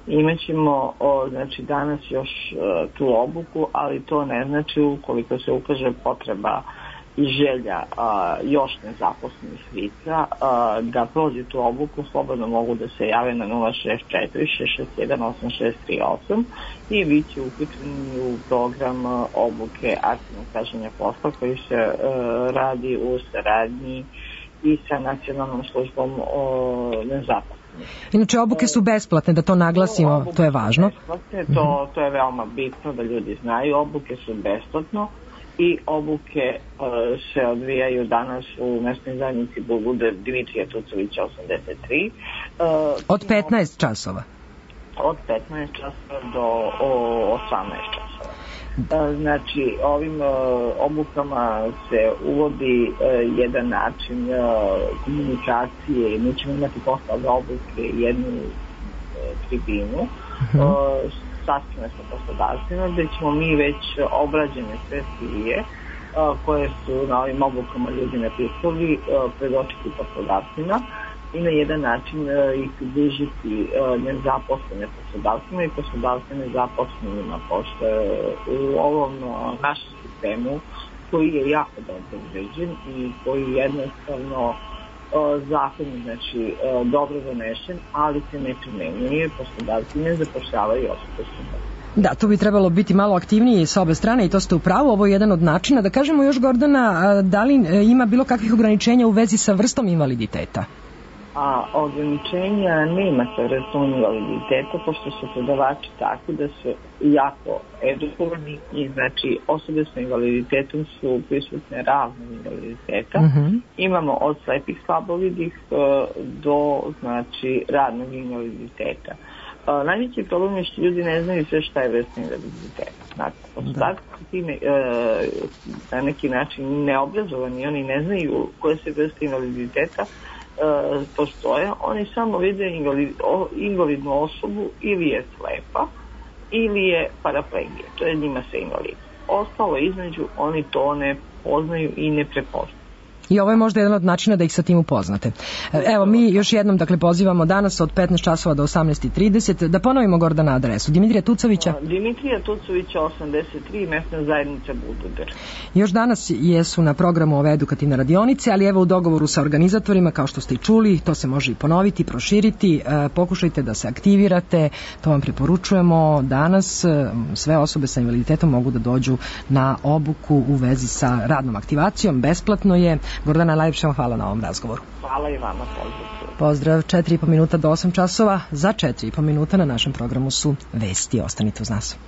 Imaćemo znači, danas još uh, tu obuku, ali to ne znači ukoliko se ukaže potreba i želja uh, još nezaposlenih lica uh, da prođe tu obuku, slobodno mogu da se jave na nula šest četiri šest šest jedan osam šest tri osam i vi će uključeni u program uh, obuke aktivnog traženja posla koji se uh, radi u saradnji i sa nacionalnom službom uh, nezaposlenih. Inače, obuke su besplatne, da to naglasimo, to je važno. Besplatne, to, to je veoma bitno da ljudi znaju, obuke su besplatno i obuke uh, se odvijaju danas u mesnoj zajednici Bulguder Dimitrija Tucovića osamdeset tri. Uh, od petnaest časova? Od petnaest časova do o, osamnaest časova. Uh, znači, ovim uh, obukama se uvodi uh, jedan način uh, komunikacije. Mi ćemo imati posla za obuke jednu uh, tribinu. Uh-huh. Uh, sastavne sa poslodavcima, gde ćemo mi već obrađene sve sije koje su na ovim obukama ljudi napisali predočiti poslodavcima i na jedan način ih bližiti nezaposlene poslodavcima i poslodavce nezaposlenima, pošto u ovom našem sistemu koji je jako dobro uređen i koji jednostavno zakon je znači dobro donešen, ali se ne primenjuje, poslodavci ne zapošljavaju osobe s invaliditetom. Da, tu bi trebalo biti malo aktivniji sa obe strane i to ste u pravu, ovo je jedan od načina. Da kažemo još, Gordana, da li ima bilo kakvih ograničenja u vezi sa vrstom invaliditeta? A ograničenja nema sa vrstom invaliditeta, pošto su predavači tako da su jako edukovani i znači osobe sa invaliditetom su prisutne raznog invaliditeta. Uh-huh. Imamo od slepih slabovidih do znači radnog invaliditeta. Uh, najveći problem je što ljudi ne znaju sve šta je vrsta invaliditeta. Znači, poslodavci su ti ne, uh, na neki način neobrazovani, oni ne znaju koje se vrste invaliditeta uh, postoje, oni samo vide invalid, o, invalidnu osobu ili je slepa ili je paraplegija, to je njima se invalid. Ostalo između, oni to ne poznaju i ne prepoznaju. I ovo je možda jedan od načina da ih sa tim upoznate. Evo, mi još jednom dakle pozivamo danas od petnaest časova do osamnaest i trideset. Da ponovimo, Gordana, adresu. Dimitrija Tucovića? Dimitrija Tucovića osamdeset tri, mesna zajednica Bulguder. Još danas jesu na programu ove edukativne radionice, ali evo u dogovoru sa organizatorima, kao što ste i čuli, to se može i ponoviti, proširiti. Pokušajte da se aktivirate, to vam preporučujemo danas. Sve osobe sa invaliditetom mogu da dođu na obuku u vezi sa radnom aktivacijom. Besplatno je. Gordana, najljepše vam hvala na ovom razgovoru. Hvala i vama, pozdrav. Pozdrav, četiri i po minuta do osam časova. Za četiri i po minuta na našem programu su vesti. Ostanite uz nas.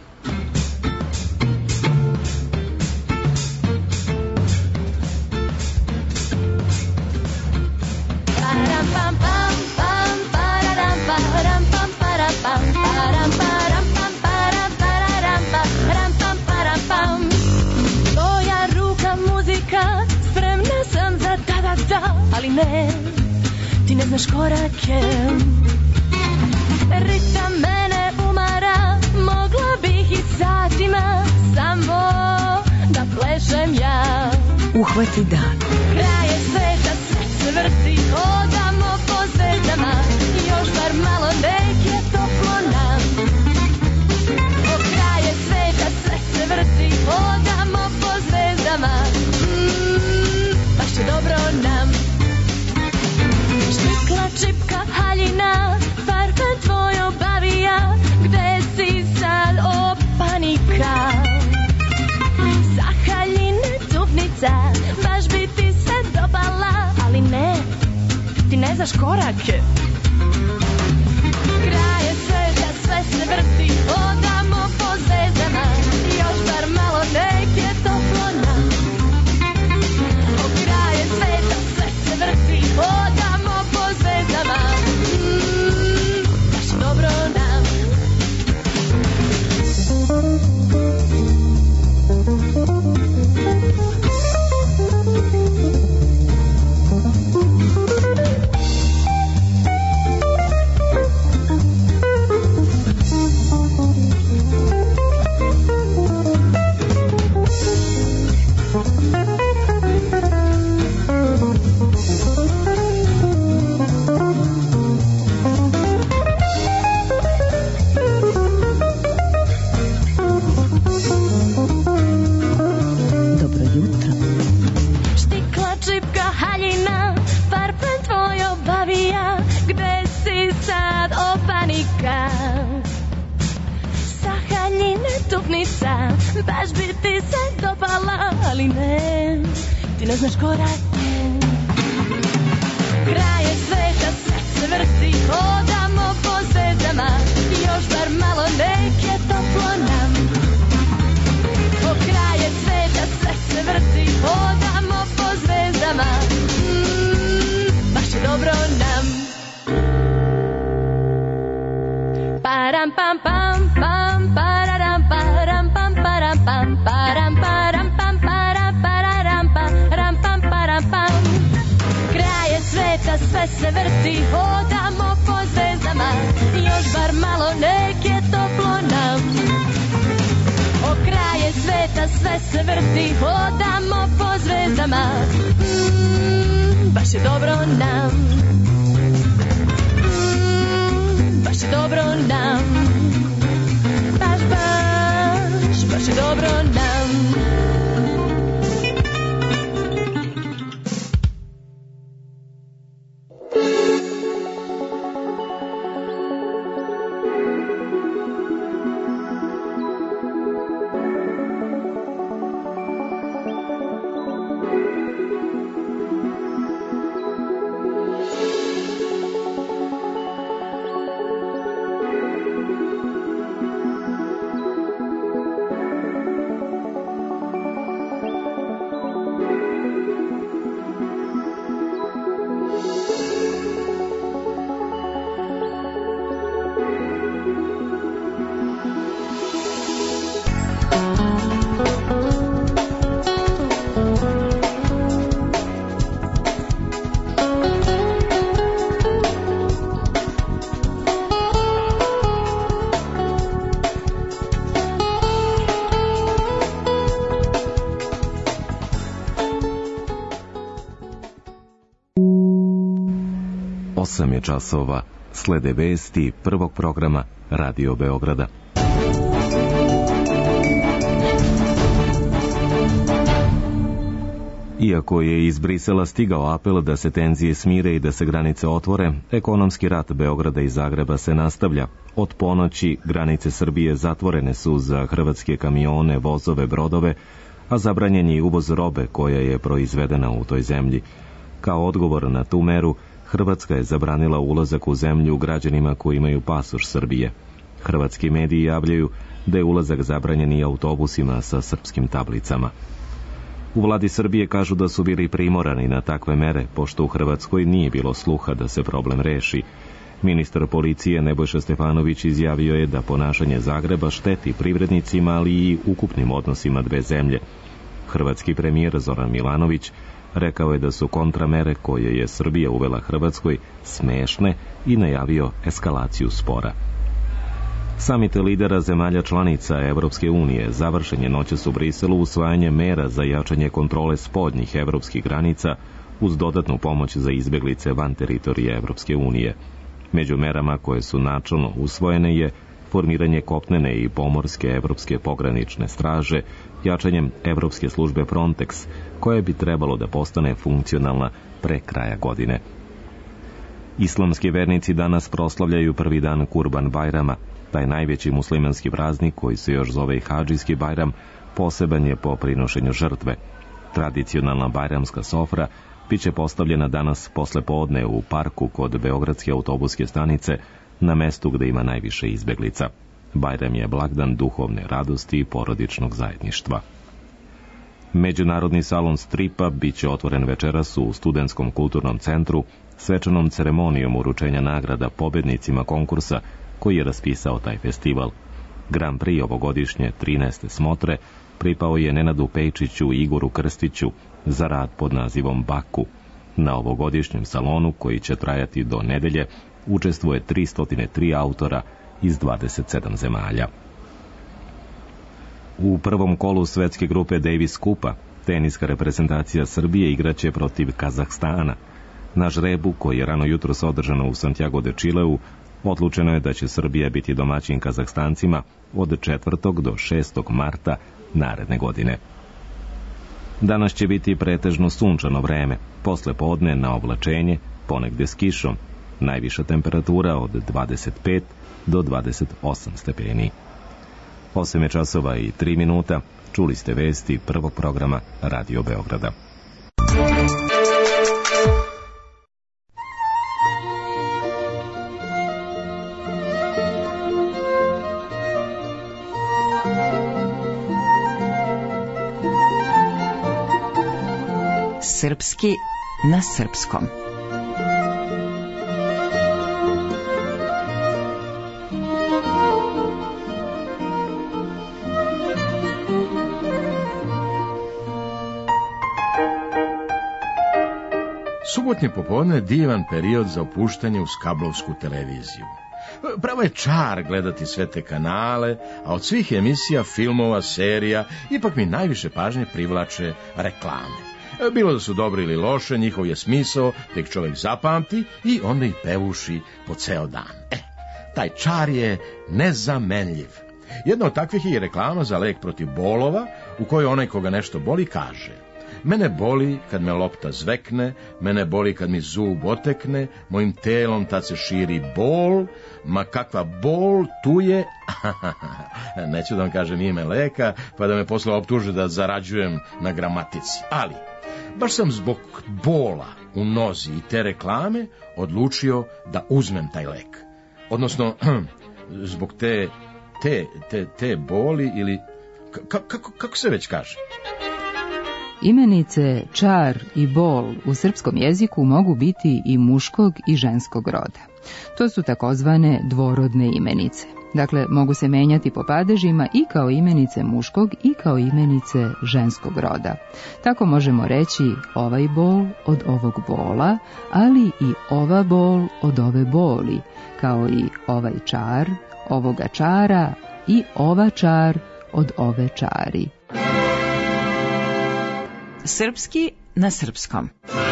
Tvoja ruka muzika, spremna sam za tada ne, ti ne znaš korake. Ritam mene umara, mogla bih i satima samo da plešem ja. Uhvati dan. Kraj je sveta, sve se vrti, hodamo po zvezdama, još bar malo nek je toplo nam. O kraj je sveta, sve se vrti, hodamo po zvezdama, mm, baš je dobro nam. Štikla, čipka, haljina, parfem tvoj obavija, gde si sad, o panika. Sa haljine tupnica, baš bi ti se dopala, ali ne, ti ne znaš korake. Kraj je sveta, sve se vrti, odamo po zvezdama, još bar malo nek je toplo nam. O kraj je sveta, sve se vrti, odamo po zvezdama, mm, baš je dobro nam. Baš bi ti se dopala, ali ne, ti ne znaš korake. Kraj je sveta, sve se vrti, hodamo po zvezdama, još bar malo nek je toplo nam. O kraj je sveta, sve se vrti, hodamo po zvezdama, mm, baš je dobro nam. Param pam pam pam pararam param pam param pam param param pam para pararam param pam param pam. Kraj je sveta, sve se vrti, hodamo po zvezdama, još bar malo nek je toplo nam. O kraj je sveta, sve se vrti, hodamo po zvezdama, mm, baš je dobro nam. Baš je dobro nam, baš, baš, baš je dobro nam. osam je časova, slede vesti prvog programa Radio Beograda. Iako je iz Brisela stigao apel da se tenzije smire i da se granice otvore, ekonomski rat Beograda i Zagreba se nastavlja. Od ponoći granice Srbije zatvorene su za hrvatske kamione, vozove, brodove, a zabranjen je uvoz robe koja je proizvedena u toj zemlji. Kao odgovor na tu meru, Hrvatska je zabranila ulazak u zemlju građanima koji imaju pasoš Srbije. Hrvatski mediji javljaju da je ulazak zabranjen i autobusima sa srpskim tablicama. U vladi Srbije kažu da su bili primorani na takve mere, pošto u Hrvatskoj nije bilo sluha da se problem reši. Ministar policije Nebojša Stefanović izjavio je da ponašanje Zagreba šteti privrednicima, ali i ukupnim odnosima dve zemlje. Hrvatski premijer Zoran Milanović Rekao je da su kontramere koje je Srbija uvela Hrvatskoj smešne i najavio eskalaciju spora. Samit lidera zemalja članica Evropske unije završen je noćas u Briselu usvajanjem mera za jačanje kontrole spoljnih evropskih granica uz dodatnu pomoć za izbeglice van teritorije Evropske unije. Među merama koje su načelno usvojene je formiranje kopnene i pomorske evropske pogranične straže, jačanjem evropske službe Frontex, koja bi trebalo da postane funkcionalna pre kraja godine. Islamski vernici danas proslavljaju prvi dan Kurban Bajrama. Taj najveći muslimanski praznik, koji se još zove i Hadžijski Bajram, poseban je po prinošenju žrtve. Tradicionalna bajramska sofra biće postavljena danas posle podne u parku kod Beogradske autobuske stanice, na mestu gde ima najviše izbeglica. Bajram je blagdan duhovne radosti i porodičnog zajedništva. Međunarodni salon stripa biće otvoren večeras u Studentskom kulturnom centru svečanom ceremonijom uručenja nagrada pobednicima konkursa koji je raspisao taj festival. Grand Prix ovogodišnje trinaeste smotre pripao je Nenadu Pejčiću i Igoru Krstiću za rad pod nazivom Baku. Na ovogodišnjem salonu, koji će trajati do nedelje, učestvuje tristo tri autora iz dvadeset sedam zemalja. U prvom kolu svetske grupe Davis Kupa teniska reprezentacija Srbije igraće protiv Kazahstana. Na žrebu, koji je rano jutros održano u Santiago de Chileu, odlučeno je da će Srbija biti domaćin Kazahstancima od četvrtog do šestog marta naredne godine. Danas će biti pretežno sunčano vreme, posle podne na oblačenje, ponegde s kišom, najviša temperatura od dvadeset pet do dvadeset osam stepeni. osam je časova i tri minuta, čuli ste vesti prvog programa Radio Beograda. Srpski na srpskom. Subotnje popodne je divan period za opuštanje uz kablovsku televiziju. Pravo je čar gledati sve te kanale, a od svih emisija, filmova, serija, ipak mi najviše pažnje privlače reklame. Bilo da su dobri ili loše, njihov je smisao, tek čovjek zapamti i onda ih pevuši po ceo dan. E, taj čar je nezamenljiv. Jedna od takvih je reklama za lek protiv bolova, u kojoj onaj koga nešto boli kaže: mene boli kad me lopta zvekne, mene boli kad mi zub otekne, mojim telom tad se širi bol, ma kakva bol tu je... Neću da vam kažem ime leka, pa da me posle optuže da zarađujem na gramatici. Ali, baš sam zbog bola u nozi i te reklame odlučio da uzmem taj lek. Odnosno, zbog te, te, te, te boli ili... Kako, kako se već kaže? Imenice čar i bol u srpskom jeziku mogu biti i muškog i ženskog roda. To su takozvane dvorodne imenice. Dakle, mogu se menjati po padežima i kao imenice muškog i kao imenice ženskog roda. Tako možemo reći ovaj bol od ovog bola, ali i ova bol od ove boli, kao i ovaj čar, ovoga čara i ova čar od ove čari. Srpski na srpskom.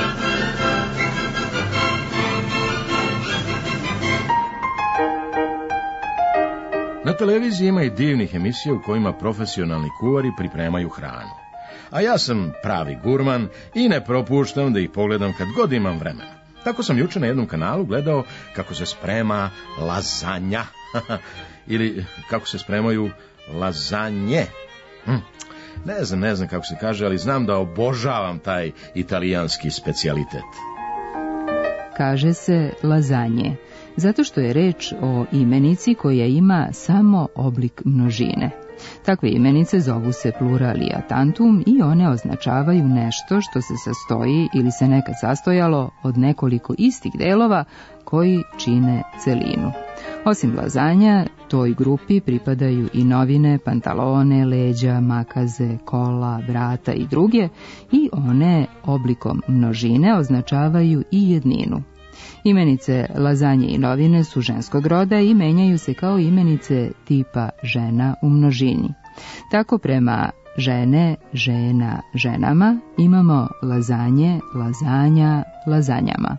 Na televiziji ima i divnih emisija u kojima profesionalni kuvari pripremaju hranu. A ja sam pravi gurman i ne propuštam da ih pogledam kad god imam vremena. Tako sam juče na jednom kanalu gledao kako se sprema lazanja. Ili kako se spremaju lazanje. Hm. Ne znam, ne znam kako se kaže, ali znam da obožavam taj italijanski specijalitet. Kaže se lazanje, zato što je reč o imenici koja ima samo oblik množine. Takve imenice zovu se pluralia tantum i one označavaju nešto što se sastoji ili se nekad sastojalo od nekoliko istih delova koji čine celinu. Osim lazanja, toj grupi pripadaju i novine, pantalone, leđa, makaze, kola, vrata i druge, i one oblikom množine označavaju i jedninu. Imenice lazanje i novine su ženskog roda i menjaju se kao imenice tipa žena u množini. Tako prema žene, žena, ženama imamo lazanje, lazanja, lazanjama.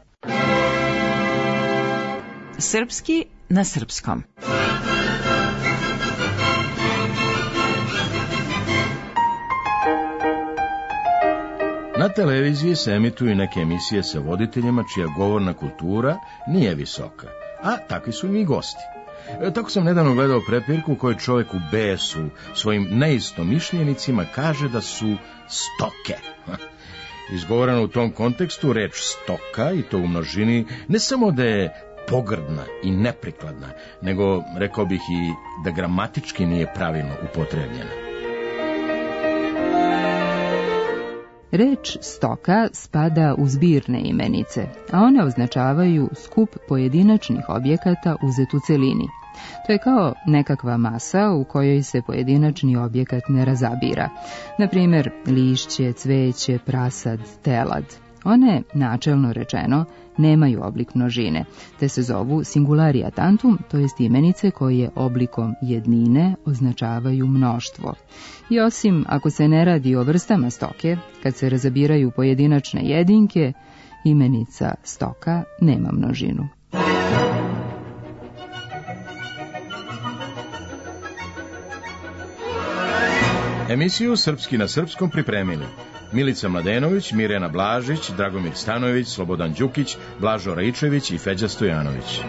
Srpski na srpskom. Na televiziji se emituju neke emisije sa voditeljima čija govorna kultura nije visoka, a takvi su i gosti. E, tako sam nedavno gledao prepirku u kojoj čovjek u besu svojim neistomišljenicima kaže da su stoke. Izgovoreno u tom kontekstu reč stoka, i to u množini, ne samo da je pogrdna i neprikladna, nego rekao bih i da gramatički nije pravilno upotrebljena. Reč stoka spada u zbirne imenice, a one označavaju skup pojedinačnih objekata uzet u celini. To je kao nekakva masa u kojoj se pojedinačni objekat ne razabira. Na primjer, lišće, cveće, prasad, telad. One, načelno rečeno, nemaju oblik množine, te se zovu singularia tantum, to jest imenice koje oblikom jednine označavaju mnoštvo. I osim ako se ne radi o vrstama stoke, kad se razabiraju pojedinačne jedinke, imenica stoka nema množinu. Emisiju Srpski na srpskom pripremili Milica Mladenović, Mirjana Blažić, Dragomir Stanojević, Slobodan Đukić, Blažo Raičević i Feđa Stojanović.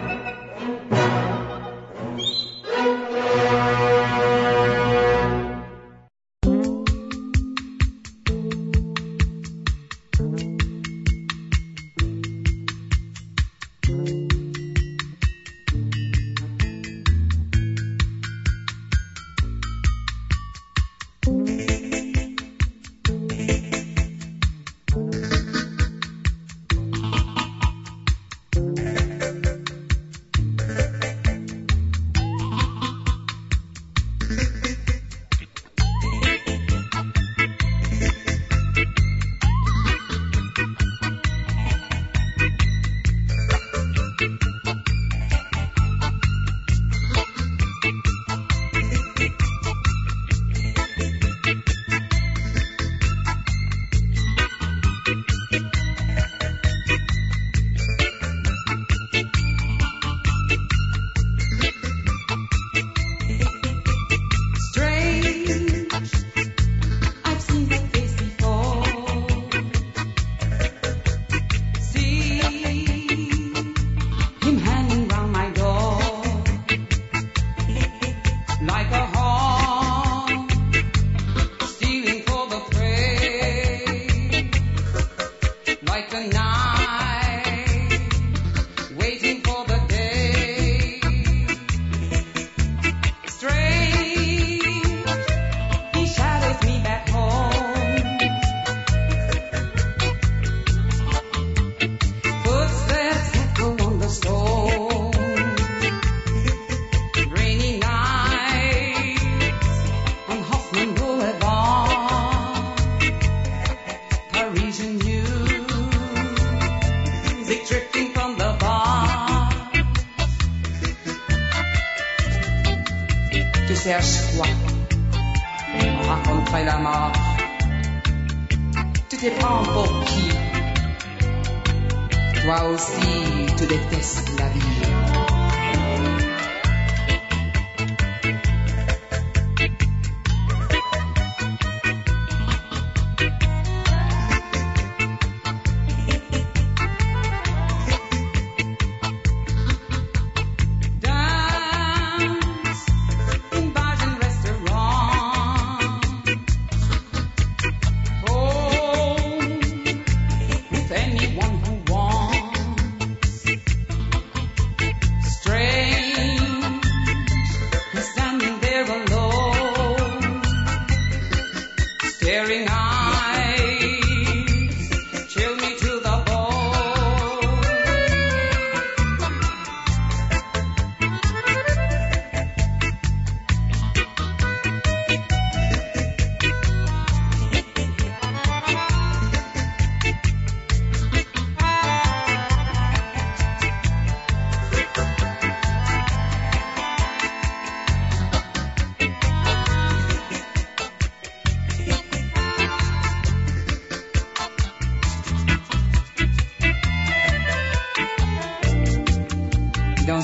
cherches quoi? On raconterait la mort. Tu te prends pour qui? Toi aussi, tu détestes la vie.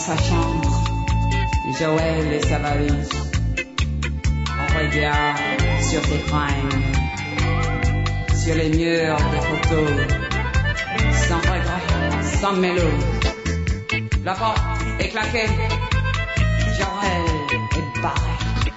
sa chambre, Joël et sa valise. On regarde sur tes fringues, sur les murs des photos, sans regret, sans mélo. La porte est claquée, Joël est barré.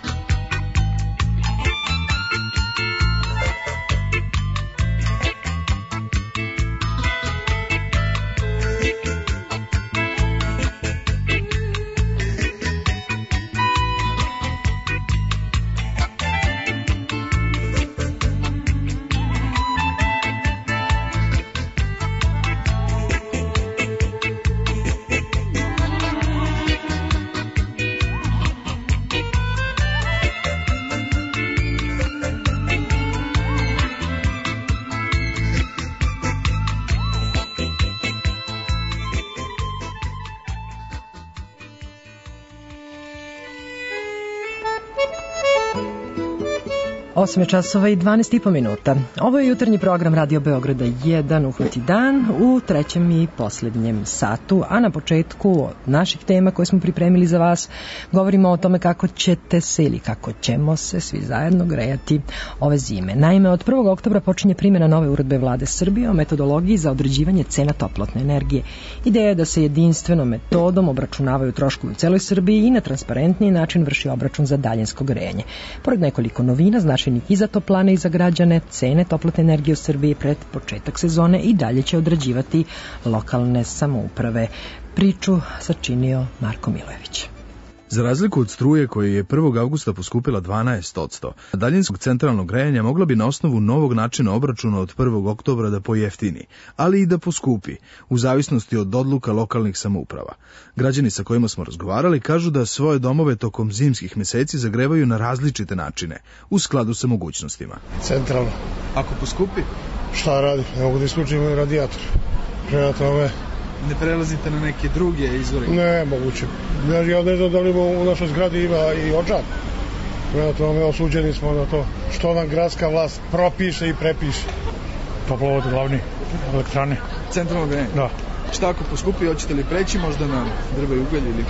osam časova i dvanaest i po minuta. Ovo je jutarnji program Radio Beograda jedan, Uhvati dan, u trećem i posljednjem satu, a na početku naših tema koje smo pripremili za vas govorimo o tome kako ćete se ili kako ćemo se svi zajedno grejati ove zime. Naime, od prvog oktobra počinje primjena nove uredbe Vlade Srbije o metodologiji za određivanje cena toplotne energije. Ideja je da se jedinstvenom metodom obračunavaju troškovi u celoj Srbiji i na transparentniji način vrši obračun za daljinsko grejanje. Pored nekoliko novina, značajnih i za toplane i za građane, cene toplotne energije u Srbiji pred početak sezone i dalje će određivati lokalne samouprave. Priču sačinio Marko Milojević. Za razliku od struje koja je prvog avgusta poskupila dvanaest posto, daljinskog centralnog grejanja mogla bi na osnovu novog načina obračuna od prvog oktobra da pojeftini, ali i da poskupi, u zavisnosti od odluka lokalnih samouprava. Građani sa kojima smo razgovarali kažu da svoje domove tokom zimskih meseci zagrevaju na različite načine, u skladu sa mogućnostima. Centralno. Ako poskupi? Šta radi? Ne mogu da isključim moj radijator. Prema tome... Ne prelazite na neke druge izvore? Ne, moguće. Ja ne znam da li u našoj zgradi ima i odžar. Prema tome osuđeni smo na to što nam gradska vlast propiše i prepiše. Toplovod glavni, elektrane. Centralno grejanje? Da. Šta ako poskupi, hoćete li preći možda na drva i ugalj ili?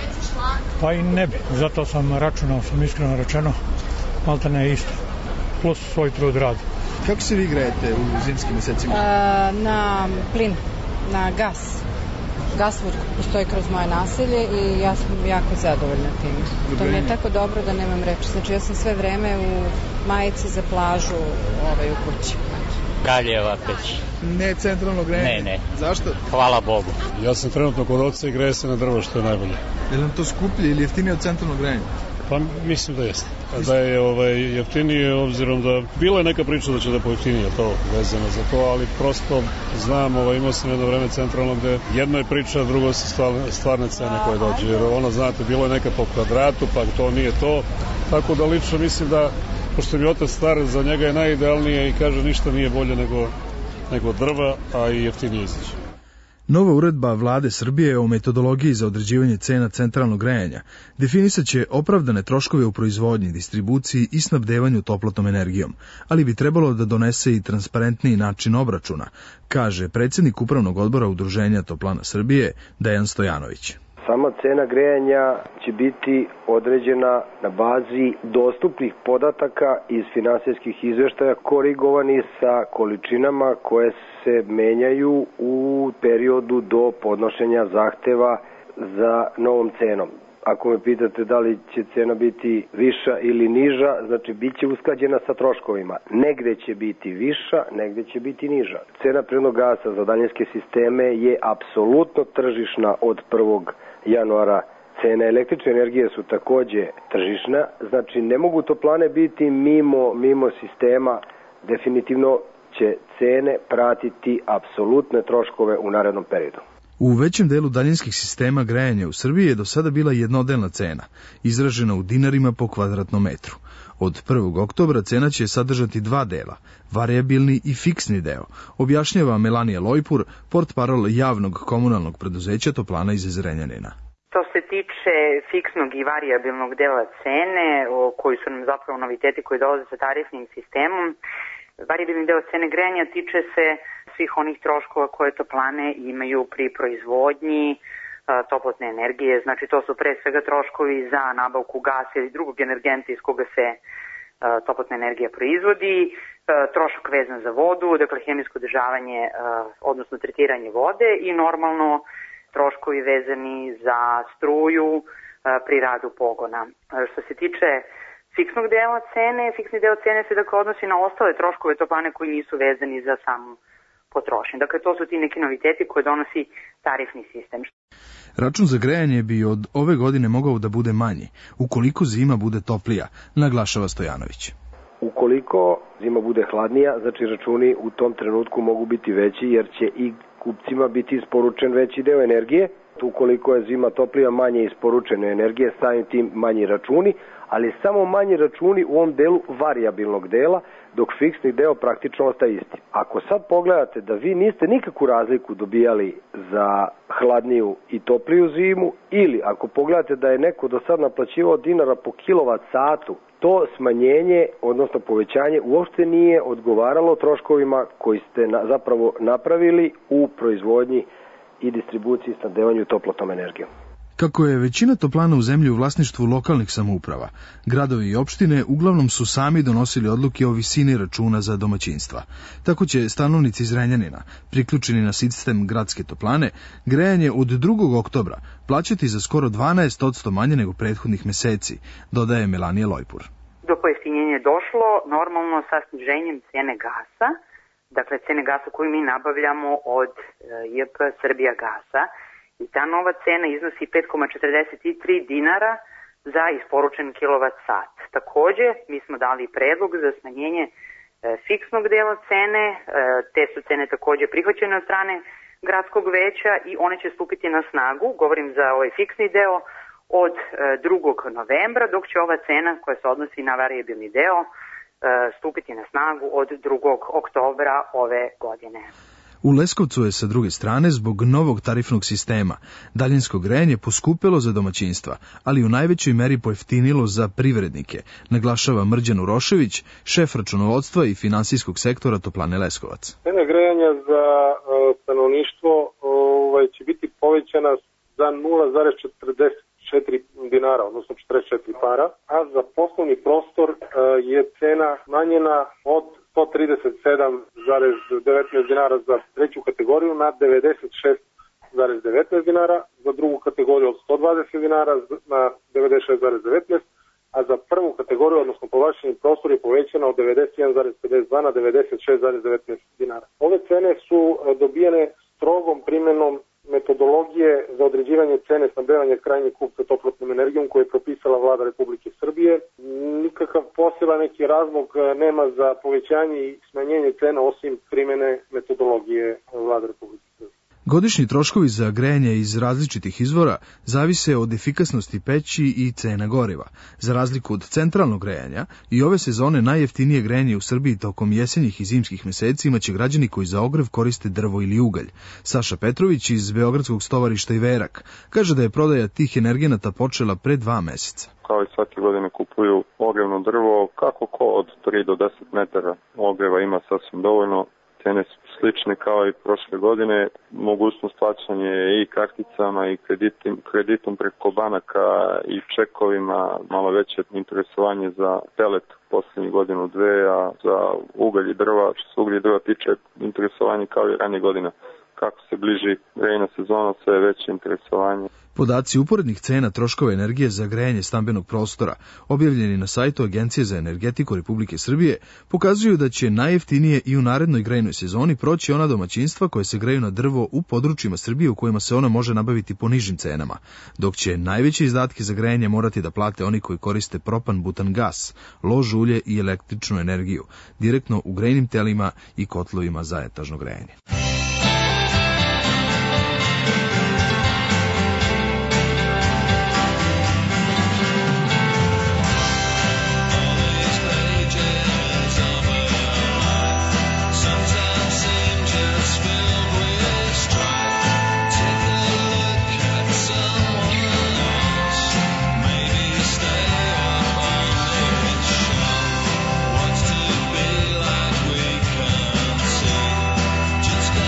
Pa i ne bi, zato sam računao, sam iskreno rečeno, malta ne isto. Plus svoj trud radi. Kako se vi grejete u zimskim mesecima? A, na plin, na gas. Gasvod postoji kroz moje naselje i ja sam jako zadovoljna tim. To mi je tako dobro da nemam reči. Znači ja sam sve vreme u majici za plažu ovaj, u kući. Galjeva peć. Ne centralno grejanje? Ne, ne. Zašto? Hvala Bogu. Ja sam trenutno kod oca i greje se na drvo, što je najbolje. Je li nam to skuplje ili jeftinije od centralnog grejanja? Pa mislim da jeste. Da je ovaj, jeftinije, obzirom da bila je neka priča da će da pojeftinije to vezano za to, ali prosto znam, ovaj, imao sam jedno vreme centralno gde jedno je priča, drugo su stvarne, stvarne cene koje dođe, jer ono, znate, bilo je neka po kvadratu, pa to nije to, tako da lično mislim da, pošto mi otac star, za njega je najidealnije i kaže ništa nije bolje nego, nego drva, a i jeftinije izađe. Nova uredba Vlade Srbije o metodologiji za određivanje cena centralnog grejanja definisat će opravdane troškove u proizvodnji, distribuciji i snabdevanju toplotnom energijom, ali bi trebalo da donese i transparentniji način obračuna, kaže predsjednik Upravnog odbora Udruženja Toplana Srbije Dejan Stojanović. Sama cena grejanja će biti određena na bazi dostupnih podataka iz finansijskih izveštaja korigovani sa količinama koje se menjaju u periodu do podnošenja zahteva za novom cenom. Ako me pitate da li će cena biti viša ili niža, znači bit će usklađena sa troškovima. Negde će biti viša, negde će biti niža. Cena prirodnog gasa za daljinske sisteme je apsolutno tržišna od prvog januara. Cene električne energije su takođe tržišna, znači ne mogu toplane biti mimo, mimo sistema, definitivno će cene pratiti apsolutne troškove u narednom periodu. U većem delu daljinskih sistema grejanja u Srbiji je do sada bila jednodelna cena, izražena u dinarima po kvadratnom metru. Od prvog oktobra cena će sadržati dva dela, varijabilni i fiksni deo, objašnjava Melanija Lojpur, portparol javnog komunalnog preduzeća Toplana iz Zrenjanina. To se tiče fiksnog i varijabilnog dela cene, koji su nam zapravo noviteti koji dolaze sa tarifnim sistemom. Varijabilni deo cene grejanja tiče se svih onih troškova koje toplane imaju pri proizvodnji, toplotne energije. Znači to su pre svega troškovi za nabavku gasa ili drugog energenta iz koga se toplotna energija proizvodi, trošak vezan za vodu, dakle hemijsko održavanje, odnosno tretiranje vode i normalno troškovi vezani za struju pri radu pogona. Što se tiče fiksnog dela cene, fiksni deo cene se dakle odnosi na ostale troškove toplane koji nisu vezani za samu potrošnju. Dakle, to su ti neki noviteti koje donosi tarifni sistem. Račun za grejanje bi od ove godine mogao da bude manji, ukoliko zima bude toplija, naglašava Stojanović. Ukoliko zima bude hladnija, znači računi u tom trenutku mogu biti veći, jer će i kupcima biti isporučen veći deo energije. Ukoliko je zima toplija, manje isporučene energije, samim tim manji računi, ali samo manji računi u ovom delu varijabilnog dela, dok fiksni deo praktično ostaje isti. Ako sad pogledate da vi niste nikakvu razliku dobijali za hladniju i topliju zimu, ili ako pogledate da je neko do sad naplaćivao dinara po kilovat satu, to smanjenje, odnosno povećanje, uopšte nije odgovaralo troškovima koji ste na, zapravo napravili u proizvodnji i distribuciji i snabdevanju toplotnom energijom. Kako je većina toplana u zemlji u vlasništvu lokalnih samouprava, gradovi i opštine uglavnom su sami donosili odluke o visini računa za domaćinstva. Tako će stanovnici Zrenjanina, priključeni na sistem gradske toplane, grejanje od drugog oktobra plaćati za skoro dvanaest posto manje nego prethodnih meseci, dodaje Melanija Lojpur. Do pojeftinjenja je došlo normalno sa sniženjem cene gasa, dakle cene gasa koju mi nabavljamo od J P Srbija gasa, i ta nova cena iznosi pet zarez četrdeset tri dinara za isporučen kilovat sat. Takođe, mi smo dali predlog za smanjenje e, fiksnog dela cene, e, te su cene takođe prihvaćene od strane gradskog veća i one će stupiti na snagu, govorim za ovaj fiksni deo, od e, drugog novembra, dok će ova cena koja se odnosi na varijabilni deo e, stupiti na snagu od drugog oktobra ove godine. U Leskovcu je sa druge strane zbog novog tarifnog sistema daljinsko grejanje poskupelo za domaćinstva, ali u najvećoj meri pojeftinilo za privrednike, naglašava Mrđan Urošević, šef računovodstva i finansijskog sektora Toplane Leskovac. Cena grejanja za uh, stanovništvo ovaj, će biti povećana za nula zarez četrdeset četiri dinara, odnosno četrdeset četiri para, a za poslovni prostor uh, je cena manjena od sto trideset sedam zarez devetnaest dinara za treću kategoriju na devedeset šest zarez devetnaest dinara, za drugu kategoriju od sto dvadeset dinara na devedeset šest zarez devetnaest, a za prvu kategoriju, odnosno povlašćeni prostor je povećana od devedeset jedan zarez pedeset dva na devedeset šest zarez devetnaest dinara. Ove cene su dobijene strogom primenom metodologije za određivanje cene snabdevanja krajnjeg kupca toplotnom energijom koju je propisala Vlada Republike Srbije. Nikakav poseban neki razlog nema za povećanje i smanjenje cena osim primene metodologije Vlade Republike Srbije. Godišnji troškovi za grejanje iz različitih izvora zavise od efikasnosti peći i cena goriva. Za razliku od centralnog grejanja, i ove sezone najjeftinije grejanje u Srbiji tokom jesenjih i zimskih meseci imaće građani koji za ogrev koriste drvo ili ugalj. Saša Petrović iz Beogradskog stovarišta Iverak kaže da je prodaja tih energenata počela pre dva meseca. Kao i svake godine kupuju ogrevno drvo, kako ko od tri do deset metara ogreva ima sasvim dovoljno. Cene su slične kao i prošle godine, mogućnost plaćanja i karticama i kreditim, kreditom preko banaka i čekovima, malo veće interesovanje za pelet poslednjih godinu dve, a za ugalj i drva, što se ugalj i drva tiče, interesovanje kao i ranije godina. Kako se bliži grejna sezona, sve je veće interesovanje. Podaci uporednih cena troškova energije za grejanje stambenog prostora, objavljeni na sajtu Agencije za energetiku Republike Srbije, pokazuju da će najjeftinije i u narednoj grejnoj sezoni proći ona domaćinstva koje se greju na drvo u područjima Srbije u kojima se ona može nabaviti po nižim cenama, dok će najveće izdatke za grejanje morati da plate oni koji koriste propan, butan gas, lož ulje i električnu energiju, direktno u grejnim telima i kotlovima za etažno grejanje. Just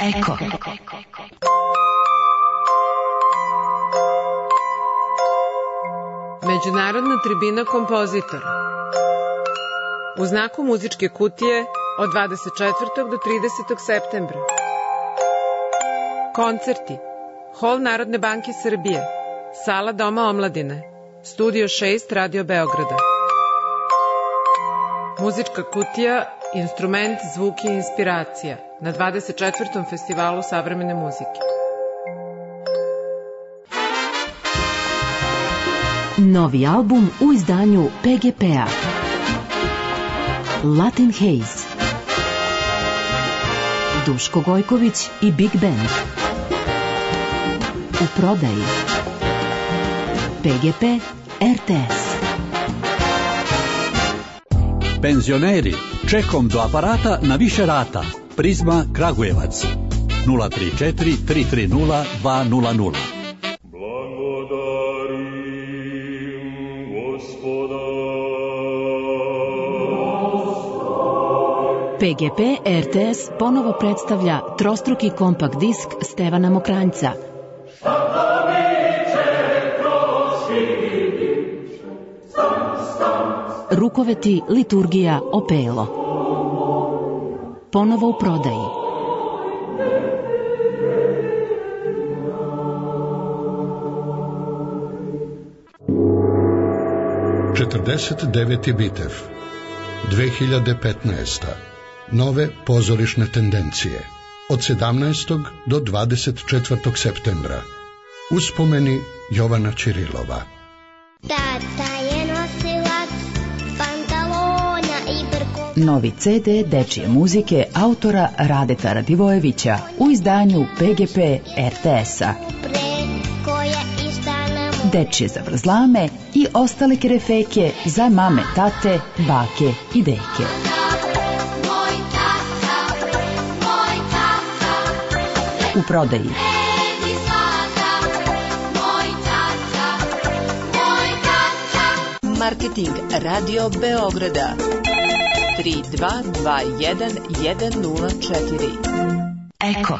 Eko. Međunarodna tribina kompozitora. U znaku muzičke kutije od dvadeset četvrtog do tridesetog septembra. Koncerti. Hol Narodne banke Srbije. Sala Doma omladine. Studio šest Radio Beograda. Muzička kutija, instrument, zvuk i inspiracija na dvadeset četvrtom festivalu savremene muzike. Novi album u izdanju P G P-a. Latin Haze. Duško Gojković i Big Band. U prodaji. P G P R T S. Penzioneri, čekom do aparata na više rata. Prizma Kragujevac. nula tri četiri tri tri nula dva nula nula. P G P R T S ponovo predstavlja trostruki kompakt disk Stevana Mokranjca. Rukoveti liturgija Opelo. Ponovo u prodaji. četrdeset deveti Bitev, dve hiljade petnaesta. Nove pozorišne tendencije. Od sedamnaestog do dvadeset četvrtog septembra. Uspomeni Jovana Ćirilova. Tata je nosilac pantalona i brko. Novi C D dečije muzike autora Radeta Radivojevića u izdanju P G P R T S-a. Dečije zavrzlame i ostale kerefeke za mame, tate, bake i deke. U prodaji. Marketing Radio Beograda tri dva dva jedan jedan nula četiri. Eko.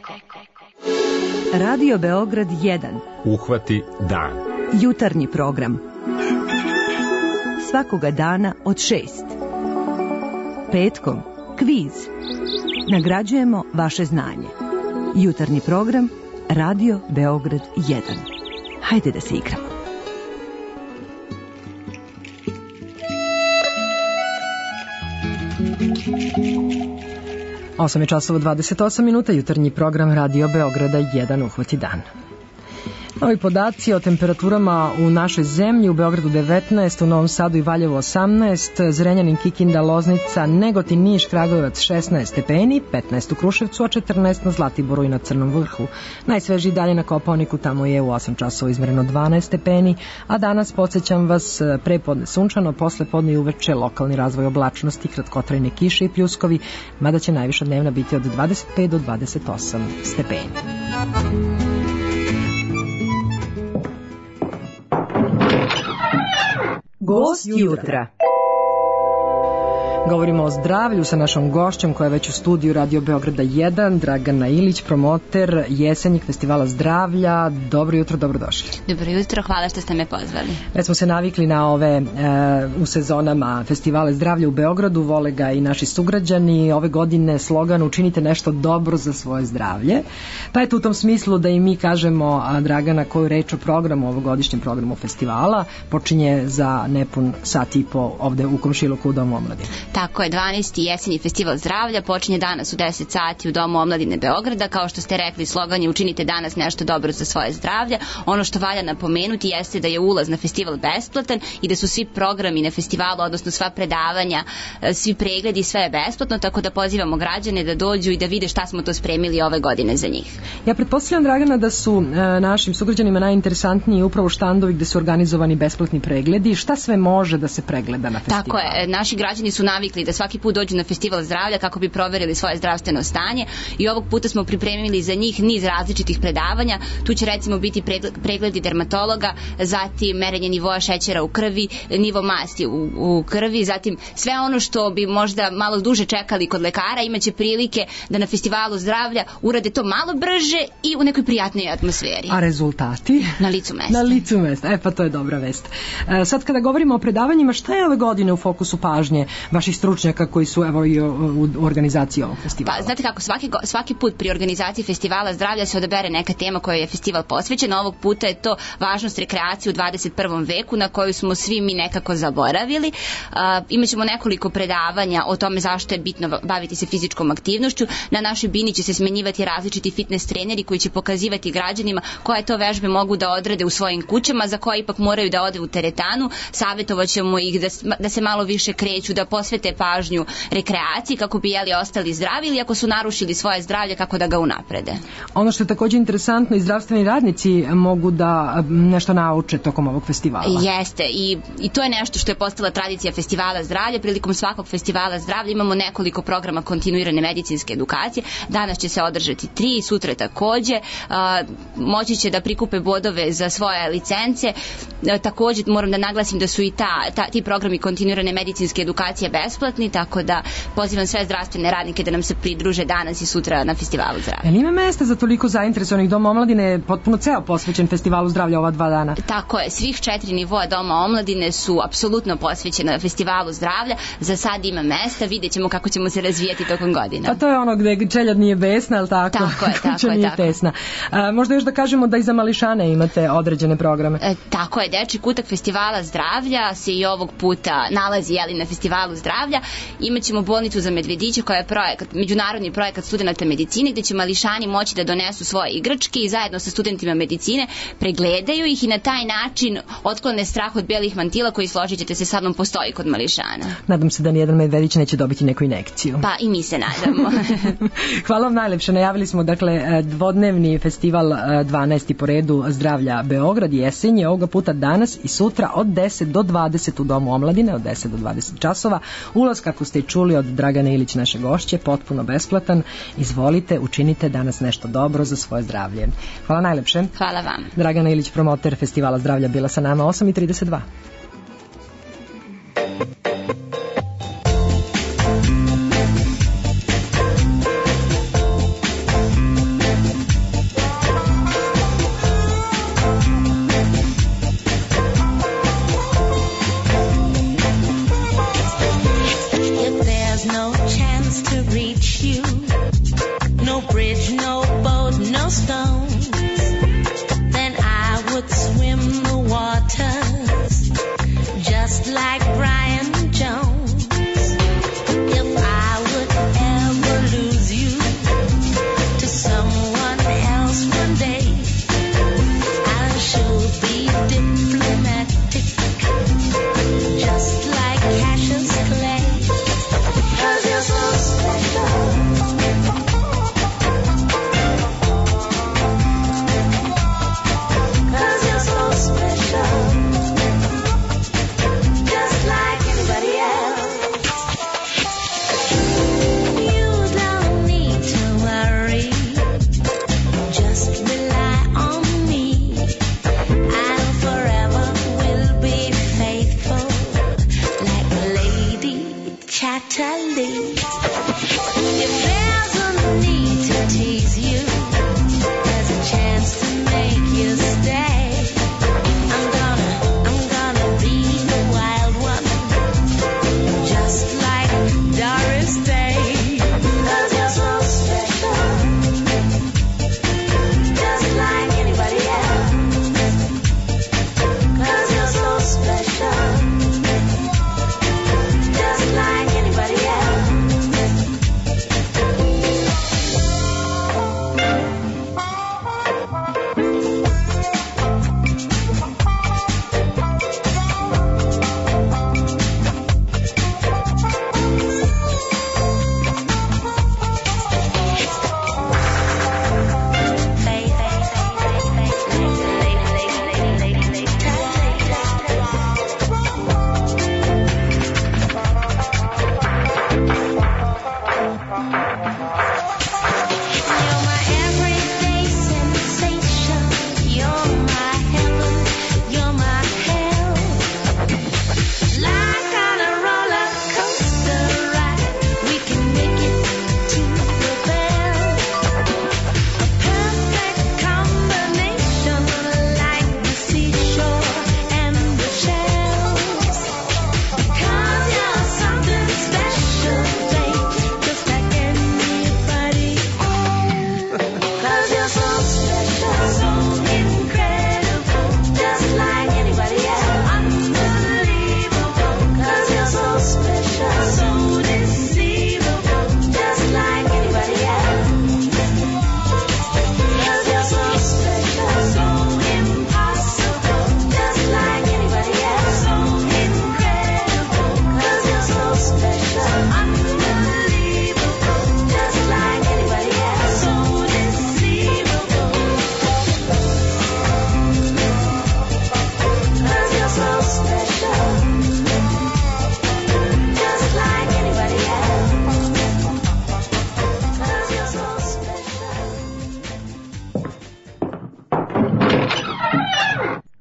Radio Beograd jedan. Uhvati dan. Jutarnji program. Svakoga dana od šest. Petkom kviz. Nagrađujemo vaše znanje. Jutarnji program Radio Beograd jedan. Hajde da se igramo. osam je časova dvadeset osam minuta, jutarnji program Radio Beograda jedan, uhvati dan. Novi podaci o temperaturama u našoj zemlji: u Beogradu devetnaest, u Novom Sadu i Valjevu osamnaest, Zrenjanin, Kikinda, Loznica, Negotin, Niš, Kragujevac šesnaest stepeni, petnaest u Kruševcu, a četrnaest na Zlatiboru i na Crnom Vrhu. Najsvežiji dalje na Kopaoniku, tamo je u osam časova izmereno dvanaest stepeni, a danas, podsjećam vas, prepodne sunčano, posle podne i uveče lokalni razvoj oblačnosti, kratkotrajne kiše i pljuskovi, mada će najviša dnevna biti od dvadeset pet do dvadeset osam stepeni. Gost jutra. Govorimo o zdravlju sa našom gošćom koja je već u studiju Radio Beograda jedan, Dragana Ilić, promoter jesenjeg festivala zdravlja. Dobro jutro, dobrodošli. Dobro jutro, hvala što ste me pozvali. Već smo se navikli na ove e, u sezonama festivale zdravlja u Beogradu, vole ga i naši sugrađani. Ove godine slogan učinite nešto dobro za svoje zdravlje. Pa eto, u tom smislu da i mi kažemo, a, Dragana, koju reč o programu, ovogodišnjem programu festivala, počinje za nepun sat i po ovde u komšiluku u Domu omladine. Tako je, dvanaesti jesenji festival zdravlja počinje danas u deset sati u Domu omladine Beograda. Kao što ste rekli, slogan je učinite danas nešto dobro za svoje zdravlje. Ono što valja napomenuti jeste da je ulaz na festival besplatan i da su svi programi na festivalu, odnosno sva predavanja, svi pregledi, sve je besplatno, tako da pozivamo građane da dođu i da vide šta smo to spremili ove godine za njih. Ja pretpostavljam, Dragana, da su e, našim sugrađanima najinteresantniji upravo štandovi gde su organizovani besplatni pregledi. Šta sve može da se pregleda na festivalu? Tako je, naši građani su navikli navikli da svaki put dođu na festival zdravlja kako bi proverili svoje zdravstveno stanje i ovog puta smo pripremili za njih niz različitih predavanja. Tu će recimo biti pregledi dermatologa, zatim merenje nivoa šećera u krvi, nivo masti u, u krvi, zatim sve ono što bi možda malo duže čekali kod lekara, imaće prilike da na festivalu zdravlja urade to malo brže i u nekoj prijatnoj atmosferi. A rezultati? Na licu mesta. Na licu mesta, e pa to je dobra vest. E, sad kada govorimo o predavanjima, šta je ove godine u fokusu pažnje vaših stručnjaka koji su evo i u organizaciji ovog festivala? Pa znate kako, svaki, svaki put pri organizaciji festivala zdravlja se odabere neka tema kojoj je festival posvećen. Ovog puta je to važnost rekreacije u dvadeset prvom veku na koju smo svi mi nekako zaboravili. Uh, imaćemo nekoliko predavanja o tome zašto je bitno baviti se fizičkom aktivnošću. Na našoj bini će se smenjivati različiti fitness treneri koji će pokazivati građanima koje to vežbe mogu da odrade u svojim kućama, za koje ipak moraju da ode u teretanu. Savjetovat ćemo ih da, da se malo više kreću, da posvete pažnju rekreaciji kako bi jeli ostali zdravi ili ako su narušili svoje zdravlje kako da ga unaprede. Ono što je također interesantno, i zdravstveni radnici mogu da nešto nauče tokom ovog festivala. Jeste, i, i to je nešto što je postala tradicija festivala zdravlja. Prilikom svakog festivala zdravlja imamo nekoliko programa kontinuirane medicinske edukacije. Danas će se održati tri, sutra takođe. A, moći će da prikupe bodove za svoje licence. A, takođe moram da naglasim da su i ta, ta, ti programi kontinuirane medicinske edukacije besplatni, tako da pozivam sve zdravstvene radnike da nam se pridruže danas i sutra na festivalu zdravlja. Jel ima mesta za toliko zainteresovanih? Dom omladine je potpuno ceo posvećen festivalu zdravlja ova dva dana. Tako je, svih četiri nivoa Doma omladine su apsolutno posvećena festivalu zdravlja. Za sad ima mesta, vidjet ćemo kako ćemo se razvijati tokom godina. Pa to je ono gde čeljad nije besna, ali tako? Tako je, tako je. Nije tesna. A, možda još da kažemo da i za mališane imate određene programe. E, tako je, Dečiji kutak festivala zdravlja se i ovog puta nalazi jeli, na festivalu zdravlja. Imaćemo bolnicu za medvediće koja je projekat, međunarodni projekat studenta medicine, gde će mališani moći da donesu svoje igračke i zajedno sa studentima medicine pregledaju ih i na taj način otklone strah od belih mantila koji, složit ćete se sa mnom, postoji kod mališana. Nadam se da nijedan medvedić neće dobiti neku injekciju. Pa i mi se nadamo. Hvala vam najlepše. Najavili smo dakle dvodnevni festival dvanaesti po redu zdravlja Beograd jesen je ovoga puta danas i sutra od deset do dvadeset u Domu omladine, od deset do dvadeset časova. Ulaz, kako ste i čuli od Dragane Ilić, naše gošće, potpuno besplatan. Izvolite, učinite danas nešto dobro za svoje zdravlje. Hvala najlepše. Hvala vam. Dragana Ilić, promoter festivala zdravlja, bila sa nama. Osam i trideset dva.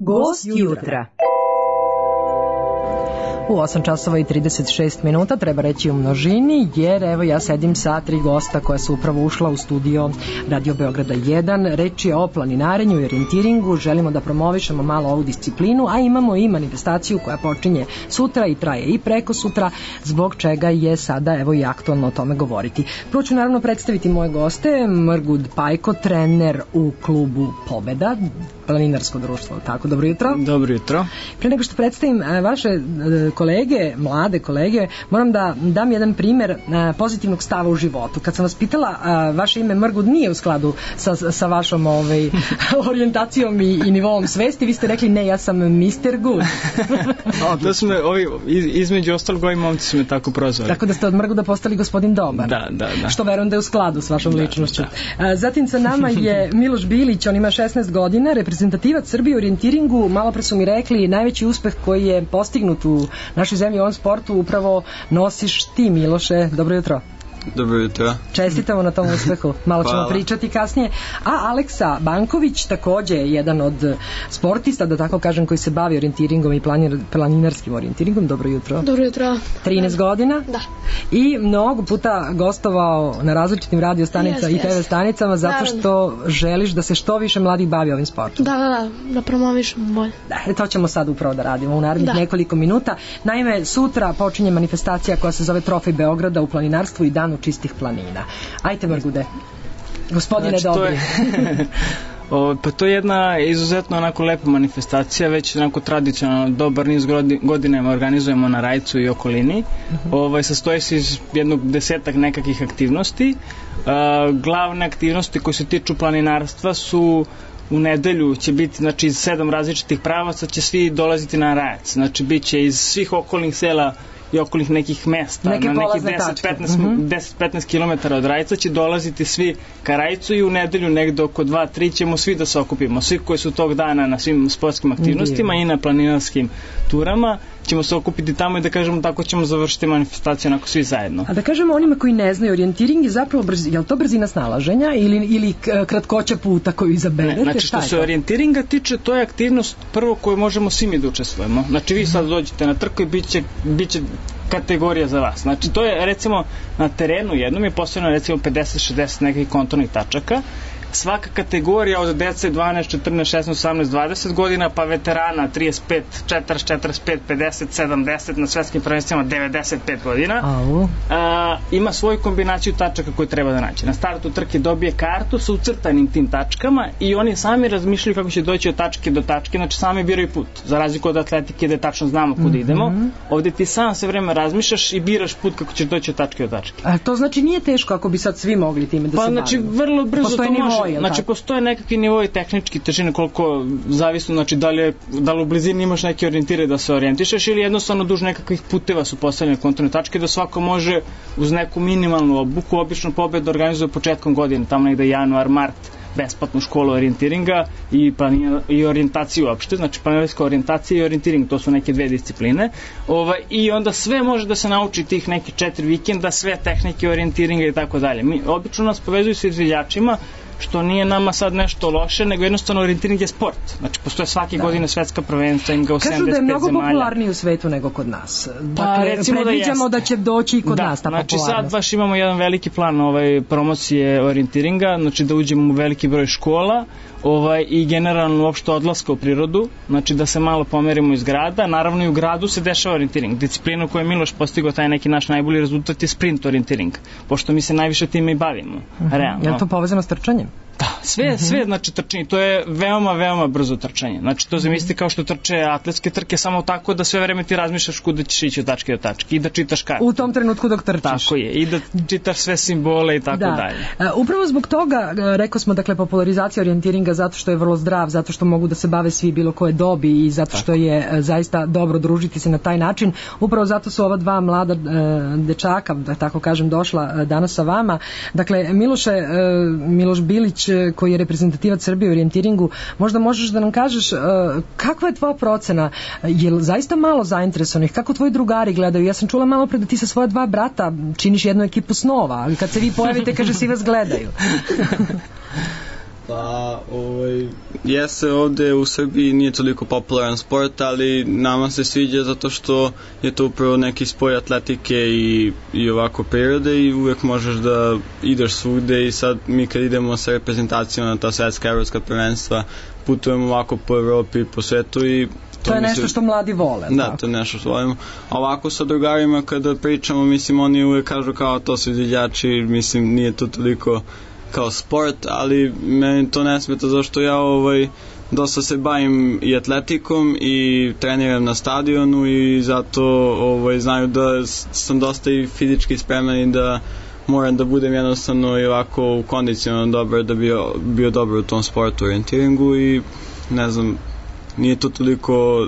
Gost jutra. U osam časova i trideset šest minuta, treba reći u množini, jer evo ja sedim sa tri gosta koja su upravo ušla u studio Radio Beograda jedan. Reč je o planinarenju i orijentiringu, želimo da promovišemo malo ovu disciplinu, a imamo i manifestaciju koja počinje sutra i traje i preko sutra, zbog čega je sada evo i aktualno o tome govoriti. Prvo ću naravno predstaviti moje goste, Mrgud Pajko, trener u klubu Pobeda, planinarsko društvo, tako, dobro jutro. Dobro jutro. Pre nego što predstavim vaše kolege, mlade kolege, moram da dam jedan primer pozitivnog stava u životu. Kad sam vas pitala, vaše ime Mrgud nije u skladu sa, sa vašom ovaj, orijentacijom i, i nivovom svesti, vi ste rekli ne, ja sam mister Good. O, to su me, ovi, između ostalog, ovi momci su me tako prozvali. Tako da ste od Mrguda postali gospodin dobar. Da, da, da. Što verujem da je u skladu s vašom da, ličnošću. Da. Zatim sa nama je Miloš Bilić, on ima šesnaest godina, reprezentativac Srbije u orijentiringu. Malo pre su mi rekli, najveći uspeh koji je postignut u našoj zemlji u ovom sportu upravo nosiš ti, Miloše. Dobro jutro. Dobro jutro. Čestitamo na tom uspehu. Malo ćemo Hvala. pričati kasnije. A Aleksa Banković takođe je jedan od sportista, da tako kažem, koji se bavi orijentiringom i planir, planinarskim orijentiringom. Dobro jutro. Dobro jutro. trinaest godina. Da. I mnogo puta gostovao na različitim radio stanica i te ve stanicama zato što želiš da se što više mladih bavi ovim sportom. Da, da, da, da promovišemo bolje. Da, to ćemo sad upravo da radimo u narednih da. nekoliko minuta. Naime, sutra počinje manifestacija koja se zove Trofej Beograda u planinarstvu i danu čistih planina. Ajte, Mrgude. Gospodine znači, dobri. O, pa to je jedna izuzetno onako lepa manifestacija, već onako tradicionalno dobar niz godina organizujemo na Rajcu i okolini. Uh-huh. Ovaj, sastoji se iz jednog desetak nekakvih aktivnosti. Uh, glavne aktivnosti koje se tiču planinarstva su u nedelju će biti, znači iz sedam različitih pravaca će svi dolaziti na Rajac. Znači bit će iz svih okolnih sela i okolnih nekih mesta, neke na nekih deset do petnaest kilometara od Rajca će dolaziti svi ka Rajcu i u nedelju negde oko dva tri ćemo svi da se okupimo. Svi koji su tog dana na svim sportskim aktivnostima i na planinarskim turama ćemo se okupiti tamo i da kažemo tako ćemo završiti manifestaciju onako svi zajedno. A da kažemo onima koji ne znaju, orijentiring je zapravo brzi, je li to brzina snalaženja ili, ili kratkoća puta koju izaberete? Ne, znači što se orijentiringa tiče, to je aktivnost prvo koju možemo svi mi da učestvujemo. Znači vi sad dođete na trku i bit će, bit će kategorija za vas. Znači to je recimo na terenu jednom je postavljeno recimo pedeset šezdeset nekih kontrolnih tačaka. Svaka kategorija od dece dvanaest, četrnaest, šesnaest, osamnaest, dvadeset godina pa veterana trideset pet, četrdeset, četrdeset pet, pedeset, sedamdeset, na svetskim prvenstvima devedeset pet godina. A, ima svoju kombinaciju tačaka koju treba da nađe. Na startu trke dobije kartu sa ucrtanim tim tačkama i oni sami razmišljaju kako će doći od tačke do tačke, znači sami biraju put. Za razliku od atletike gde tačno znamo kuda mm-hmm. idemo, ovde ti sam sve vreme razmišljaš i biraš put kako ćeš doći od tačke do tačke. A to znači nije teško ako bi sad svi mogli time da pa, se bavimo? Pa znači vrlo brzo postoje to može. Nivoji, znači tako? Postoje nekakvi nivoji tehnički težine koliko zavisno, znači da li, je, da li u blizini imaš neke orijentire da se orijentišeš ili jednostavno duž nekakvih puteva su postavljene kontrolne tačke da svako može uz neku minimalnu obuku, obično Pobeda organizuje početkom godine, tamo negde januar, mart, besplatnu školu orijentiringa i, planina, i orijentaciju uopšte, znači planinarska orijentacija i orijentiring, to su neke dve discipline. Ovaj, i onda sve može da se nauči tih nekih četiri vikenda, sve tehnike orijentiringa i tako dalje. Mi obično nas povezuju sa izviđačima, što nije nama sad nešto loše, nego jednostavno orijentiring je sport. Znači, postoje svake da. godine svetska prvenstva, ima ga u sedamdeset pet zemalja. Kažu da je mnogo popularniji u svetu nego kod nas. Dakle, pa, recimo predviđamo da, da će doći i kod da, nas ta znači popularnost. sad baš imamo jedan veliki plan ovaj, promocije orijentiringa, znači da uđemo u veliki broj škola ovaj, i generalno uopšte odlaska u prirodu, znači da se malo pomerimo iz grada. Naravno i u gradu se dešava orijentiring. Disciplina koju je Miloš postigao, taj neki naš najbolji rezultat je sprint orijentiring, pošto mi se najviše time i bavimo. Uh-huh. Realno. Je li to povezano s trčanjem? Da, sve, uh-huh. sve znači trčanje, to je veoma, veoma brzo trčanje. Znači to zamislite kao što trče atletske trke, samo tako da sve vreme ti razmišljaš kuda ćeš ići od tačke do tačke i da čitaš kartu. U tom trenutku dok trčiš. Tako je, i da čitaš sve simbole i tako da. dalje. Uh, upravo zbog toga, rekao smo, dakle, popularizacija orijentiringa zato što je vrlo zdrav, zato što mogu da se bave svi bilo koje dobi i zato što je uh, zaista dobro družiti se na taj način. Upravo zato su ova dva mlada uh, dečaka, da tako kažem, došla uh, danas sa vama. Dakle, Miloše, uh, Miloš Bilić, koji je reprezentativac Srbije u orijentiringu, možda možeš da nam kažeš uh, kakva je tvoja procena? Je li zaista malo zainteresovanih? Kako tvoji drugari gledaju? Ja sam čula malo pre da ti sa svoja dva brata činiš jednu ekipu snova, ali kad se vi pojavite, kaže, svi vas gledaju. Pa, ovaj, jeste ovde u Srbiji nije toliko popularan sport, ali nama se sviđa zato što je to upravo neki spoj atletike i, i ovako prirode i uvijek možeš da ideš svugde i sad mi kad idemo sa reprezentacijama na ta svetska evropska prvenstva putujemo ovako po Evropi, po svetu i to, to je nešto što mladi vole. Da, tako. To je nešto što volimo. A ovako sa drugarima kada pričamo, mislim, oni uvijek kažu kao to su izviđači, mislim, nije to toliko kao sport, ali meni to ne smeta zašto ja ovaj, dosta se bavim i atletikom i treniram na stadionu i zato ovaj, znaju da sam dosta i fizički spreman i da moram da budem jednostavno i ovako u kondicionalno dobro da bi bio, bio dobro u tom sportu, orijentiringu i ne znam, nije to toliko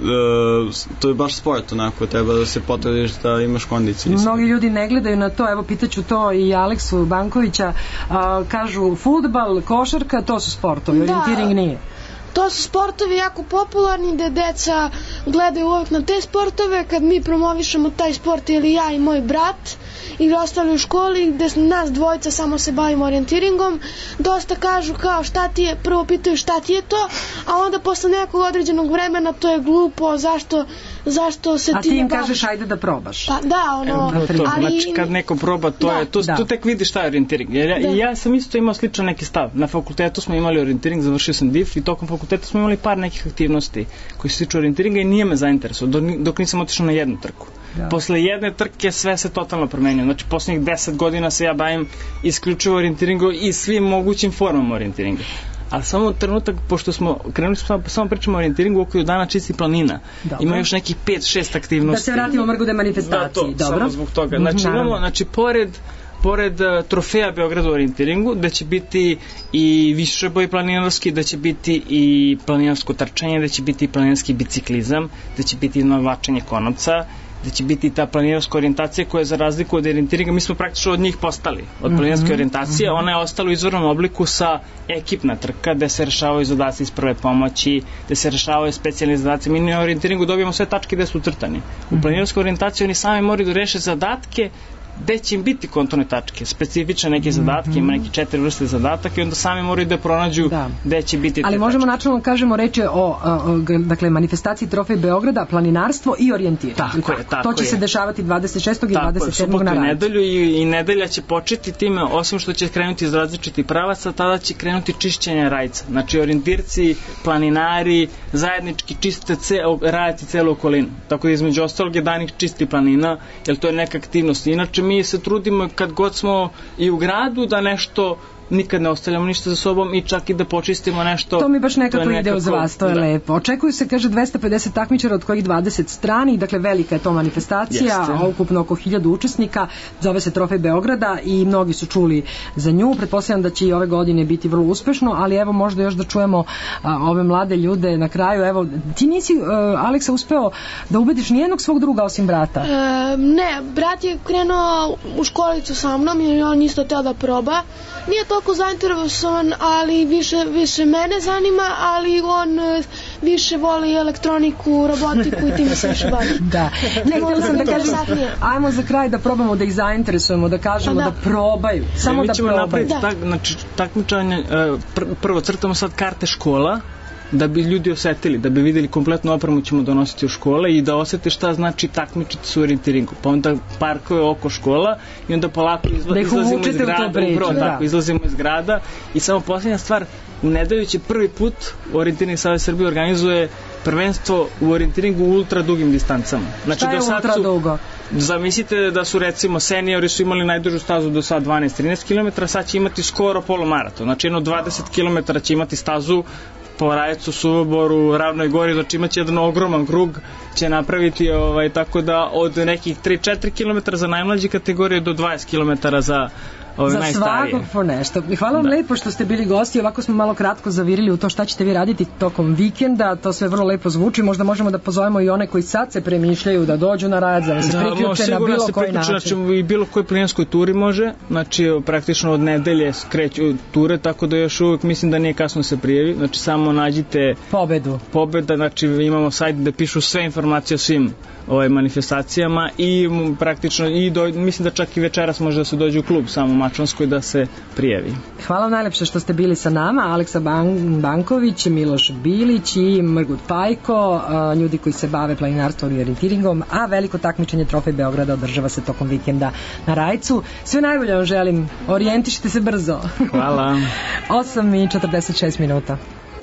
uh, to je baš sport onako, treba da se potrudiš da imaš kondiciju. Mnogi ljudi ne gledaju na to, evo pitaću to i Aleksu Bankovića, uh, kažu fudbal, košarka, to su sportovi, da, orijentiring nije. To su sportovi jako popularni gde deca gledaju uvek na te sportove, kad mi promovišemo taj sport ili ja i moj brat i ostali u školi gde nas dvojica samo se bavimo orijentiringom, dosta kažu kao šta ti je, prvo pitaju šta ti je to, a onda posle nekog određenog vremena to je glupo, zašto zašto se a ti ne ne baviš. A ti im kažeš ajde da probaš. Pa da, ono, e, to, ali... Znači kad neko proba, to da, je, to, da. Tu tek vidiš šta je orijentiring. Jer ja, ja sam isto imao sličan neki stav. Na fakultetu smo imali orijentiring, završio sam D I F i tokom fakulteta smo imali par nekih aktivnosti koji se tiču orijentiringa i nije me zainteresovao dok, dok nisam otišao na jednu trku. Da. Posle jedne trke sve se totalno promenio. Znači poslednjih deset godina se ja bavim isključivo orijentiringom i svim mogućim formama orijentiringa. Ali samo trenutak, pošto smo krenuli smo samo, samo pričamo o orijentiringu u okviru dana čistih planina. Dobro. Ima još nekih pet šest aktivnosti. Da se vratimo Mrgude manifestaciji. Da, to, dobro. Samo zbog toga. Znači mm, imamo, znači pored pored uh, trofeja Beograda u orijentiringu, da će biti i višeboj planinarski, da će biti i planinarsko trčanje, da će biti i planinarski biciklizam, da će biti i navlačenje konopca, da će biti ta planinarska orijentacija koja je za razliku od orijentiringa, mi smo praktično od njih postali, od planinarske orijentacije, ona je ostala u izvornom obliku sa ekipna trka, gde se rešavaju zadaci iz prve pomoći, gde se rešavaju specijalni zadaci. Mi na orijentiringu dobijamo sve tačke gde su utrtani. U planinarskoj orijentaciji oni sami moraju da reše zadatke gde će im biti kontrolne tačke, specifične neke zadatke, mm-hmm. ima neke četiri vrste zadataka i onda sami moraju da pronađu da. Gde će biti te ali možemo načelno kažemo reći o, o, o dakle, manifestaciji Trofej Beograda, planinarstvo i orijentiranje. Tako, tako je, tako to će je. se dešavati dvadeset šestog i dvadeset sedmog na Rajcu. Nedelju i, i nedelja će početi time, osim što će krenuti iz različitih pravaca, tada će krenuti čišćenje Rajca. Znači orijentirci, planinari, zajednički čiste ceo, raditi celu okolinu. Tako da između ostalog je danih čisti planina, jer to je neka aktivnost. Inače mi se trudimo kad god smo i u gradu da nešto nikad ne ostavljamo ništa za sobom i čak i da počistimo nešto. To mi baš nekako, nekako ide uz vas, to je da. Lepo. Očekuju se, kaže, dvesta pedeset takmičara od kojih dvadeset strani, dakle velika je to manifestacija, Jeste. Ukupno oko hiljadu učesnika, zove se Trofej Beograda i mnogi su čuli za nju. Pretpostavljam da će i ove godine biti vrlo uspešno, ali evo možda još da čujemo a, ove mlade ljude na kraju. Evo, ti nisi, uh, Aleksa, uspeo da ubediš nijednog svog druga osim brata? E, ne, brat je krenuo u školicu sa mnom i on isto teo da proba. Nije toliko zainteresovan, ali više, više mene zanima, ali on više voli elektroniku, robotiku i time se više bavi. Da. Ne, htjela sam da kažem, ajmo za kraj da probamo da ih zainteresujemo, da kažemo da. da probaju. Samo ne, da probaju. Da. Tak, znači, takmičanje, pr prvo crtamo sad karte škola, da bi ljudi osetili, da bi videli kompletnu opremu ćemo donositi u škole i da osete šta znači takmičiti su u orijentiringu. Pa onda parkove oko škola i onda polako izla, izlazimo iz grada, upravo da. tako, izlazimo iz grada i samo posljednja stvar, u nedelju će prvi put Orijentiring Savez Srbije organizuje prvenstvo u orijentiringu u ultra dugim distancama. Znači, šta je do sad ultra su, dugo? Zamislite da su recimo seniori su imali najdužu stazu do sad dvanaest trinaest kilometara, sad će imati skoro polumaraton. Znači jedno dvadeset kilometara će imati stazu po Rajcu, Suvoboru, Ravnoj Gori, znači imaće jedan ogroman krug, će napraviti ovaj, tako da od nekih tri četiri kilometara za najmlađe kategorije do dvadeset kilometara za ove za najstarije. svakog po nešto. Hvala vam da. lepo što ste bili gosti, ovako smo malo kratko zavirili u to šta ćete vi raditi tokom vikenda, to sve vrlo lepo zvuči, možda možemo da pozovemo i one koji sad se premišljaju da dođu na Rajac, da se da, priključe na bilo koji način. Znači, i bilo koji planinarskoj turi može, znači praktično od nedelje kreću ture, tako da još uvijek mislim da nije kasno se prijavi, znači samo nađite pobedu. Pobeda, znači imamo sajt da pišu sve informacije o svim ovaj, manifestacijama i praktično i do, mislim da čak i večeras može da se dođe u klub samo Mačvanskoj da se prijavi. Hvala vam najlepše što ste bili sa nama, Aleksa Ban- Banković, Miloš Bilić i Mrgut Pajko, ljudi koji se bave planinarstvom i orijentiringom, a veliko takmičenje Trofej Beograda održava se tokom vikenda na Rajcu. Sve najbolje vam želim, orijentišite se brzo. Hvala. osam i četrdeset šest minuta.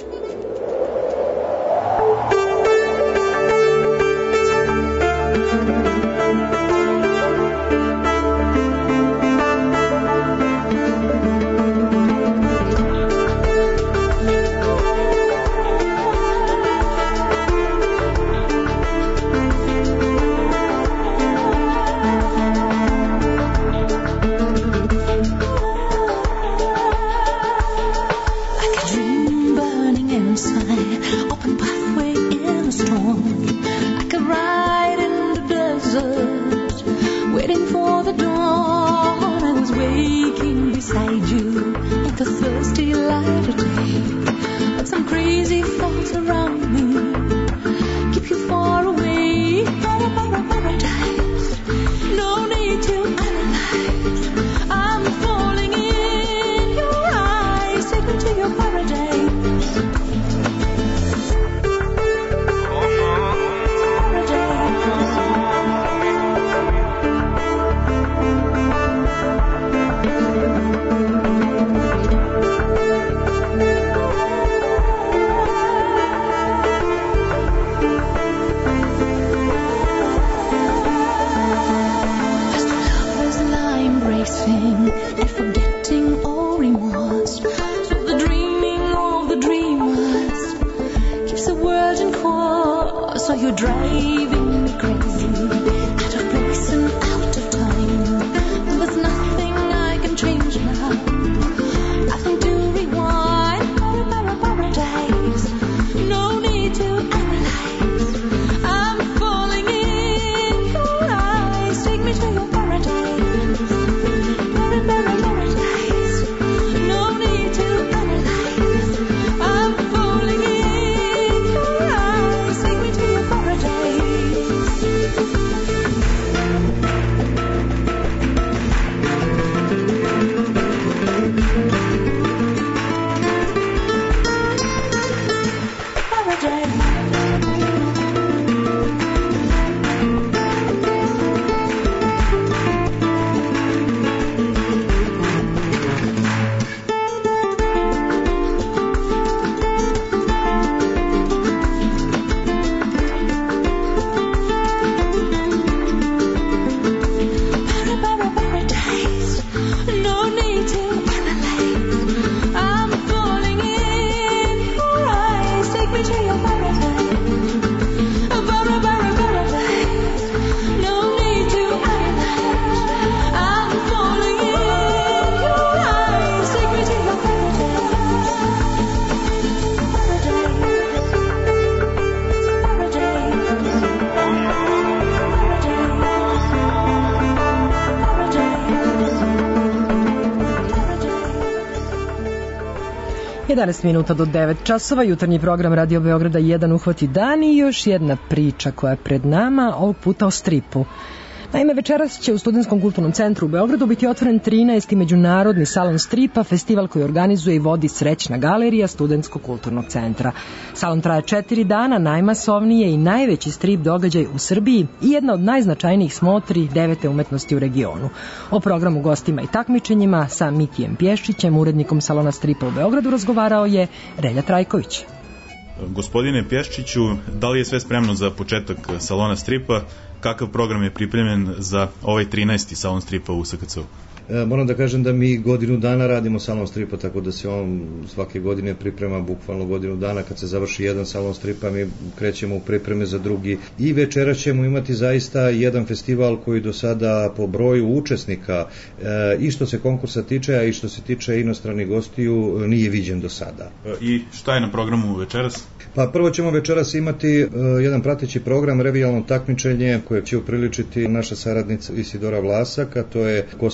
jedanaest minuta do devet časova, jutarnji program Radio Beograda jedan uhvati dan i još jedna priča koja je pred nama, ovog puta o stripu. Naime, večeras će u Studentskom kulturnom centru u Beogradu biti otvoren trinaesti međunarodni salon stripa, festival koji organizuje i vodi Srećna galerija Studentskog kulturnog centra. Salon traje četiri dana, najmasovniji je i najveći strip događaj u Srbiji i jedna od najznačajnijih smotri devete umetnosti u regionu. O programu, gostima i takmičenjima sa Mikijem Pješčićem, urednikom salona stripa u Beogradu, razgovarao je Relja Trajković. Gospodine Pješčiću, da li je sve spremno za početak salona stripa? Kakav program je pripremljen za ovaj trinaesti salon stripa u S K C-u? E, moram da kažem da mi godinu dana radimo salon stripa, tako da se on svake godine priprema bukvalno godinu dana. Kad se završi jedan salon stripa, mi krećemo u pripreme za drugi. I večera ćemo imati zaista jedan festival koji do sada po broju učesnika, e, i što se konkursa tiče, a i što se tiče inostranih gostiju, nije viđen do sada. I šta je na programu večeras? Pa prvo ćemo večeras imati uh, jedan prateći program, revijalno takmičenje koje će upriličiti naša saradnica Isidora Vlasak, a to je cosplay takmičenje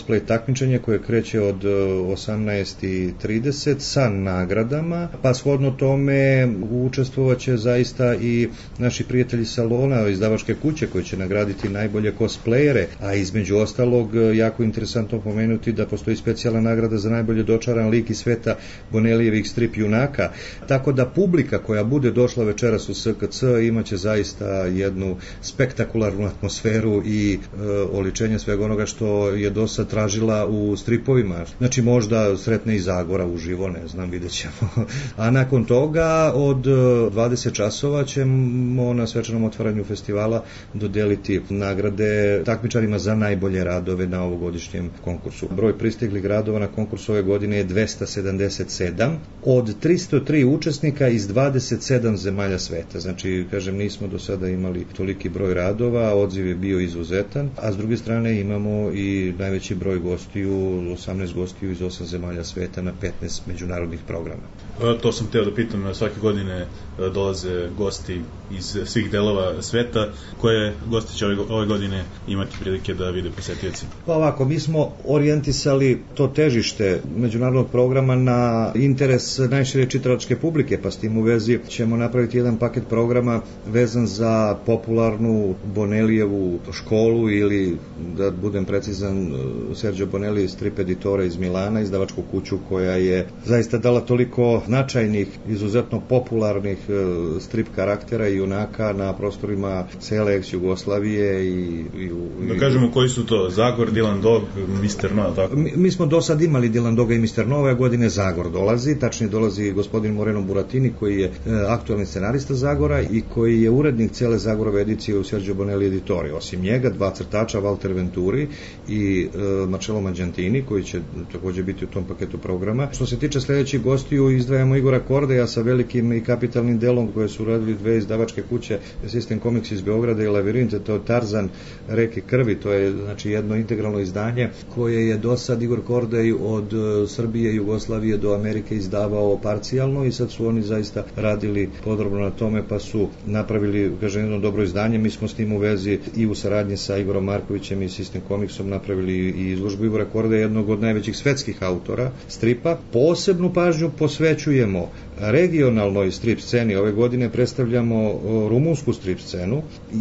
takmičenje koje kreće od osamnaest i trideset sa nagradama, pa shodno tome učestvovaće zaista i naši prijatelji salona, izdavačke kuće koje će nagraditi najbolje cosplayere, a između ostalog jako interesantno pomenuti da postoji specijalna nagrada za najbolje dočaran lik iz sveta Bonelijevih strip junaka, tako da publika koja bude došla večeras u S K C imaće zaista jednu spektakularnu atmosferu i e, oličenje svega onoga što je do sad tražila u stripovima. Znači možda sretne i Zagora uživo, ne znam, vidjet ćemo. A nakon toga od dvadeset časova ćemo na svečanom otvaranju festivala dodeliti nagrade takmičarima za najbolje radove na ovogodišnjem konkursu. Broj pristiglih radova na konkursu ove godine je dvesta sedamdeset sedam od tristo tri učesnika iz dvadeset sedam zemalja sveta. Znači, kažem, nismo do sada imali toliki broj radova, odziv je bio izuzetan, a s druge strane imamo i najveći broj gostiju, osamnaest gostiju iz osam zemalja sveta na petnaest međunarodnih programa. To sam teo da pitam, svake godine dolaze gosti iz svih delova sveta. Koje gosti će ove, ove godine imati prilike da vide posetioci? Pa ovako, mi smo orijentisali to težište međunarodnog programa na interes najšire čitalačke publike, pa s tim u vezi ćemo napraviti jedan paket programa vezan za popularnu Bonelijevu školu ili, da budem precizan, Sergio Bonelli, strip editora iz Milana, izdavačku kuću koja je zaista dala toliko značajnih, izuzetno popularnih strip karaktera i junaka na prostorima cele ex-Jugoslavije i, i, i... Da kažemo koji su to? Zagor, Dylan Dog, mister No, tako? Mi, mi smo do sad imali Dylan Doga i mister No, ove godine Zagor dolazi, tačnije dolazi gospodin Moreno Buratini koji je e, aktualni scenarista Zagora i koji je urednik cele Zagorove edicije u Sergio Bonelli editori. Osim njega, dva crtača, Walter Venturi i e, Marcello Maggiantini, koji će takođe biti u tom paketu programa. Što se tiče sledećih gostiju, izdvajamo Igora Kordeja sa velikim i kapitalnim delom koje su radili dve izdavačke kuće, System Comics iz Beograda i Lavirinte, to je Tarzan reke krvi, to je znači jedno integralno izdanje koje je do sad Igor Kordej od Srbije i Jugoslavije do Amerike izdavao parcijalno i sad su oni zaista radili podrobno na tome, pa su napravili, kažem, jedno dobro izdanje. Mi smo s tim u vezi i u saradnji sa Igorom Markovićem i System Comicsom napravili i izložbu Igora Kordeja, jednog od najvećih svetskih autora stripa. Posebnu pažnju posvećujemo regionalnoj strip sceni. Ove godine predstavljamo rumunsku strip scenu.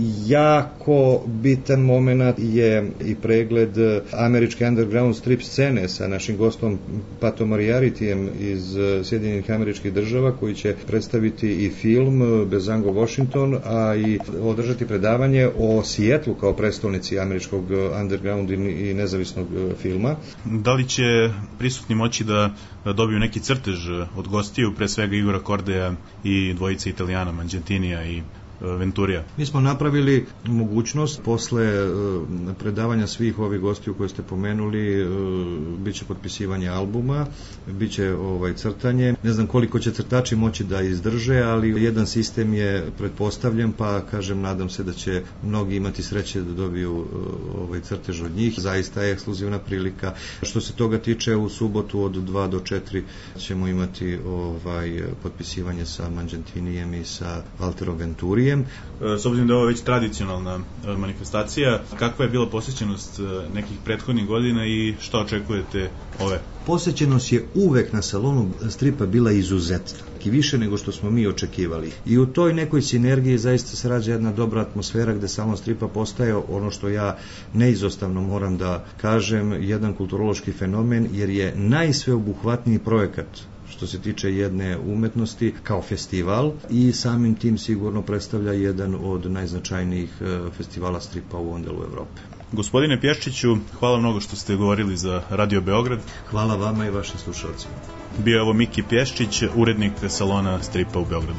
Jako bitan moment je i pregled američke underground strip scene sa našim gostom Patom Moriartyjem iz Sjedinjenih Američkih Država, koji će predstaviti i film Bezango Washington, a i održati predavanje o Sijetlu kao prestolnici američkog underground i nezavisnog filma. Da li će prisutni moći da dobiju neki crtež od gostiju, pre svega Igora Kordeja i dvojice Italijana, Maggiantinija i Venturija? Mi smo napravili mogućnost posle predavanja svih ovih gostiju koje ste pomenuli, biće potpisivanje albuma, biće ovaj crtanje. Ne znam koliko će crtači moći da izdrže, ali jedan sistem je pretpostavljen, pa kažem, nadam se da će mnogi imati sreće da dobiju ovaj crtež od njih. Zaista je ekskluzivna prilika. Što se toga tiče, u subotu od dva do četiri ćemo imati ovaj potpisivanje sa Maggiantinijem i sa Walterom Venturijem. S obzirom da je ovo već tradicionalna manifestacija, kakva je bila posjećenost nekih prethodnih godina i šta očekujete ove? Posjećenost je uvek na salonu stripa bila izuzetna i više nego što smo mi očekivali. I u toj nekoj sinergiji zaista se rađa jedna dobra atmosfera gde salon stripa postaje ono što ja neizostavno moram da kažem, jedan kulturološki fenomen, jer je najsveobuhvatniji projekat što se tiče jedne umetnosti kao festival i samim tim sigurno predstavlja jedan od najznačajnijih festivala stripa u ovom delu Evrope. Gospodine Pješčiću, hvala mnogo što ste govorili za Radio Beograd. Hvala vama i vašim slušalcima. Bio je ovo Miki Pješčić, urednik salona stripa u Beogradu.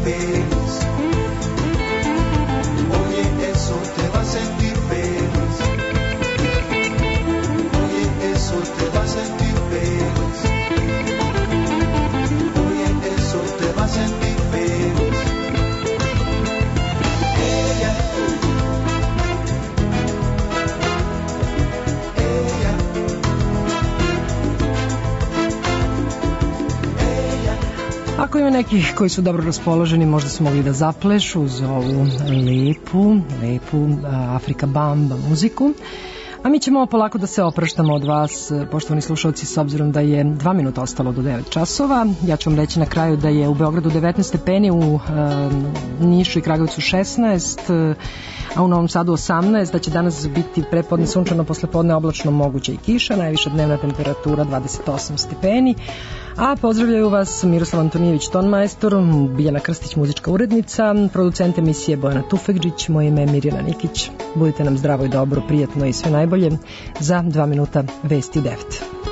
feliz. Oye, eso te va a sentir feliz. Oye, eso te va a sentir feliz. Oye, eso te va a sentir feliz. Ella, ella, Ako ima nekih koji su dobro raspoloženi, možda su mogli da zaplešu uz ovu lepu, lepu Afrika Bamba muziku. A mi ćemo polako da se opraštamo od vas, poštovani slušalci, s obzirom da je dva minuta ostalo do devet časova. Ja ću vam reći na kraju da je u Beogradu devetnaest stepeni, u e, Nišu i Kragujevcu šesnaest, a u Novom Sadu osamnaest, da će danas biti prepodne sunčano, poslepodne oblačno, moguće i kiša, najviša dnevna temperatura dvadeset osam stepeni. A pozdravljaju vas Miroslav Antonijević, tonmajstor, Biljana Krstić, muzička urednica, producent emisije Bojana Tufekđić, moje ime je Mirjana Nikić. Budite nam zdravo i dobro, prijatno i sve najbolje. Za dva minuta vesti u devet.